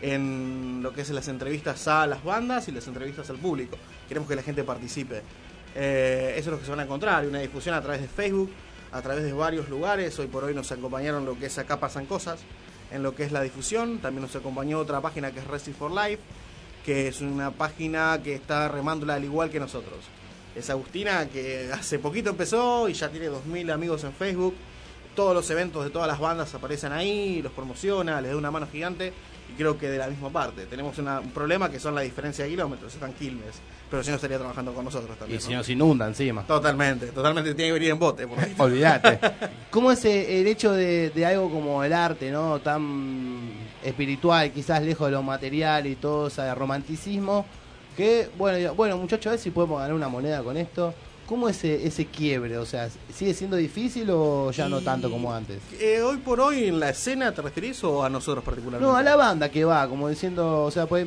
en lo que es las entrevistas a las bandas y las entrevistas al público. Queremos que la gente participe. Eh, eso es lo que se van a encontrar, una difusión a través de Facebook, a través de varios lugares. Hoy por hoy nos acompañaron lo que es Acá Pasan Cosas, en lo que es la difusión. También nos acompañó otra página que es Racing for Life, que es una página que está remándola al igual que nosotros. Es Agustina, que hace poquito empezó y ya tiene dos mil amigos en Facebook. Todos los eventos de todas las bandas aparecen ahí, los promociona, les da una mano gigante. Y creo que de la misma parte. Tenemos una, un problema que son la diferencia de kilómetros. Están Quilmes, pero si no estaría trabajando con nosotros también. Y si ¿no? nos inunda encima. Totalmente, totalmente tiene que venir en bote. Por ahí. Olvídate. ¿Cómo es el hecho de, de algo como el arte, ¿no? Tan espiritual, quizás lejos de lo material y todo ese romanticismo? Que, bueno, bueno muchachos, a ver si podemos ganar una moneda con esto. ¿Cómo es ese, ese quiebre? O sea, ¿sigue siendo difícil o ya y, no tanto como antes? Eh, hoy por hoy en la escena, ¿te referís o a nosotros particularmente? No, a la banda que va, como diciendo, o sea, pues...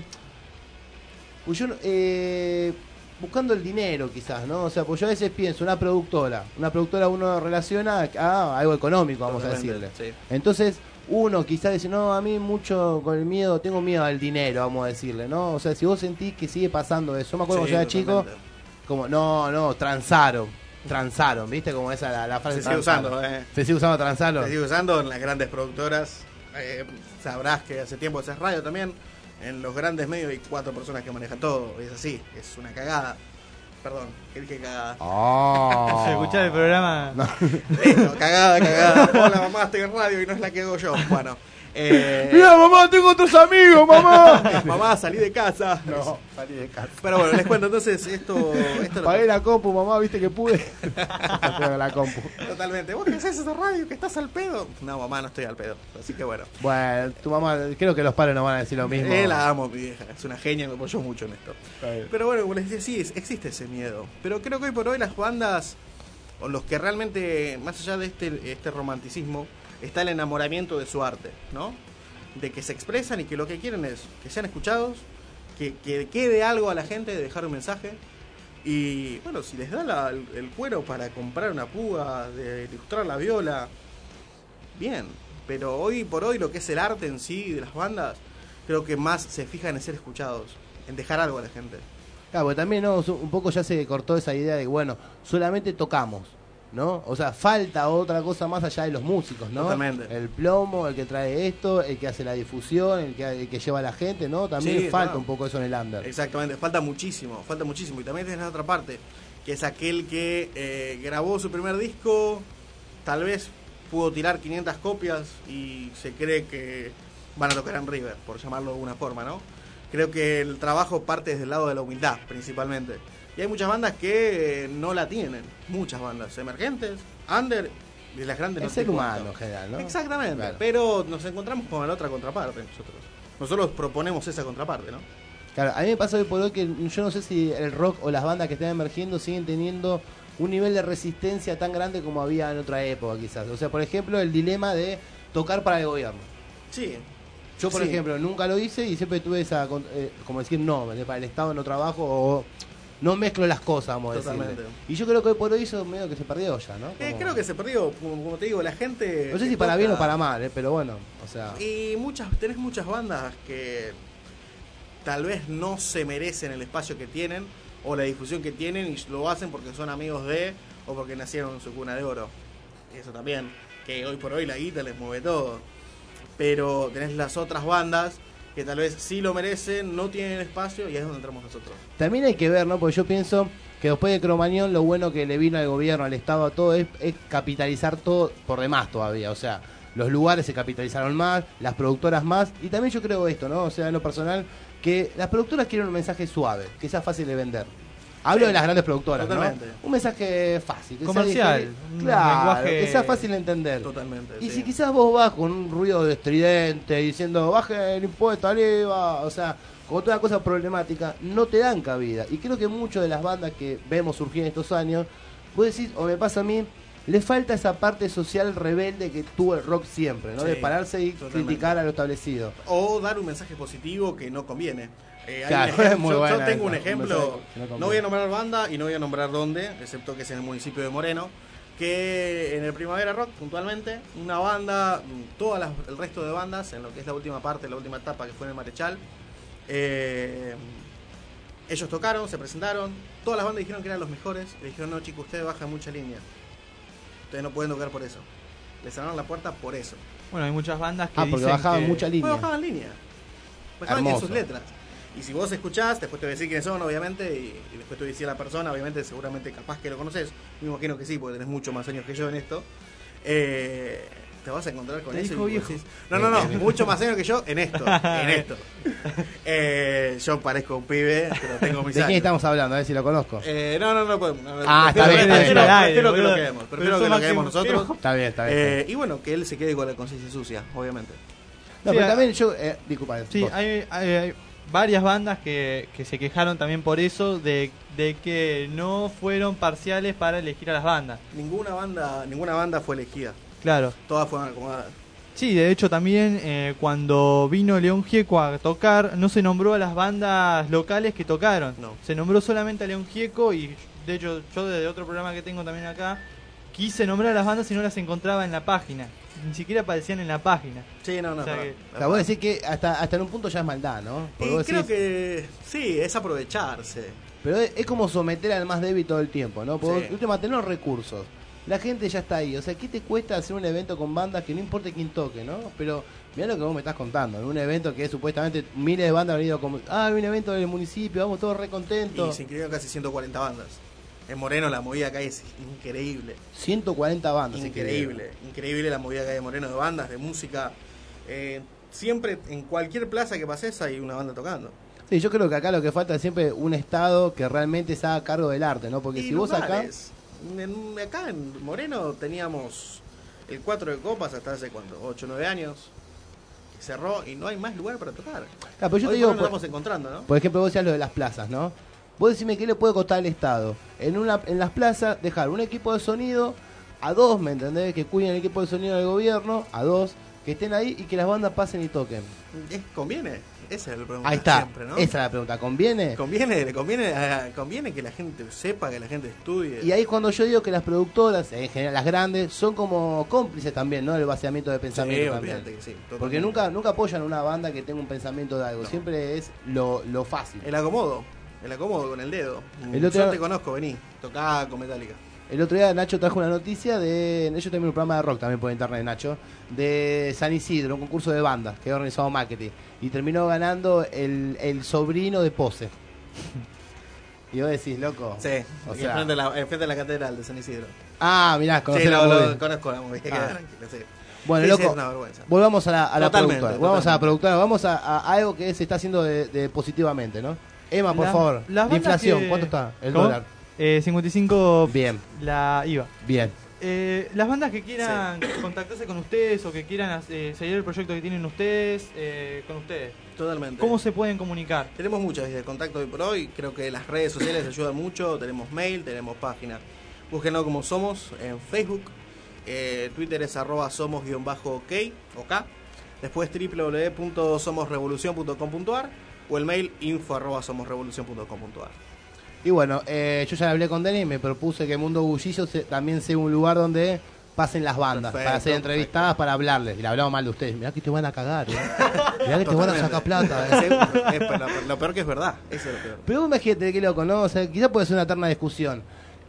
pues yo, eh, buscando el dinero quizás, ¿no? O sea, pues yo a veces pienso, una productora, una productora uno relaciona a algo económico, vamos Totalmente, a decirle. Sí. Entonces, uno quizás dice, no, a mí mucho con el miedo, tengo miedo al dinero, vamos a decirle, ¿no? O sea, si vos sentís que sigue pasando eso, yo me acuerdo sí, cuando yo era chico... Como, no, no, transaron, transaron, ¿viste? Como esa la, la frase. Se sigue usando, eh. Se sigue usando transarlo. Se sigue usando en las grandes productoras. Eh, sabrás que hace tiempo haces radio también. En los grandes medios hay cuatro personas que manejan todo. Es así, es una cagada. Perdón, ¿qué dije cagada? Oh. ¿Se escuchaba el programa? No. Listo, cagada, cagada. Hola mamá, estoy en radio y no es la que hago yo. Bueno. Eh... Mira mamá, tengo otros amigos, mamá. Mamá, salí de casa. No, salí de casa. Pero bueno, les cuento entonces esto. esto Pagué lo... la compu, mamá, viste que pude. la compu. Totalmente. ¿Vos qué haces esa radio? ¿Que estás al pedo? No, mamá, no estoy al pedo. Así que bueno. Bueno, tu mamá, creo que los padres no van a decir lo mismo. Eh, la amo, mi vieja. Es una genia, me apoyó mucho en esto. Pero bueno, como les decía, sí, existe ese miedo. Pero creo que hoy por hoy las bandas, o los que realmente, más allá de este, este romanticismo, está el enamoramiento de su arte, ¿no? De que se expresan y que lo que quieren es que sean escuchados, que, que quede algo a la gente, de dejar un mensaje. Y bueno, si les da la, el, el cuero para comprar una púa, de ilustrar la viola, bien. Pero hoy por hoy lo que es el arte en sí de las bandas, creo que más se fijan en ser escuchados, en dejar algo a la gente. Claro, porque también ¿no? un poco ya se cortó esa idea de, bueno, solamente tocamos, ¿no? O sea, falta otra cosa más allá de los músicos, ¿no? Totalmente. El plomo, el que trae esto, el que hace la difusión, el que, el que lleva a la gente, ¿no? También sí, falta claro. un poco eso en el under. Exactamente, falta muchísimo, falta muchísimo. Y también tienes la otra parte, que es aquel que eh, grabó su primer disco, tal vez pudo tirar quinientas copias y se cree que van a tocar en River, por llamarlo de alguna forma, ¿no? Creo que el trabajo parte desde el lado de la humildad, principalmente. Y hay muchas bandas que no la tienen. Muchas bandas emergentes, under, y las grandes. Es el humano en general, ¿no? Exactamente. Claro. Pero nos encontramos con la otra contraparte nosotros. Nosotros proponemos esa contraparte, ¿no? Claro, a mí me pasa hoy por hoy que yo no sé si el rock o las bandas que están emergiendo siguen teniendo un nivel de resistencia tan grande como había en otra época, quizás. O sea, por ejemplo, el dilema de tocar para el gobierno. Sí. Yo, por sí. ejemplo, nunca lo hice y siempre tuve esa, eh, como decir, no, para el Estado no trabajo o no mezclo las cosas, vamos a decirle. Y yo creo que hoy por hoy eso medio que se perdió ya, ¿no? Eh, creo que se perdió, como, como te digo, la gente... No sé si para toca... bien o para mal, eh, pero bueno, o sea... Y muchas, tenés muchas bandas que tal vez no se merecen el espacio que tienen o la difusión que tienen y lo hacen porque son amigos de o porque nacieron en su cuna de oro. Y eso también, que hoy por hoy la guita les mueve todo. pero tenés las otras bandas que tal vez sí lo merecen, no tienen espacio, y ahí es donde entramos nosotros. También hay que ver, ¿no? Porque yo pienso que después de Cromañón lo bueno que le vino al gobierno, al Estado, a todo, es, es capitalizar todo por demás todavía. O sea, los lugares se capitalizaron más, las productoras más, y también yo creo esto, ¿no? O sea, en lo personal, que las productoras quieren un mensaje suave, que sea fácil de vender. Hablo sí, de las grandes productoras, totalmente, ¿no? Un mensaje fácil. Que comercial. Sea, que, claro, lenguaje... que sea fácil de entender. Totalmente. Y sí. si quizás vos vas con un ruido de estridente diciendo baje el impuesto al I V A, o sea, con toda cosa problemática, no te dan cabida. Y creo que muchas de las bandas que vemos surgir en estos años, vos decís, o me pasa a mí, le falta esa parte social rebelde que tuvo el rock siempre, ¿no? Sí, de pararse y totalmente. Criticar a lo establecido. O dar un mensaje positivo que no conviene. Eh, claro, ejemplo, muy yo, yo tengo esa, un ejemplo, un no, no voy a nombrar banda y no voy a nombrar dónde, excepto que es en el municipio de Moreno, que en el Primavera Rock, puntualmente, una banda, todas las, el resto de bandas, en lo que es la última parte, la última etapa que fue en el Marechal, eh, ellos tocaron, se presentaron, todas las bandas dijeron que eran los mejores, y dijeron, no chicos, ustedes bajan mucha línea, ustedes no pueden tocar por eso, les cerraron la puersta por eso. Bueno, hay muchas bandas que ah, porque dicen bajaban que... mucha línea. Pues bajaban línea, bajaban en sus letras. Y si vos escuchás, después te voy a decir quiénes son, obviamente, y, y después te voy a decir a la persona, obviamente, seguramente capaz que lo conoces, me imagino que sí, porque tenés mucho más años que yo en esto, eh, te vas a encontrar con te eso. Dijo y viejo. Decís, no, no, no, mucho más años que yo en esto, en esto. Eh, yo parezco un pibe, pero tengo mis ¿De años. quién estamos hablando? A ver si lo conozco. Eh, no, no, no podemos. No, ah, está bien, está bien. Prefiero que lo quedemos, prefiero que lo quedemos nosotros. Está bien, está bien. Eh, y bueno, que él se quede con la conciencia sucia, obviamente. No, sí, pero a... también yo, eh, disculpa. Sí, hay, hay, hay varias bandas que, que se quejaron también por eso, de, de que no fueron parciales para elegir a las bandas. Ninguna banda ninguna banda fue elegida. Claro. Todas fueron acomodadas. Sí, de hecho también eh, cuando vino León Gieco a tocar, no se nombró a las bandas locales que tocaron. No. Se nombró solamente a León Gieco y de hecho yo desde otro programa que tengo también acá, quise nombrar a las bandas y no las encontraba en la página. Ni siquiera aparecían en la página. Sí, no, no. O sea, no, que, o sea vos decís que hasta, hasta en un punto ya es maldad, ¿no? Porque y vos creo decís, que sí, es aprovecharse. Pero es, es como someter al más débil todo el tiempo, ¿no? Porque sí. Últimamente tener recursos. La gente ya está ahí. O sea, ¿qué te cuesta hacer un evento con bandas que no importa quién toque, ¿no? Pero mirá lo que vos me estás contando. En un evento que es supuestamente miles de bandas han venido como, ah, hay un evento del municipio, vamos todos re contentos. Y se inscribieron casi ciento cuarenta bandas. En Moreno la movida acá es increíble. ciento cuarenta bandas. Increíble, increíble la movida acá de Moreno de bandas, de música. Eh, siempre, en cualquier plaza que pases hay una banda tocando. Sí, yo creo que acá lo que falta es siempre un estado que realmente se haga cargo del arte, ¿no? Porque y si vos acá... En, acá en Moreno teníamos el cuatro de copas hasta hace, ¿cuánto? ocho o nueve años. Cerró y no hay más lugar para tocar. Claro, pero yo Hoy te digo, nos por, estamos encontrando, ¿no? Por ejemplo, vos decías lo de las plazas, ¿no? Vos decime qué le puede costar al Estado en una en las plazas dejar un equipo de sonido a dos, ¿me entendés? Que cuiden el equipo de sonido del gobierno, a dos, que estén ahí y que las bandas pasen y toquen. ¿Es, ¿Conviene? Esa es la pregunta. Ahí está, siempre, ¿no? Esa es la pregunta, ¿conviene? Conviene, conviene, conviene que la gente sepa, que la gente estudie. Y ahí es cuando yo digo que las productoras, en general las grandes, son como cómplices también, ¿no? Del vaciamiento de pensamiento. Sí, también. Que sí, porque nunca nunca apoyan una banda que tenga un pensamiento de algo, no. Siempre es lo, lo fácil. El acomodo, el acomodo con el dedo. El otro yo día... te conozco, vení, tocá con Metallica. El otro día Nacho trajo una noticia de... Ellos también un programa de rock también por internet, Nacho. De San Isidro, un concurso de bandas que había organizado Marketing. Y terminó ganando el, el sobrino de Pose. Y vos decís, loco. Sí, o sea, enfrente, de la, enfrente de la catedral de San Isidro. Ah, mirá, conocés sí, la lo, movida. lo, conozco la movida. Ah. Sí. Bueno, sí, loco, sí, es una vergüenza. volvamos a la, a la productora. Totalmente. Volvamos a la productora. Vamos a, a algo que se está haciendo de, de positivamente, ¿no? Emma, por la, favor. La inflación, que... ¿cuánto está el ¿Cómo? dólar? Eh, cincuenta y cinco. Bien. La I V A. Bien. Eh, las bandas que quieran sí. contactarse con ustedes o que quieran eh, seguir el proyecto que tienen ustedes, eh, con ustedes. Totalmente. ¿Cómo se pueden comunicar? Tenemos muchas vías de contacto hoy por hoy. Creo que las redes sociales ayudan mucho. Tenemos mail, tenemos página. Búsquenlo como Somos en Facebook. Eh, Twitter es arroba somos-ok o K. Después doble u doble u doble u punto somos revolución punto com punto a r o el mail info arroba somos revolución punto com punto a r. Y bueno, eh, yo ya hablé con Denis y me propuse que Mundo Bullillo se, también sea un lugar donde pasen las bandas. Perfecto, para ser entrevistadas, perfecto. Para hablarles. Y le hablamos mal de ustedes. Mirá que te van a cagar, ¿eh? Mirá que te van a sacar plata, ¿eh? Es, es, lo, lo peor que es verdad. Eso es lo peor. Pero vos imagínate, qué loco, ¿no? O sea, quizás puede ser una eterna discusión.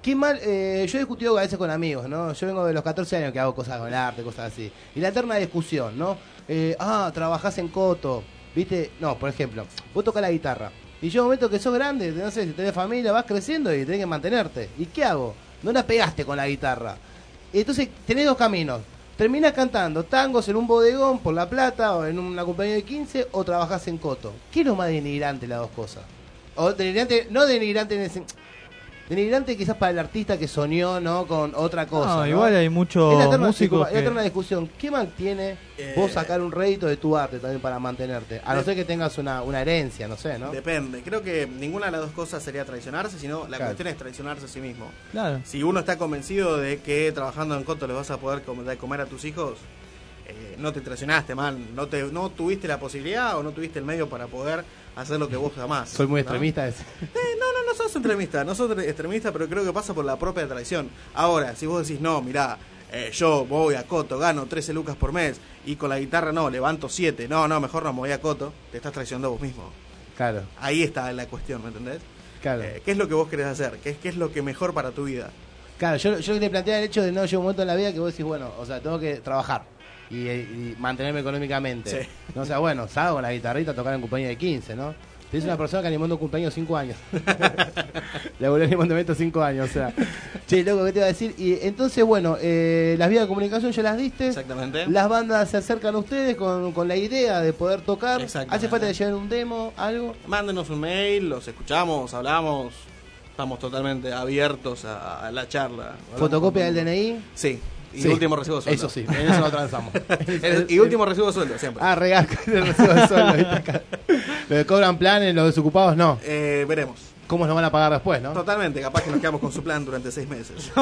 Qué mal, eh, yo he discutido a veces con amigos, ¿no? Yo vengo de los catorce años que hago cosas con el arte, cosas así. Y la eterna discusión, ¿no? Eh, ah, trabajás en coto, ¿viste? No, por ejemplo, vos tocás la guitarra. Y llega un momento que sos grande, no sé, si tenés familia, vas creciendo y tenés que mantenerte. ¿Y qué hago? No la pegaste con la guitarra. Entonces tenés dos caminos. Terminás cantando tangos en un bodegón por La Plata o en una compañía de quince o trabajás en coto. ¿Qué es lo más denigrante las dos cosas? O denigrante, no denigrante en ese... Denigrante quizás para el artista que soñó, ¿no? Con otra cosa. No, ¿no? Igual hay muchos músicos. Es la eterna discusión. ¿Qué mal tiene eh... vos sacar un rédito de tu arte también para mantenerte? A no ser que tengas una, una herencia, no sé, ¿no? Depende. Creo que ninguna de las dos cosas sería traicionarse, sino la claro. cuestión es traicionarse a sí mismo. Claro. Si uno está convencido de que trabajando en coto le vas a poder comer, comer a tus hijos, eh, no te traicionaste, man. No, te, no tuviste la posibilidad o no tuviste el medio para poder hacer lo que vos amás. Soy muy ¿no? extremista. Eh, no, no, no sos extremista, no sos extremista, pero creo que pasa por la propia traición. Ahora, si vos decís, no, mirá, eh, yo voy a coto, gano trece lucas por mes, y con la guitarra no, levanto siete, no, no, mejor no me voy a coto, te estás traicionando vos mismo. Claro. Ahí está la cuestión, ¿me entendés? Claro. Eh, ¿Qué es lo que vos querés hacer? ¿Qué es, qué es lo que mejor para tu vida? Claro, yo, yo te planteaba el hecho de no, llega un momento en la vida que vos decís, bueno, o sea, tengo que trabajar y, y mantenerme económicamente. Sí. No, o sea, bueno, salgo con la guitarrita a tocar en compañía de quince, ¿no? Es una persona que animó un cumpleaños cinco años. Le volvió animando un evento cinco años, o sea. Che, loco, ¿qué te iba a decir? Y entonces, bueno, eh, las vías de comunicación ya las diste. Exactamente. Las bandas se acercan a ustedes con, con la idea de poder tocar. ¿Hace falta que lleven un demo, algo? Mándenos un mail, los escuchamos, hablamos. Estamos totalmente abiertos a, a la charla. ¿Fotocopia del D N I? Sí. Y sí. último recibo de sueldo. Eso sí, en eso lo transamos. Y último recibo de sueldo, siempre. Ah, regal el recibo de sueldo. ¿Viste? Lo que cobran planes, los desocupados no. Eh, veremos. ¿Cómo nos van a pagar después, no? Totalmente, capaz que nos quedamos con su plan durante seis meses.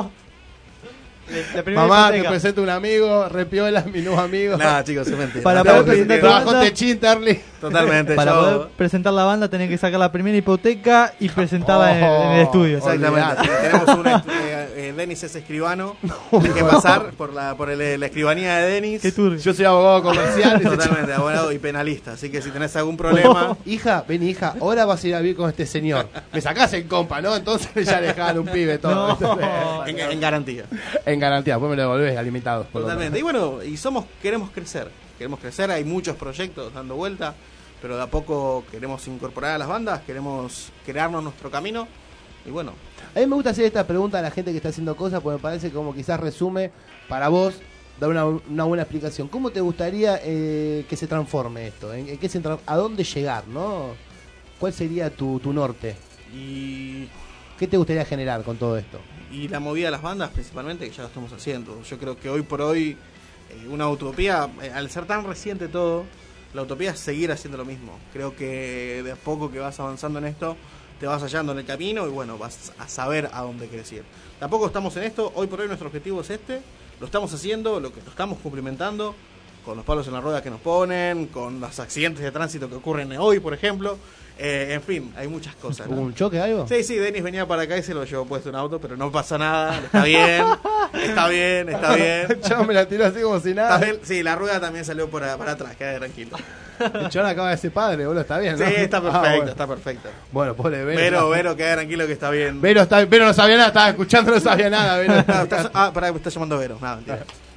La Mamá, hipoteca. Te presento un amigo, repiola, mi nuevo amigo. Nah, chicos, es mentira. Para poder presentar Trabajo Techín, Terli. Totalmente. Para yo... poder presentar la banda tenés que sacar la primera hipoteca y presentarla oh, en, el, en el estudio. Exactamente. Tenemos un eh, eh, Denis es escribano. No, Hay que pasar por la por el, la escribanía de Denis. Qué turbio. Yo soy abogado comercial. Totalmente, abogado y penalista. Así que si tenés algún problema... Hija, ven hija, ahora vas a ir a vivir con este señor. Me sacás en compa, ¿no? Entonces ya dejaban un pibe todo. No. en, en garantía. En garantía, después me lo devolvés alimentado. Totalmente. Y bueno, y somos queremos crecer. Queremos crecer, hay muchos proyectos dando vuelta, pero de a poco queremos incorporar a las bandas, queremos crearnos nuestro camino. Y bueno. A mí me gusta hacer esta pregunta a la gente que está haciendo cosas, porque me parece que como quizás resume para vos, dar una, una buena explicación. ¿Cómo te gustaría eh, que se transforme esto? ¿En, en qué se, ¿A dónde llegar, no? ¿Cuál sería tu, tu norte? Y... ¿Qué te gustaría generar con todo esto? Y la movida de las bandas principalmente, que ya lo estamos haciendo. Yo creo que hoy por hoy eh, una utopía, eh, al ser tan reciente todo, la utopía es seguir haciendo lo mismo. Creo que de a poco que vas avanzando en esto, te vas hallando en el camino y bueno, vas a saber a dónde querés ir. Tampoco estamos en esto, hoy por hoy nuestro objetivo es este, lo estamos haciendo, lo que lo estamos cumplimentando, con los palos en la rueda que nos ponen, con los accidentes de tránsito que ocurren hoy, por ejemplo. Eh, en fin, hay muchas cosas, ¿no? ¿Hubo un choque, algo? Sí, sí, Denis venía para acá y se lo llevó puesto en auto, pero no pasa nada, está bien, está bien, está bien. Yo me la tiró así como si nada. Sí, la rueda también salió por, para atrás, queda tranquilo. El chabón acaba de ser padre, boludo, está bien, ¿no? Sí, está perfecto, ah, bueno. está perfecto. Bueno, pobre Vero. Vero, Vero, queda tranquilo que está bien. Vero, está, Vero no sabía nada, estaba escuchando, no sabía nada. Vero. No, está, ah, pará, me está llamando Vero, nada, mentira.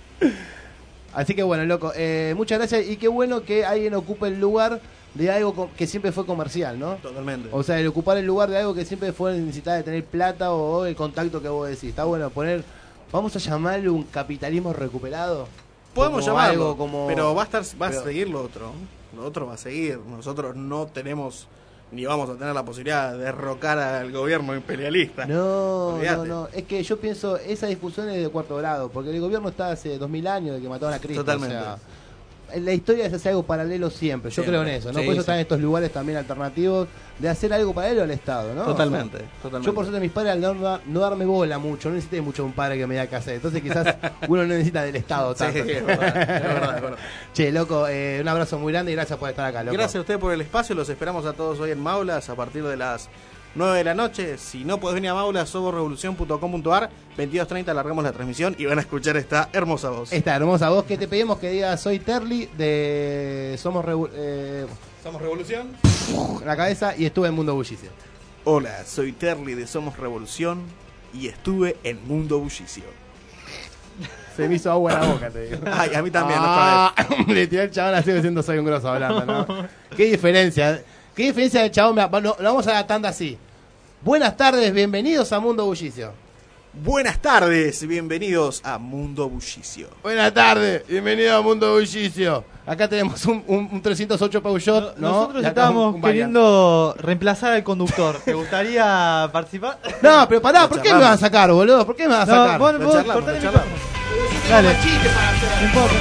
Así que bueno, loco, eh, muchas gracias y qué bueno que alguien ocupe el lugar de algo que siempre fue comercial, ¿no? Totalmente. O sea, el ocupar el lugar de algo que siempre fue necesitar de tener plata o el contacto que vos decís. Está bueno poner, vamos a llamarlo un capitalismo recuperado. Podemos como llamarlo, algo como... pero va a estar, va pero... a seguir lo otro. Lo otro va a seguir. Nosotros no tenemos ni vamos a tener la posibilidad de derrocar al gobierno imperialista. No, Olvídate. no, no. Es que yo pienso, esa discusión es de cuarto grado, porque el gobierno está hace dos mil años de que mataron a Cristo. Totalmente. O sea, la historia se hace algo paralelo siempre, yo Siempre. creo en eso, ¿no? Sí, por eso sí. están estos lugares también alternativos de hacer algo paralelo al Estado, ¿no? Totalmente, O sea, totalmente. Yo por suerte mis padres al no, no darme bola mucho, no necesité mucho un padre que me diga qué hacer, entonces quizás uno no necesita del Estado tanto. Sí, es verdad, es verdad, es verdad. Che, loco, eh, un abrazo muy grande y gracias por estar acá, loco. Gracias a usted por el espacio, los esperamos a todos hoy en Maulas a partir de las nueve de la noche. Si no podés venir a Maulas, somos revolución punto com punto ar, veintidós treinta largamos la transmisión y van a escuchar esta hermosa voz. Esta hermosa voz que te pedimos que diga soy Terli de Somos Revu eh, Somos Revolución. La cabeza y estuve en Mundo Bullicio. Hola, soy Terli de Somos Revolución y estuve en Mundo Bullicio. Se me hizo agua en la boca, te digo. Ay, a mí también, ah, le tiré el chabón así diciendo soy un grosso hablando, ¿no? Qué diferencia. Qué diferencia del chabón. Lo, lo vamos a la tanda así. Buenas tardes, bienvenidos a Mundo Bullicio. Buenas tardes, bienvenidos a Mundo Bullicio. Buenas tardes, bienvenidos a Mundo Bullicio. Acá tenemos un, un, un trescientos ocho Peugeot, ¿no? Nosotros estábamos un, un queriendo reemplazar al conductor. ¿Te gustaría participar? No, pero pará, ¿por qué me vas a sacar, boludo? ¿Por qué me vas a no, sacar? Vos, vos, cortale el micrófono. Dale. No importa,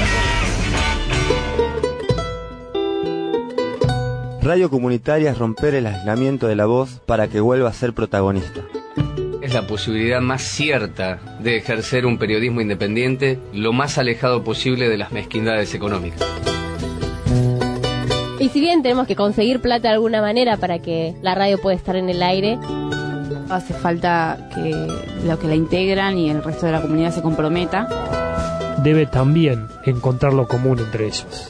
no importa. Radio comunitaria es romper el aislamiento de la voz para que vuelva a ser protagonista. Es la posibilidad más cierta de ejercer un periodismo independiente lo más alejado posible de las mezquindades económicas. Y si bien tenemos que conseguir plata de alguna manera para que la radio pueda estar en el aire, hace falta que los que la integran y el resto de la comunidad se comprometa. Debe también encontrar lo común entre ellos.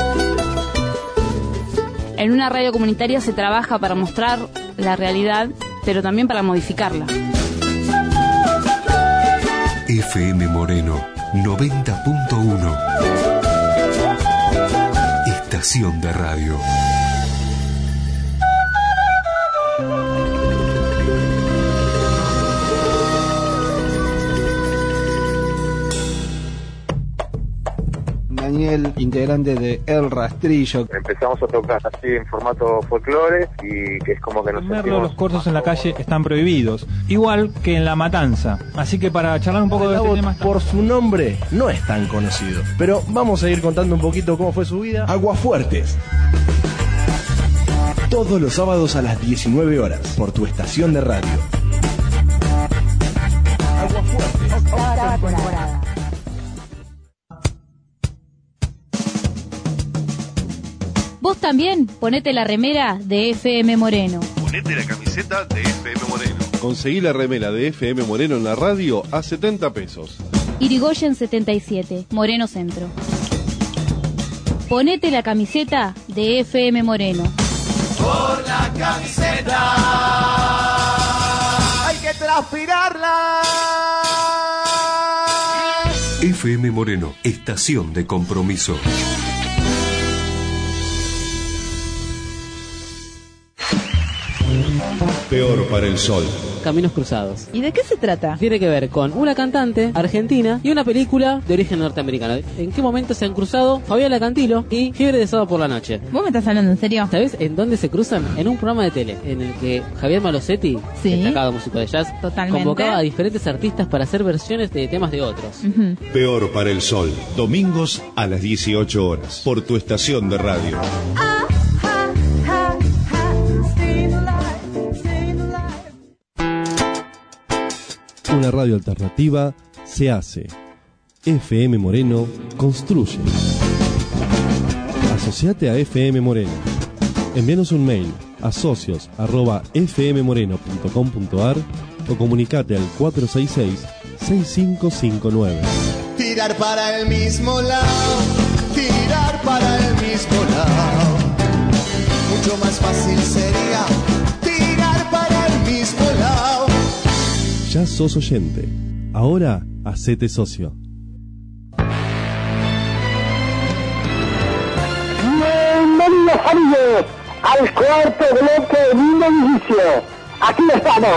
En una radio comunitaria se trabaja para mostrar la realidad, pero también para modificarla. F M Moreno noventa punto uno. Estación de radio. Daniel, integrante de El Rastrillo. Empezamos a tocar así en formato folclore y que es como que nos sentimos... Los corsos en la calle están prohibidos, igual que en La Matanza. Así que para charlar un poco de este tema... Por su nombre no es tan conocido, pero vamos a ir contando un poquito cómo fue su vida. Aguafuertes. Todos los sábados a las diecinueve horas por tu estación de radio. Aguafuertes. Octava temporada. Vos también ponete la remera de F M Moreno. Ponete la camiseta de F M Moreno. Conseguí la remera de F M Moreno en la radio a setenta pesos. Irigoyen setenta y siete, Moreno Centro. Ponete la camiseta de F M Moreno. Por la camiseta hay que transpirarla. F M Moreno, estación de compromiso. Peor para el sol. Caminos Cruzados. ¿Y de qué se trata? Tiene que ver con una cantante argentina y una película de origen norteamericano. ¿En qué momento se han cruzado Fabiola Cantilo y Fiebre de Sábado por la Noche? ¿Vos me estás hablando en serio? ¿Sabés en dónde se cruzan? En un programa de tele en el que Javier Malosetti, ¿sí? destacado músico de jazz, totalmente, convocaba a diferentes artistas para hacer versiones de temas de otros. Uh-huh. Peor para el sol. Domingos a las dieciocho horas por tu estación de radio. Una radio alternativa se hace. F M Moreno construye. Asociate a F M Moreno. Envíanos un mail a socios arroba f m moreno punto com punto a r o comunicate al cuatro seis seis, seis cinco cinco nueve. Tirar para el mismo lado, tirar para el mismo lado. Mucho más fácil sería tirar para el mismo lado. Ya sos oyente. Ahora, hacete socio. Bienvenidos amigos al cuarto bloque de Mundo Bullicio. Aquí estamos.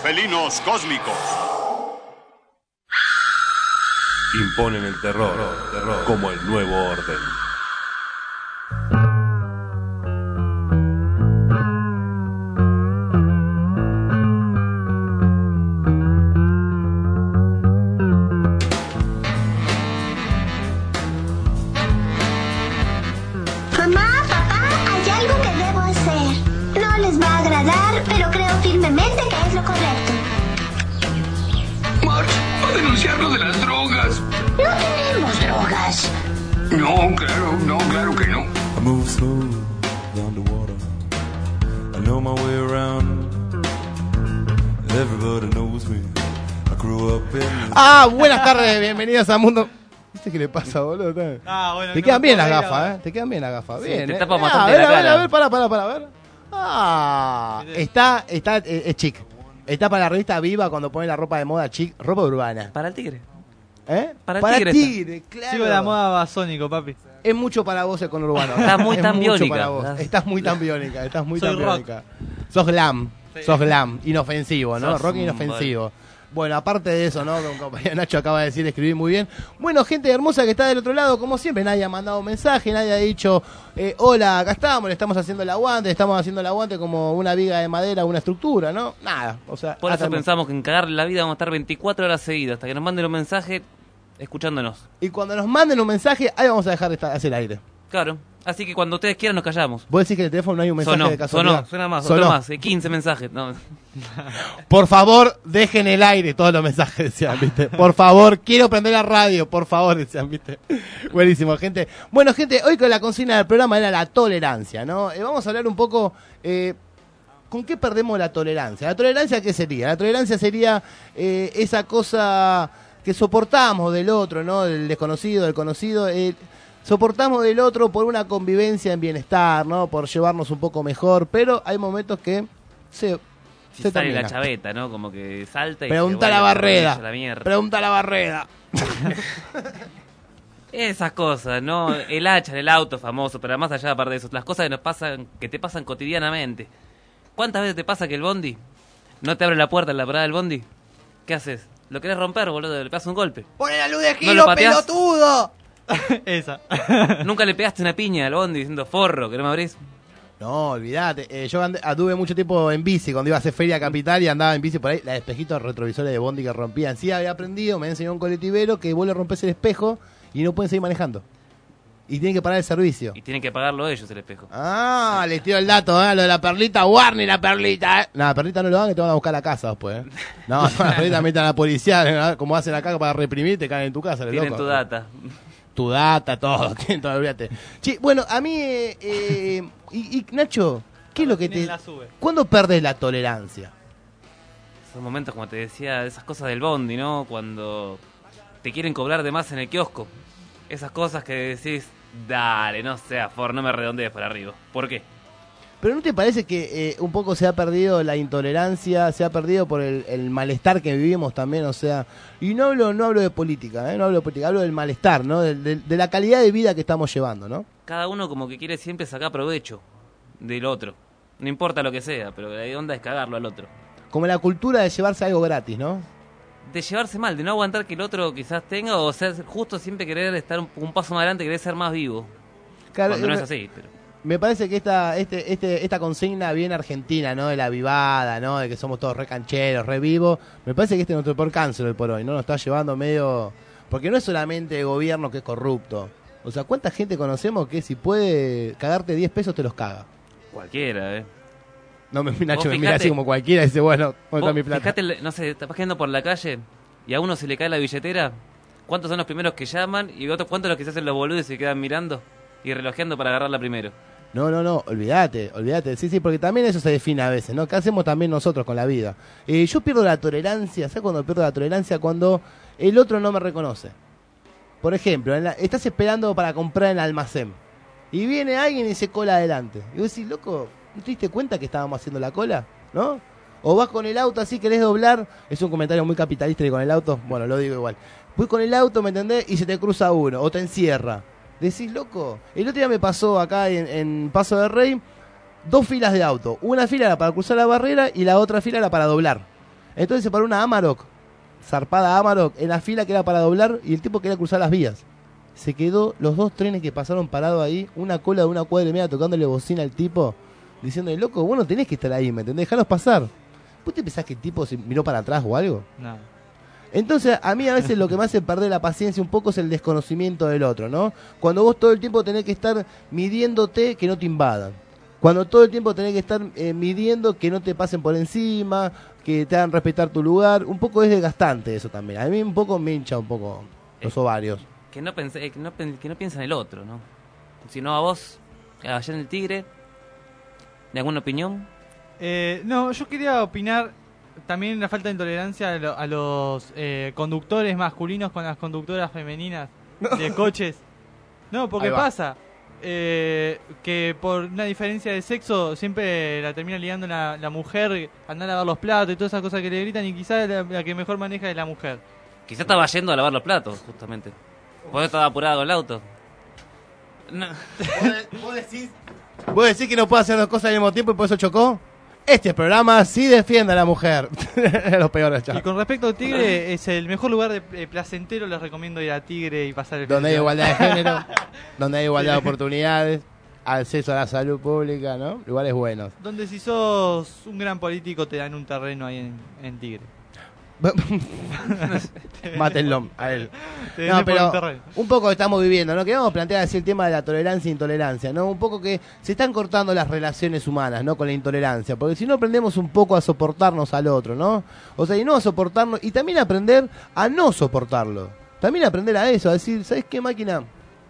felinos cósmicos. Imponen el terror, terror como el nuevo orden. Mamá, papá, hay algo que debo hacer. No les va a agradar, pero creo firmemente que es lo correcto. Marge, va a denunciar lo de las drogas. No tenemos drogas. No, claro, no, claro que no. I move smooth down the water. I know my way around. Everybody knows me. I grew up in. Ah, buenas tardes, bienvenidos a Mundo. ¿Viste qué le pasa, boludo? Ah, bueno, Te no quedan bien puedo las ir gafas, ahora. ¿eh? Te quedan bien las gafas. Sí, Bien, te ¿eh? tapa Ah, bastante a ver, la a ver, cara. a ver, para, para, para, a ver. Ah, está, está, eh, es chic. Está para la revista Viva cuando pone la ropa de moda chic, ropa urbana. Para el tigre. ¿Eh? Para el tigre tigre, claro. Sigo la moda basónico, papi. Es mucho para vos el conurbano. Estás muy Es tan mucho biónica. para vos. Estás muy tan biónica, estás muy Soy tan rock. biónica. Sos glam, Sí. sos glam, inofensivo, ¿no? Sos Rock un inofensivo. Bueno, aparte de eso, ¿no? Como compañero Nacho acaba de decir, escribí muy bien. Bueno, gente hermosa que está del otro lado, como siempre, nadie ha mandado mensaje, nadie ha dicho, eh, hola, acá estamos, le estamos haciendo el aguante, le estamos haciendo el aguante como una viga de madera, una estructura, ¿no? Nada, o sea... Por eso hasta- pensamos que en cagarle la vida vamos a estar veinticuatro horas seguidas, hasta que nos manden un mensaje escuchándonos. Y cuando nos manden un mensaje, ahí vamos a dejar de estar, hacer aire. Claro. Así que cuando ustedes quieran nos callamos. ¿Vos decís que en el teléfono no hay un mensaje Sonó, de casualidad? sonó, suena más, Sonó. otro más, eh, quince mensajes. No. Por favor, dejen el aire todos los mensajes, decían, ¿viste? Por favor, quiero prender la radio, por favor, decían, ¿viste? Buenísimo, gente. Bueno, gente, hoy con la consigna del programa era la tolerancia, ¿no? Eh, vamos a hablar un poco, eh, ¿con qué perdemos la tolerancia? ¿La tolerancia qué sería? La tolerancia sería eh, esa cosa que soportamos del otro, ¿no? Del desconocido, del conocido, eh, soportamos del otro por una convivencia en bienestar, ¿no? Por llevarnos un poco mejor, pero hay momentos que se... Si se sale termina. la chaveta, ¿no? Como que salta y Pregunta se a la vuelve Barreda. a la mierda. Pregunta a la Barreda. Esas cosas, ¿no? El hacha en el auto famoso, pero más allá aparte de eso, las cosas que nos pasan, que te pasan cotidianamente. ¿Cuántas veces te pasa que el bondi no te abre la puerta en la parada del bondi? ¿Qué haces? Lo querés romper, boludo, le pegas un golpe. ¡Pone la luz de ¿No giro, lo pateás? pelotudo! Esa. ¿Nunca le pegaste una piña al bondi diciendo forro, que no me abrís? No, olvídate. Eh, yo andé- anduve mucho tiempo en bici cuando iba a hacer Feria Capital y andaba en bici por ahí. La de espejitos retrovisores de bondi que rompían. Sí, había aprendido, me enseñó un colectivero que vos le rompes el espejo y no pueden seguir manejando. Y tienen que parar el servicio. Y tienen que pagarlo ellos el espejo. Ah, les tiro el dato, ¿eh? Lo de la perlita, Warney, la perlita, ¿eh? No, la perlita no lo hagan que te van a buscar a la casa después, ¿eh? No, no, la perlita metan a la policía, ¿eh? Como hacen acá para reprimir, te caen en tu casa, le Tienen loco. tu data. Tu data, todo, tienen todo, olvídate. Che, bueno, a mí, eh, eh, y, y Nacho, ¿qué es lo que te... La sube. ¿Cuándo perdés la tolerancia? Esos momentos, como te decía, esas cosas del bondi, ¿no? Cuando te quieren cobrar de más en el kiosco. Esas cosas que decís, dale, no sea for, no me redondees para arriba. ¿Por qué? Pero ¿no te parece que eh, un poco se ha perdido la intolerancia, se ha perdido por el, el malestar que vivimos también? O sea, y no hablo no hablo de política, ¿eh? No hablo de política, hablo del malestar, ¿no? De, de- de la calidad de vida que estamos llevando, ¿no? Cada uno como que quiere siempre sacar provecho del otro. No importa lo que sea, pero la onda es cagarlo al otro. Como la cultura de llevarse algo gratis, ¿no? De llevarse mal, de no aguantar que el otro quizás tenga, o ser justo siempre querer estar un, un paso más adelante, querer ser más vivo. Claro, Cuando no eh, es así, pero... Me parece que esta, este, este, esta consigna bien argentina, ¿no? De la vivada, ¿no? De que somos todos re cancheros, re vivos. Me parece que este es nuestro peor cáncer hoy por hoy, ¿no? Nos está llevando medio... Porque no es solamente el gobierno que es corrupto. O sea, ¿cuánta gente conocemos que si puede cagarte diez pesos te los caga? Cualquiera, ¿eh? No, me, Nacho Vos me mira fijate- así como cualquiera y dice, bueno, ¿dónde está mi Vos plata? fijate, no sé, estás paseando por la calle y a uno se le cae la billetera. ¿Cuántos son los primeros que llaman y otros cuántos los que se hacen los boludos y se quedan mirando y relojeando para agarrarla primero? No, no, no, olvídate, olvídate. Sí, sí, porque también eso se define a veces, ¿no? ¿Qué hacemos también nosotros con la vida? Eh, yo pierdo la tolerancia, ¿sabes cuándo pierdo la tolerancia? Cuando el otro no me reconoce. Por ejemplo, en la- estás esperando para comprar en el almacén y viene alguien y se cola adelante. Y vos decís, loco, ¿no te diste cuenta que estábamos haciendo la cola? ¿No? O vas con el auto así, querés doblar. Es un comentario muy capitalista de con el auto. Bueno, lo digo igual. Voy con el auto, ¿me entendés? Y se te cruza uno, o te encierra. Decís, loco. El otro día me pasó acá en, en Paso del Rey, dos filas de auto. Una fila era para cruzar la barrera y la otra fila era para doblar. Entonces se paró una Amarok, zarpada Amarok, en la fila que era para doblar y el tipo quería cruzar las vías. Se quedó los dos trenes que pasaron parados ahí, una cola de una cuadra y media tocándole bocina al tipo, diciéndole, loco, vos no tenés que estar ahí, ¿me entendés? Dejalos pasar. ¿Vos te pensás que el tipo se miró para atrás o algo? No. Entonces, a mí a veces lo que me hace perder la paciencia un poco es el desconocimiento del otro, ¿no? Cuando vos todo el tiempo tenés que estar midiéndote que no te invadan. Cuando todo el tiempo tenés que estar eh, midiendo que no te pasen por encima, que te hagan respetar tu lugar. Un poco es desgastante eso también. A mí un poco me hincha un poco los ovarios. Que no, pense, que, no, que no piensa en el otro, ¿no? Si no a vos, allá en el Tigre, ¿de alguna opinión? Eh, no, yo quería opinar también la falta de intolerancia a, lo, a los eh, conductores masculinos con las conductoras femeninas no. de coches. No, porque pasa eh, que por una diferencia de sexo siempre la termina ligando la, la mujer, andar a lavar los platos y todas esas cosas que le gritan, y quizás la, la que mejor maneja es la mujer. Quizás estaba yendo a lavar los platos, justamente. ¿Vos estaba apurado con el auto? No. ¿Vos, vos, decís, ¿Vos decís que no puede hacer dos cosas al mismo tiempo y por eso chocó? Este programa sí defiende a la mujer. Los peores, chavos. Y con respecto al Tigre, es el mejor lugar de eh, placentero. Les recomiendo ir a Tigre y pasar el donde hay igualdad de género, donde hay igualdad de oportunidades, acceso a la salud pública, ¿no? Lugares buenos. Donde si sos un gran político te dan un terreno ahí en, en Tigre. Mátenlo a él. No, pero un poco estamos viviendo, ¿no? Queremos plantear así el tema de la tolerancia e intolerancia, ¿no? Un poco que se están cortando las relaciones humanas, ¿no? Con la intolerancia, porque si no aprendemos un poco a soportarnos al otro, ¿no? O sea, y no a soportarnos, y también aprender a no soportarlo. También aprender a eso, a decir, ¿sabes qué, máquina?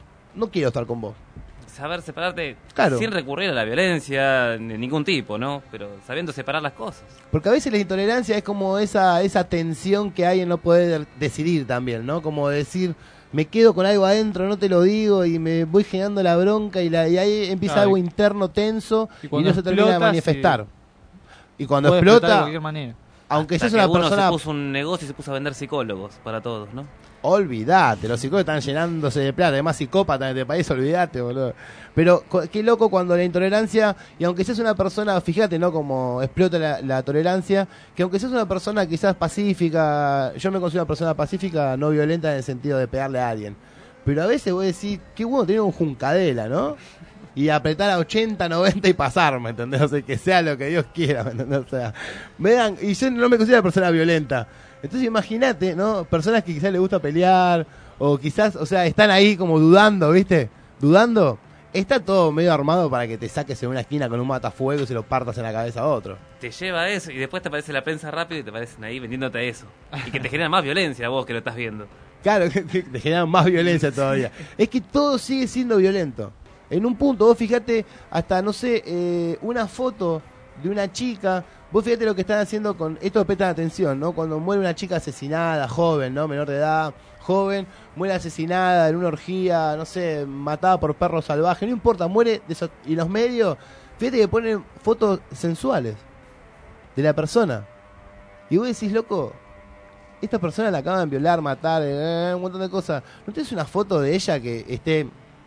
No quiero estar con vos. Saber separarte, claro, sin recurrir a la violencia de ningún tipo, ¿no? Pero sabiendo separar las cosas. Porque a veces la intolerancia es como esa esa tensión que hay en no poder decidir también, ¿no? Como decir, me quedo con algo adentro, no te lo digo, y me voy generando la bronca, y, la, y ahí empieza Ay. algo interno tenso, y, y no se termina de manifestar. Sí. Y cuando explota, de cualquier manera. Aunque seas una uno persona... se puso un negocio y se puso a vender psicólogos para todos, ¿no? Olvídate, los psicólogos están llenándose de plata, además psicópatas en este país, olvídate, boludo. Pero qué loco cuando la intolerancia, y aunque seas una persona, fíjate, ¿no? Como explota la, la tolerancia, que aunque seas una persona quizás pacífica, yo me considero una persona pacífica, no violenta en el sentido de pegarle a alguien, pero a veces voy a decir, qué bueno tener un juncadela, ¿no? Y apretar a ochenta, noventa y pasar, ¿me entendés? O sea, que sea lo que Dios quiera, ¿me entendés? O sea, me dan, y yo no me considero una persona violenta. Entonces imagínate, ¿no? Personas que quizás les gusta pelear, o quizás, o sea, están ahí como dudando, ¿viste? Dudando. Está todo medio armado para que te saques en una esquina con un matafuego y se lo partas en la cabeza a otro. Te lleva a eso y después te aparece la prensa rápido y te aparecen ahí vendiéndote eso. Y que te genera más violencia a vos que lo estás viendo. Claro, que te generan más violencia todavía. Es que todo sigue siendo violento. En un punto, vos fíjate, hasta, no sé, eh, una foto de una chica, vos fíjate lo que están haciendo con, esto prestan atención, ¿no? Cuando muere una chica asesinada, joven, ¿no? Menor de edad, joven, muere asesinada en una orgía, no sé, matada por perros salvajes, no importa, muere, de so- y los medios, fíjate que ponen fotos sensuales de la persona. Y vos decís, loco, esta persona la acaban de violar, matar, eh, un montón de cosas. ¿No tenés una foto de ella que esté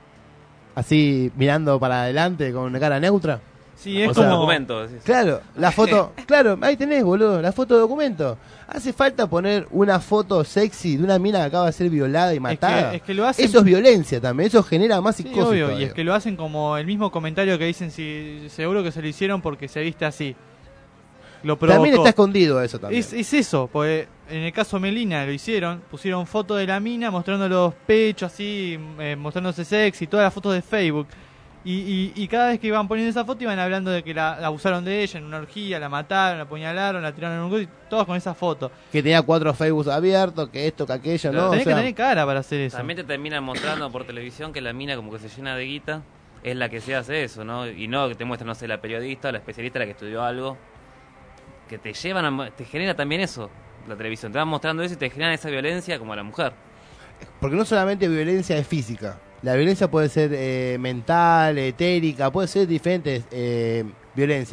así mirando para adelante con una cara neutra? Sí, es o como sea, documento. Sí, sí. Claro, la foto, claro, ahí tenés, boludo, la foto de documento. Hace falta poner una foto sexy de una mina que acaba de ser violada y matada. Es que, es que lo hacen... Eso es violencia también, eso genera más sí, psicosis. Obvio, todavía. y es que lo hacen como el mismo comentario que dicen, si seguro que se lo hicieron porque se viste así. Lo provocó. También está escondido eso también. Es, es eso, porque en el caso de Melina lo hicieron, pusieron foto de la mina mostrando los pechos así, eh, mostrándose sexy, todas las fotos de Facebook. Y, y, y cada vez que iban poniendo esa foto iban hablando de que la, la abusaron de ella en una orgía, la mataron, la apuñalaron, la tiraron en un coche, todos con esa foto. Que tenía cuatro Facebook abiertos, que esto, que aquello, Pero ¿no? Tenés o sea, que tener cara para hacer eso. También te terminan mostrando por televisión que la mina como que se llena de guita, es la que se hace eso, ¿no? Y no que te muestra, no sé, la periodista, la especialista, la que estudió algo. Que te llevan a, te genera también eso, la televisión. Te van mostrando eso y te generan esa violencia como a la mujer. Porque no solamente violencia es física. La violencia puede ser eh, mental, etérica, puede ser diferentes eh, violencias.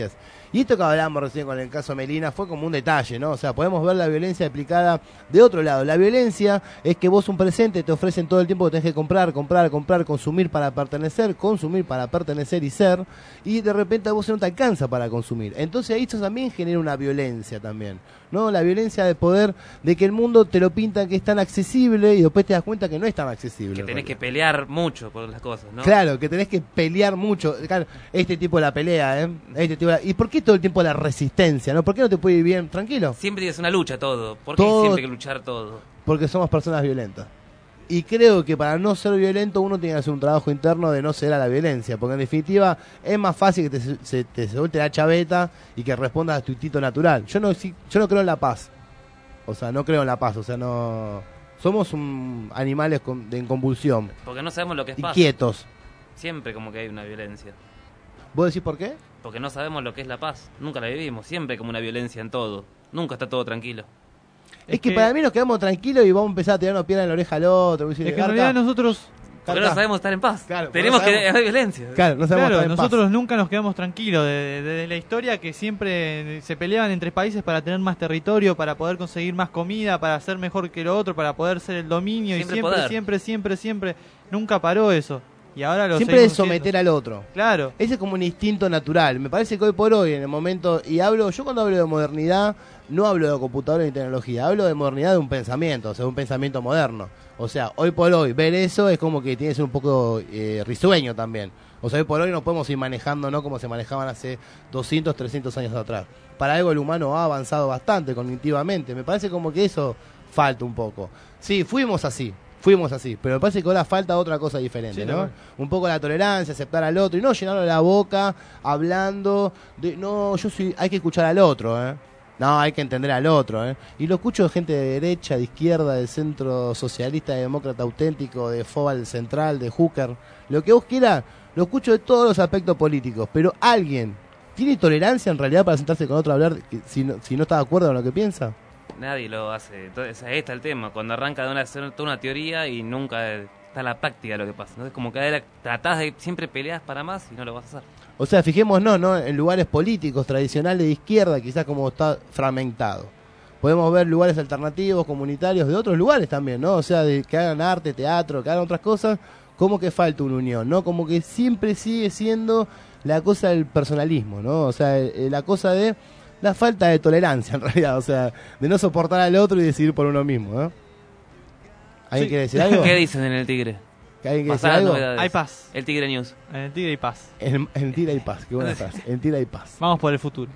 Y esto que hablamos recién con el caso Melina fue como un detalle, ¿no? O sea, podemos ver la violencia aplicada de otro lado. La violencia es que vos un presente te ofrecen todo el tiempo que tenés que comprar, comprar, comprar, consumir para pertenecer, consumir para pertenecer y ser, y de repente a vos no te alcanza para consumir. Entonces ahí esto también genera una violencia también, ¿no? La violencia de poder, de que el mundo te lo pinta que es tan accesible y después te das cuenta que no es tan accesible. Que tenés que pelear mucho por las cosas, ¿no? Claro, que tenés que pelear mucho. Claro, este tipo de la pelea, ¿eh? Este tipo de la... ¿Y por qué todo el tiempo la resistencia, no? ¿Por qué no te puede ir bien tranquilo? Siempre es una lucha todo. ¿Por qué Todo... siempre hay que luchar todo? Porque somos personas violentas. Y creo que para no ser violento uno tiene que hacer un trabajo interno de no ceder a la violencia, porque en definitiva es más fácil que te, se, te suelte la chaveta y que respondas a tu instinto natural. Yo no, yo no creo en la paz. O sea, no creo en la paz, o sea, no... Somos un, animales con, de, en convulsión. Porque no sabemos lo que es y paz. Quietos. Siempre como que hay una violencia. ¿Vos decís por qué? Porque no sabemos lo que es la paz. Nunca la vivimos. Siempre hay como una violencia en todo. Nunca está todo tranquilo. Es, es que, que para mí nos quedamos tranquilos y vamos a empezar a tirarnos piedra en la oreja al otro. Es que en realidad nosotros... Porque no sabemos estar en paz. Claro, Tenemos no que haber violencia. Claro, no sabemos claro, estar en nosotros paz. Nunca nos quedamos tranquilos. Desde de, de la historia que siempre se peleaban entre países para tener más territorio, para poder conseguir más comida, para ser mejor que lo otro, para poder ser el dominio. Siempre y siempre, poder. siempre, siempre, siempre, nunca paró eso. Y ahora lo siempre es someter al otro. Claro. Ese es como un instinto natural. Me parece que hoy por hoy, en el momento, y hablo, yo cuando hablo de modernidad, no hablo de computadora ni tecnología, hablo de modernidad de un pensamiento, o sea, de un pensamiento moderno. O sea, hoy por hoy, ver eso es como que tiene que ser un poco eh, risueño también. O sea, hoy por hoy no podemos ir manejando, ¿no? Como se manejaban hace doscientos, trescientos años atrás. Para algo el humano ha avanzado bastante cognitivamente. Me parece como que eso falta un poco. Sí, fuimos así. Fuimos así, pero me parece que ahora falta otra cosa diferente, sí, ¿no? no. Un poco la tolerancia, aceptar al otro y no llenarle la boca hablando de, no, yo soy, hay que escuchar al otro, ¿eh? No, hay que entender al otro, ¿eh? Y lo escucho de gente de derecha, de izquierda, del centro socialista, de demócrata auténtico, de Fobal Central, de Hooker, lo que vos quieras, lo escucho de todos los aspectos políticos, pero alguien tiene tolerancia en realidad para sentarse con otro a hablar que, si, no, si no está de acuerdo con lo que piensa. Nadie lo hace. Entonces, ahí está el tema. Cuando arranca de una, toda una teoría y nunca está la práctica lo que pasa. Entonces, como que tratás de siempre peleas para más y no lo vas a hacer. O sea, fijémonos, ¿no? En lugares políticos tradicionales de izquierda, quizás como está fragmentado. Podemos ver lugares alternativos, comunitarios, de otros lugares también, ¿no? O sea, de que hagan arte, teatro, que hagan otras cosas, como que falta una unión, ¿no? Como que siempre sigue siendo la cosa del personalismo, ¿no? O sea, la cosa de... la falta de tolerancia, en realidad, o sea, de no soportar al otro y decidir por uno mismo, ¿no? ¿Alguien sí. quiere decir algo? ¿Qué dicen en el Tigre? ¿Alguien quiere decir algo? Hay paz. El Tigre News. En el Tigre hay paz. En el Tigre hay paz, qué buena frase. En el Tigre hay paz. Vamos por el futuro.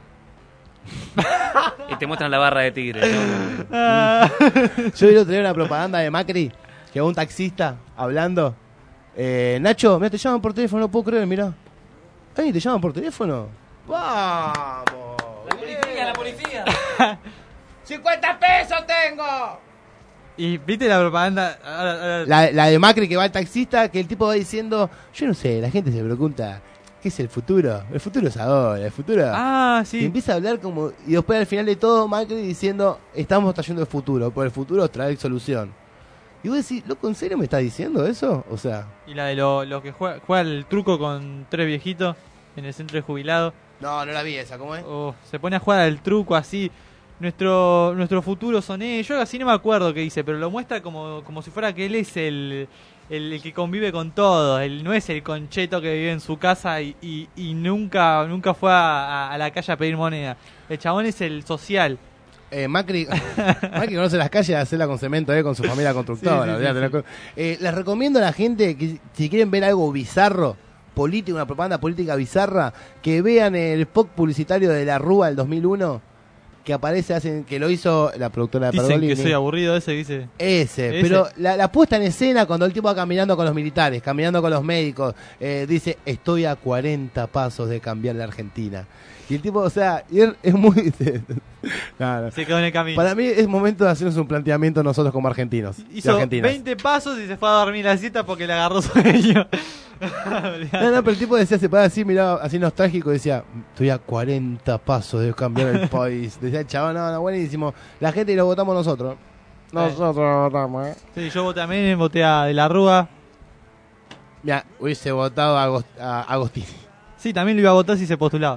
Y te muestran la barra de Tigre, ¿no? Yo quiero tener una propaganda de Macri, que un taxista hablando. Eh, Nacho, mira, te llaman por teléfono, no puedo creer, mirá. Ay, ¿te llaman por teléfono? ¡Vamos! ¡La policía, la policía! ¡cincuenta pesos tengo! Y viste la propaganda. Ahora, ahora... La, la de Macri que va al taxista, que el tipo va diciendo, yo no sé, la gente se pregunta, ¿qué es el futuro? El futuro es ahora, el futuro. Ah, sí. Y empieza a hablar como, y después al final de todo Macri diciendo, estamos trayendo el futuro, por el futuro trae solución. Y vos decís, loco, ¿en serio me estás diciendo eso? O sea. Y la de lo, lo que juega, juega el truco con tres viejitos en el centro de jubilados. No, no la vi esa, ¿cómo es? Oh, se pone a jugar al truco así. Nuestro nuestro futuro son ellos. Yo así no me acuerdo qué dice, pero lo muestra como, como si fuera que él es el, el, el que convive con todos. Él no es el concheto que vive en su casa y, y, y nunca nunca fue a, a la calle a pedir moneda. El chabón es el social. Eh, Macri, Macri conoce las calles a hacerla con cemento, eh, con su familia constructora. Sí, sí, sí, sí. Eh, les recomiendo a la gente que si quieren ver algo bizarro, político, una propaganda política bizarra, que vean el spot publicitario de la Rúa del dos mil uno, que aparece, hacen, que lo hizo la productora de Dicen Pergolini. que soy aburrido ese, dice. Ese, ese. Pero la, la puesta en escena cuando el tipo va caminando con los militares, caminando con los médicos, eh, dice, estoy a cuarenta pasos de cambiar la Argentina. Y el tipo, o sea, es, es muy... no, no. Se quedó en el camino. Para mí es momento de hacernos un planteamiento nosotros como argentinos. Hizo veinte pasos y se fue a dormir la siesta porque le agarró sueño. No, no, pero el tipo decía, se paraba así, miraba así nostálgico y decía, estoy a cuarenta pasos de cambiar el país. Decía el chaval, no, no, buenísimo. La gente y lo votamos nosotros. Nosotros lo votamos, ¿eh? Sí, yo voté también, voté a De la Rúa. Mira, hubiese votado a, Agost a Agostini. Sí, también lo iba a votar si se postulaba.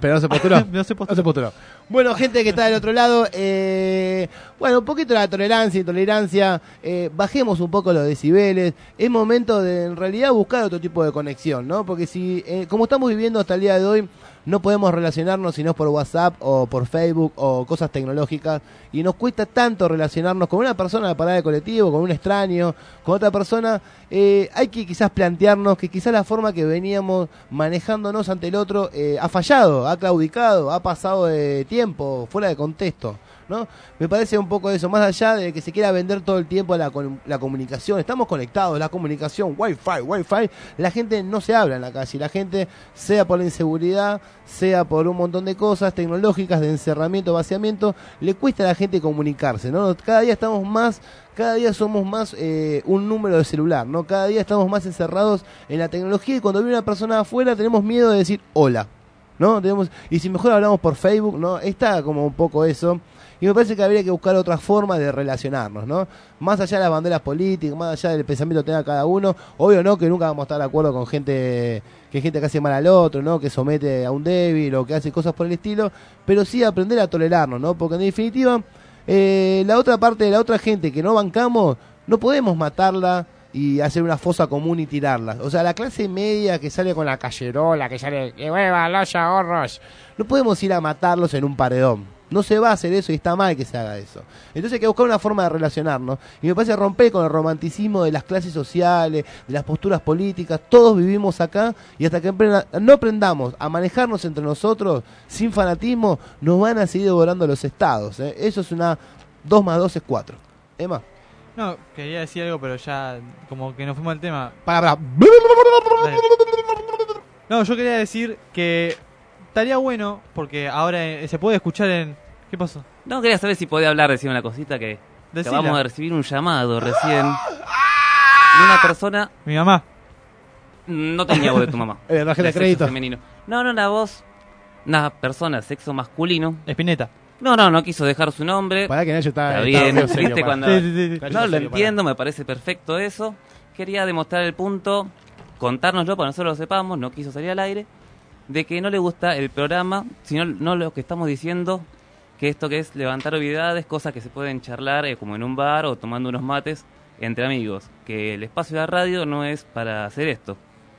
Pero no se posturó. no se posturó. No se posturó. Bueno, gente que está del otro lado, eh, bueno, un poquito de la tolerancia y tolerancia, eh, bajemos un poco los decibeles, es momento de en realidad buscar otro tipo de conexión, ¿no? Porque si, eh, como estamos viviendo hasta el día de hoy, no podemos relacionarnos si no es por WhatsApp o por Facebook o cosas tecnológicas, y nos cuesta tanto relacionarnos con una persona en la parada de colectivo, con un extraño, con otra persona. Eh, hay que quizás plantearnos que quizás la forma que veníamos manejándonos ante el otro eh, ha fallado, ha claudicado, ha pasado de tiempo, fuera de contexto, ¿no? Me parece un poco eso, más allá de que se quiera vender todo el tiempo la, la comunicación. Estamos conectados, la comunicación, wifi, wifi, la gente no se habla en la calle, la gente, sea por la inseguridad, sea por un montón de cosas tecnológicas, de encerramiento, vaciamiento, le cuesta a la gente comunicarse, ¿no? Cada día estamos más, cada día somos más eh, un número de celular, ¿no? Cada día estamos más encerrados en la tecnología, y cuando viene una persona afuera tenemos miedo de decir hola, ¿no? Tenemos, y si mejor hablamos por Facebook, ¿no? Está como un poco eso. Y me parece que habría que buscar otra forma de relacionarnos, ¿no? Más allá de las banderas políticas, más allá del pensamiento que tenga cada uno. Obvio, ¿no? Que nunca vamos a estar de acuerdo con gente que gente que hace mal al otro, ¿no? Que somete a un débil o que hace cosas por el estilo. Pero sí aprender a tolerarnos, ¿no? Porque en definitiva, eh, la otra parte de la otra gente que no bancamos, no podemos matarla y hacer una fosa común y tirarla. O sea, la clase media que sale con la cayerola, que sale, que hueva los ahorros, no podemos ir a matarlos en un paredón. No se va a hacer eso y está mal que se haga eso. Entonces hay que buscar una forma de relacionarnos. Y me parece romper con el romanticismo de las clases sociales, de las posturas políticas. Todos vivimos acá, y hasta que no aprendamos a manejarnos entre nosotros sin fanatismo, nos van a seguir devorando los estados, ¿eh? Eso es una dos más dos es cuatro. Emma. No, quería decir algo, pero ya como que nos fuimos al tema. Para, para. No, yo quería decir que estaría bueno, porque ahora eh, se puede escuchar en... ¿Qué pasó? No, quería saber si podía hablar, decir una cosita que... Decila. Acabamos de recibir un llamado recién de una persona... Mi mamá. No tenía voz de tu mamá. El tarjeta de crédito. Femenino. No, no, la voz... Una persona, sexo masculino. Espineta. No, no, no quiso dejar su nombre. Para que Nacho está... Está bien, está serio, ¿viste? para. Cuando... Sí, sí, sí. No, lo entiendo, me parece perfecto eso. Quería demostrar el punto, contárnoslo para que nosotros lo sepamos, no quiso salir al aire, de que no le gusta el programa, sino no lo que estamos diciendo, que esto que es levantar obviedades, cosas que se pueden charlar eh, como en un bar o tomando unos mates entre amigos, que el espacio de la radio no es para hacer esto.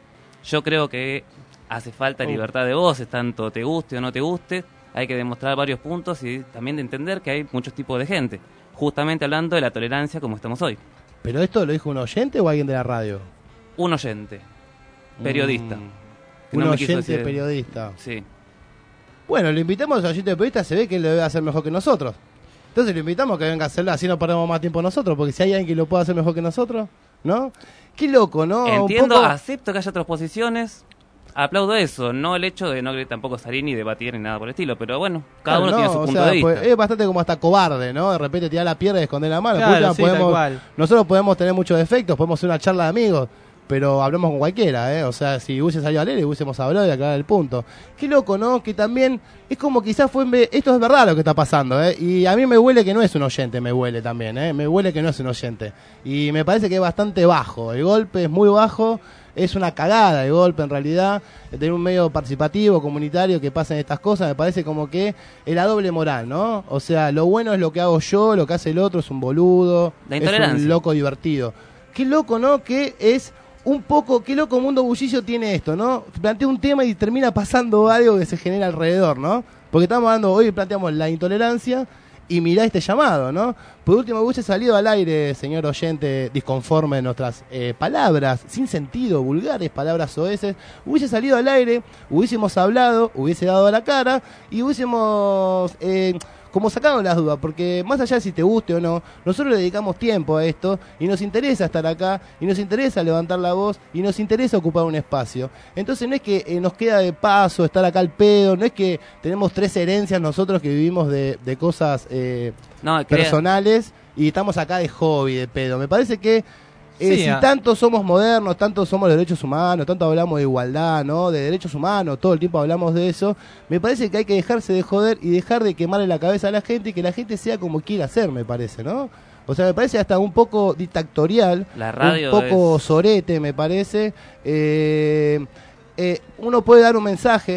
Yo creo que hace falta libertad de voces, tanto te guste o no te guste, hay que demostrar varios puntos y también de entender que hay muchos tipos de gente, justamente hablando de la tolerancia como estamos hoy. ¿Pero esto lo dijo un oyente o alguien de la radio? Un oyente, periodista. Mm. Un no oyente decir... periodista. Sí. Bueno, lo invitamos al oyente periodista, se ve que él lo debe hacer mejor que nosotros. Entonces lo invitamos a que venga a hacerlo, así no perdemos más tiempo nosotros, porque si hay alguien que lo pueda hacer mejor que nosotros, ¿no? Qué loco, ¿no? Entiendo, Un poco... acepto que haya otras posiciones, aplaudo eso, no el hecho de no querer tampoco salir ni debatir ni nada por el estilo, pero bueno, cada claro, uno no, tiene su o punto sea, de vista. Pues, es bastante como hasta cobarde, ¿no? De repente tirar la pierna y esconder la mano. Claro, Puta, sí, podemos, tal cual. Nosotros podemos tener muchos defectos, podemos hacer una charla de amigos, pero hablamos con cualquiera, ¿eh? O sea, si hubiese salido a leer, hubiésemos hablado y aclarar el punto. Qué loco, ¿no? Que también es como quizás fue... En vez... Esto es verdad lo que está pasando, ¿eh? Y a mí me huele que no es un oyente, me huele también, ¿eh? Me huele que no es un oyente. Y me parece que es bastante bajo. El golpe es muy bajo. Es una cagada el golpe en realidad. Tener un medio participativo, comunitario, que pasen estas cosas, me parece como que es la doble moral, ¿no? O sea, lo bueno es lo que hago yo, lo que hace el otro es un boludo. La es intolerancia. un loco divertido. Qué loco, ¿no? Que es... Un poco, qué loco mundo bullicio tiene esto, ¿no? Plantea un tema y termina pasando algo que se genera alrededor, ¿no? Porque estamos hablando, hoy planteamos la intolerancia y mirá este llamado, ¿no? Por último, hubiese salido al aire, señor oyente, disconforme de nuestras eh, palabras, sin sentido, vulgares, palabras soeces, hubiese salido al aire, hubiésemos hablado, hubiese dado la cara y hubiésemos... Eh, como sacado las dudas, porque más allá de si te guste o no, nosotros le dedicamos tiempo a esto y nos interesa estar acá, y nos interesa levantar la voz, y nos interesa ocupar un espacio. Entonces no es que eh, nos queda de paso estar acá al pedo, no es que tenemos tres herencias nosotros que vivimos de, de cosas eh, no, personales y estamos acá de hobby, de pedo. Me parece que Eh, sí, si ah. tanto somos modernos, tanto somos de derechos humanos, tanto hablamos de igualdad, ¿no? De derechos humanos, todo el tiempo hablamos de eso, me parece que hay que dejarse de joder y dejar de quemarle la cabeza a la gente y que la gente sea como quiera ser, me parece, ¿no? O sea, me parece hasta un poco dictatorial, la radio un poco es... sorete, me parece. Eh, eh, uno puede dar un mensaje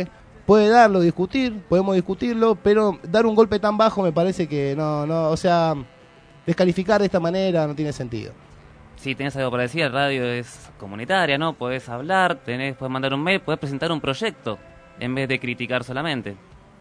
puede darlo, discutir, podemos discutirlo, pero dar un golpe tan bajo me parece que no, no, o sea, descalificar de esta manera no tiene sentido. Si tenés algo para decir, la radio es comunitaria, ¿no? Podés hablar, tenés, podés mandar un mail, podés presentar un proyecto en vez de criticar solamente.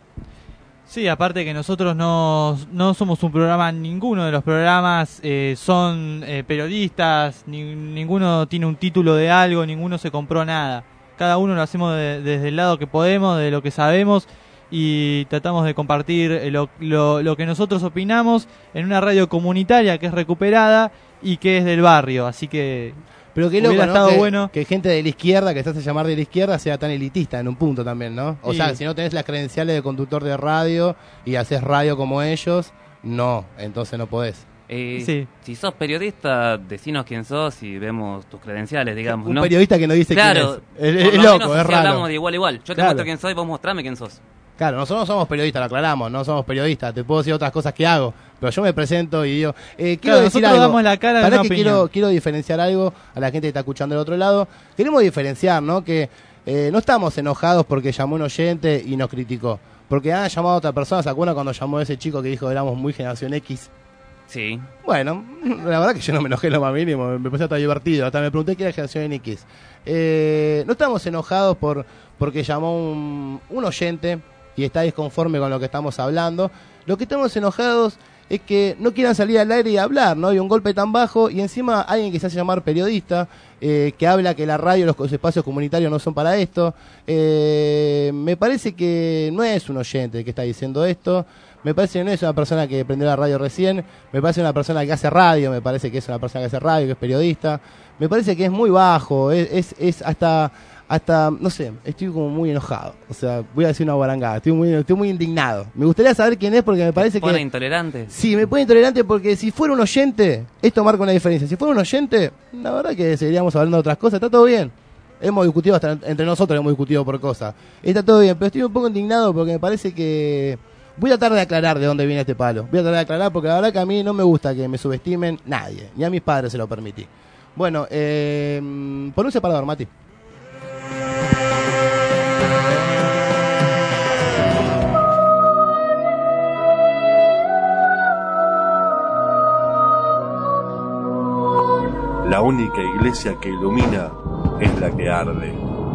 Sí, aparte que nosotros no, no somos un programa, ninguno de los programas eh, son eh, periodistas, ni, ninguno tiene un título de algo, ninguno se compró nada. Cada uno lo hacemos de, desde el lado que podemos, de lo que sabemos, y tratamos de compartir lo, lo, lo que nosotros opinamos en una radio comunitaria que es recuperada y que es del barrio, así que... Pero qué loco, hubiera ¿no? estado que, bueno que gente de la izquierda, que se hace llamar de la izquierda, sea tan elitista en un punto también, ¿no? O Sí. sea, si no tenés las credenciales de conductor de radio y haces radio como ellos, no, entonces no podés. Eh, Sí. Si sos periodista, decinos quién sos y vemos tus credenciales, digamos. Un ¿no? periodista que no dice claro, quién es. Es, por es lo loco, menos es así raro. hablamos de igual a igual. Yo te Claro. muestro quién soy, vos mostrame quién sos. Claro, nosotros no somos periodistas, lo aclaramos, no somos periodistas, te puedo decir otras cosas que hago, pero yo me presento y digo, eh, quiero Claro, decir nosotros algo. damos la cara de Pará una que opinión. quiero, quiero diferenciar algo a la gente que está escuchando del otro lado. Queremos diferenciar, ¿no? Que eh, no estamos enojados porque llamó un oyente y nos criticó. Porque han llamado a otra persona, ¿se acuerdan cuando llamó ese chico que dijo que éramos muy generación X? Sí. Bueno, la verdad que yo no me enojé lo más mínimo, me pareció hasta divertido, hasta me pregunté qué era generación X. Eh, no estamos enojados por porque llamó un, un oyente y está disconforme con lo que estamos hablando. Lo que estamos enojados es que no quieran salir al aire y hablar, ¿no? Y un golpe tan bajo y encima alguien que se hace llamar periodista, eh, que habla que la radio, los, los espacios comunitarios no son para esto. Eh, me parece que no es un oyente que está diciendo esto. Me parece que no es una persona que prendió la radio recién, me parece una persona que hace radio, me parece que es una persona que hace radio, que es periodista, me parece que es muy bajo, es, es, es hasta, hasta, no sé, estoy como muy enojado, o sea, voy a decir una guarangada, estoy muy, estoy muy indignado. Me gustaría saber quién es porque me parece ¿Te pone que... intolerante? Sí, me pone intolerante porque si fuera un oyente, esto marca una diferencia, si fuera un oyente, la verdad que seguiríamos hablando de otras cosas, está todo bien. Hemos discutido hasta entre nosotros, hemos discutido por cosas, está todo bien, pero estoy un poco indignado porque me parece que... Voy a tratar de aclarar de dónde viene este palo. Voy a tratar de aclarar porque la verdad que a mí no me gusta que me subestimen nadie. Ni a mis padres se lo permití. Bueno, eh, pon un separador, Mati. La única iglesia que ilumina es la que arde.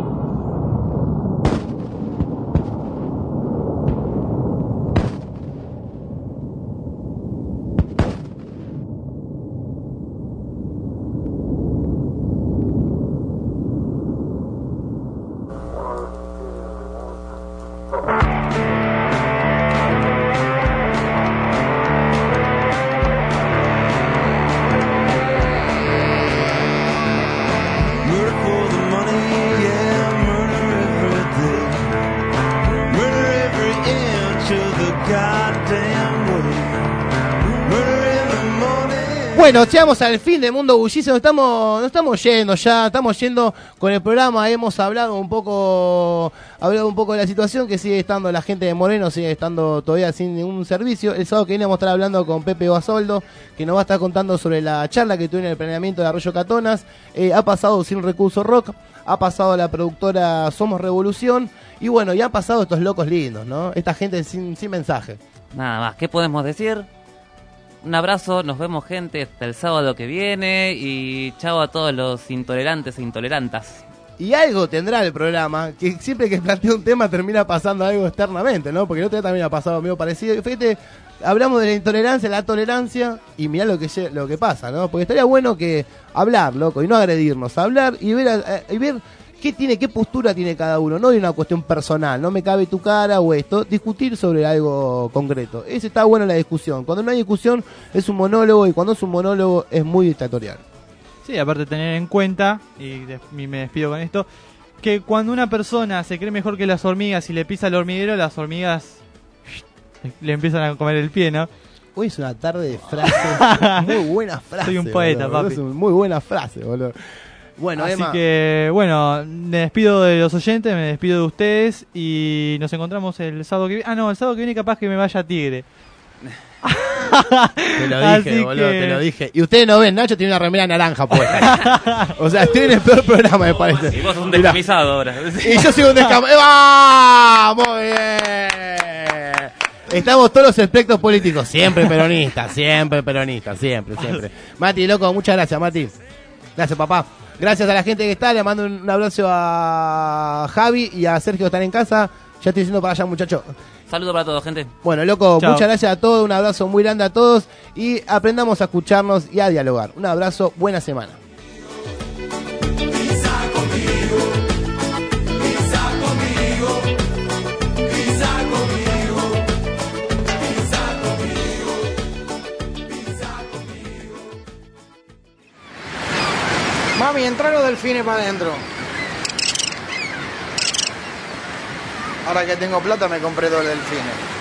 Murder for the money, yeah, murder every day. Murder every inch of the goddamn way. Murder every morning. Bueno, llegamos al fin de Mundo Bullicio, nos estamos, nos estamos yendo ya, estamos yendo con el programa, hemos hablado un poco, hablado un poco de la situación que sigue estando la gente de Moreno, sigue estando todavía sin ningún servicio. El sábado que viene vamos a estar hablando con Pepe Basoldo, que nos va a estar contando sobre la charla que tuvo en el planeamiento de Arroyo Catonas. Eh, ha pasado Sin Recurso Rock, ha pasado la productora Somos Revolución, y bueno, ya han pasado estos locos lindos, ¿no? Esta gente sin, sin mensaje. Nada más, ¿qué podemos decir? Un abrazo, nos vemos gente hasta el sábado que viene y chao a todos los intolerantes e intolerantas. Y algo tendrá el programa, que siempre que plantea un tema termina pasando algo externamente, ¿no? Porque el otro día también ha pasado algo parecido. Y fíjate, hablamos de la intolerancia, la tolerancia, y mirá lo que lle- lo que pasa, ¿no? Porque estaría bueno que hablar, loco, y no agredirnos, hablar y ver, a- y ver qué tiene, qué postura tiene cada uno, no de una cuestión personal, no me cabe tu cara o esto, discutir sobre algo concreto. Ese está bueno la discusión. Cuando no hay discusión es un monólogo, y cuando es un monólogo es muy dictatorial. Sí, aparte tener en cuenta, y, de- y me despido con esto, que cuando una persona se cree mejor que las hormigas y le pisa el hormiguero, las hormigas le empiezan a comer el pie, ¿no? Hoy es una tarde de frases, muy buena frase. Soy un poeta, boludo. papi. Es una muy buena frase, boludo. Bueno, Así Emma, que, bueno, me despido de los oyentes, me despido de ustedes y nos encontramos el sábado que viene. Ah, no, el sábado que viene capaz que me vaya a Tigre. te lo Así dije, boludo, que- te lo dije. Y ustedes no ven, Nacho tiene una remera naranja puesta. O sea, estoy en el peor programa, me parece. Y vos sos un Mirá. descamisado ahora. Y yo soy un descamado. ¡Ah! ¡Ah, muy bien! Estamos todos los espectros políticos, siempre peronistas, siempre peronistas, siempre, siempre. Mati, loco, muchas gracias, Mati. Gracias, papá. Gracias a la gente que está, le mando un abrazo a Javi y a Sergio que están en casa. Ya estoy diciendo para allá, muchachos. Saludos para todos, gente. Bueno, loco, Chao. muchas gracias a todos, un abrazo muy grande a todos y aprendamos a escucharnos y a dialogar. Un abrazo, buena semana. Mami, entra los delfines para adentro. Ahora que tengo plata me compré dos delfines.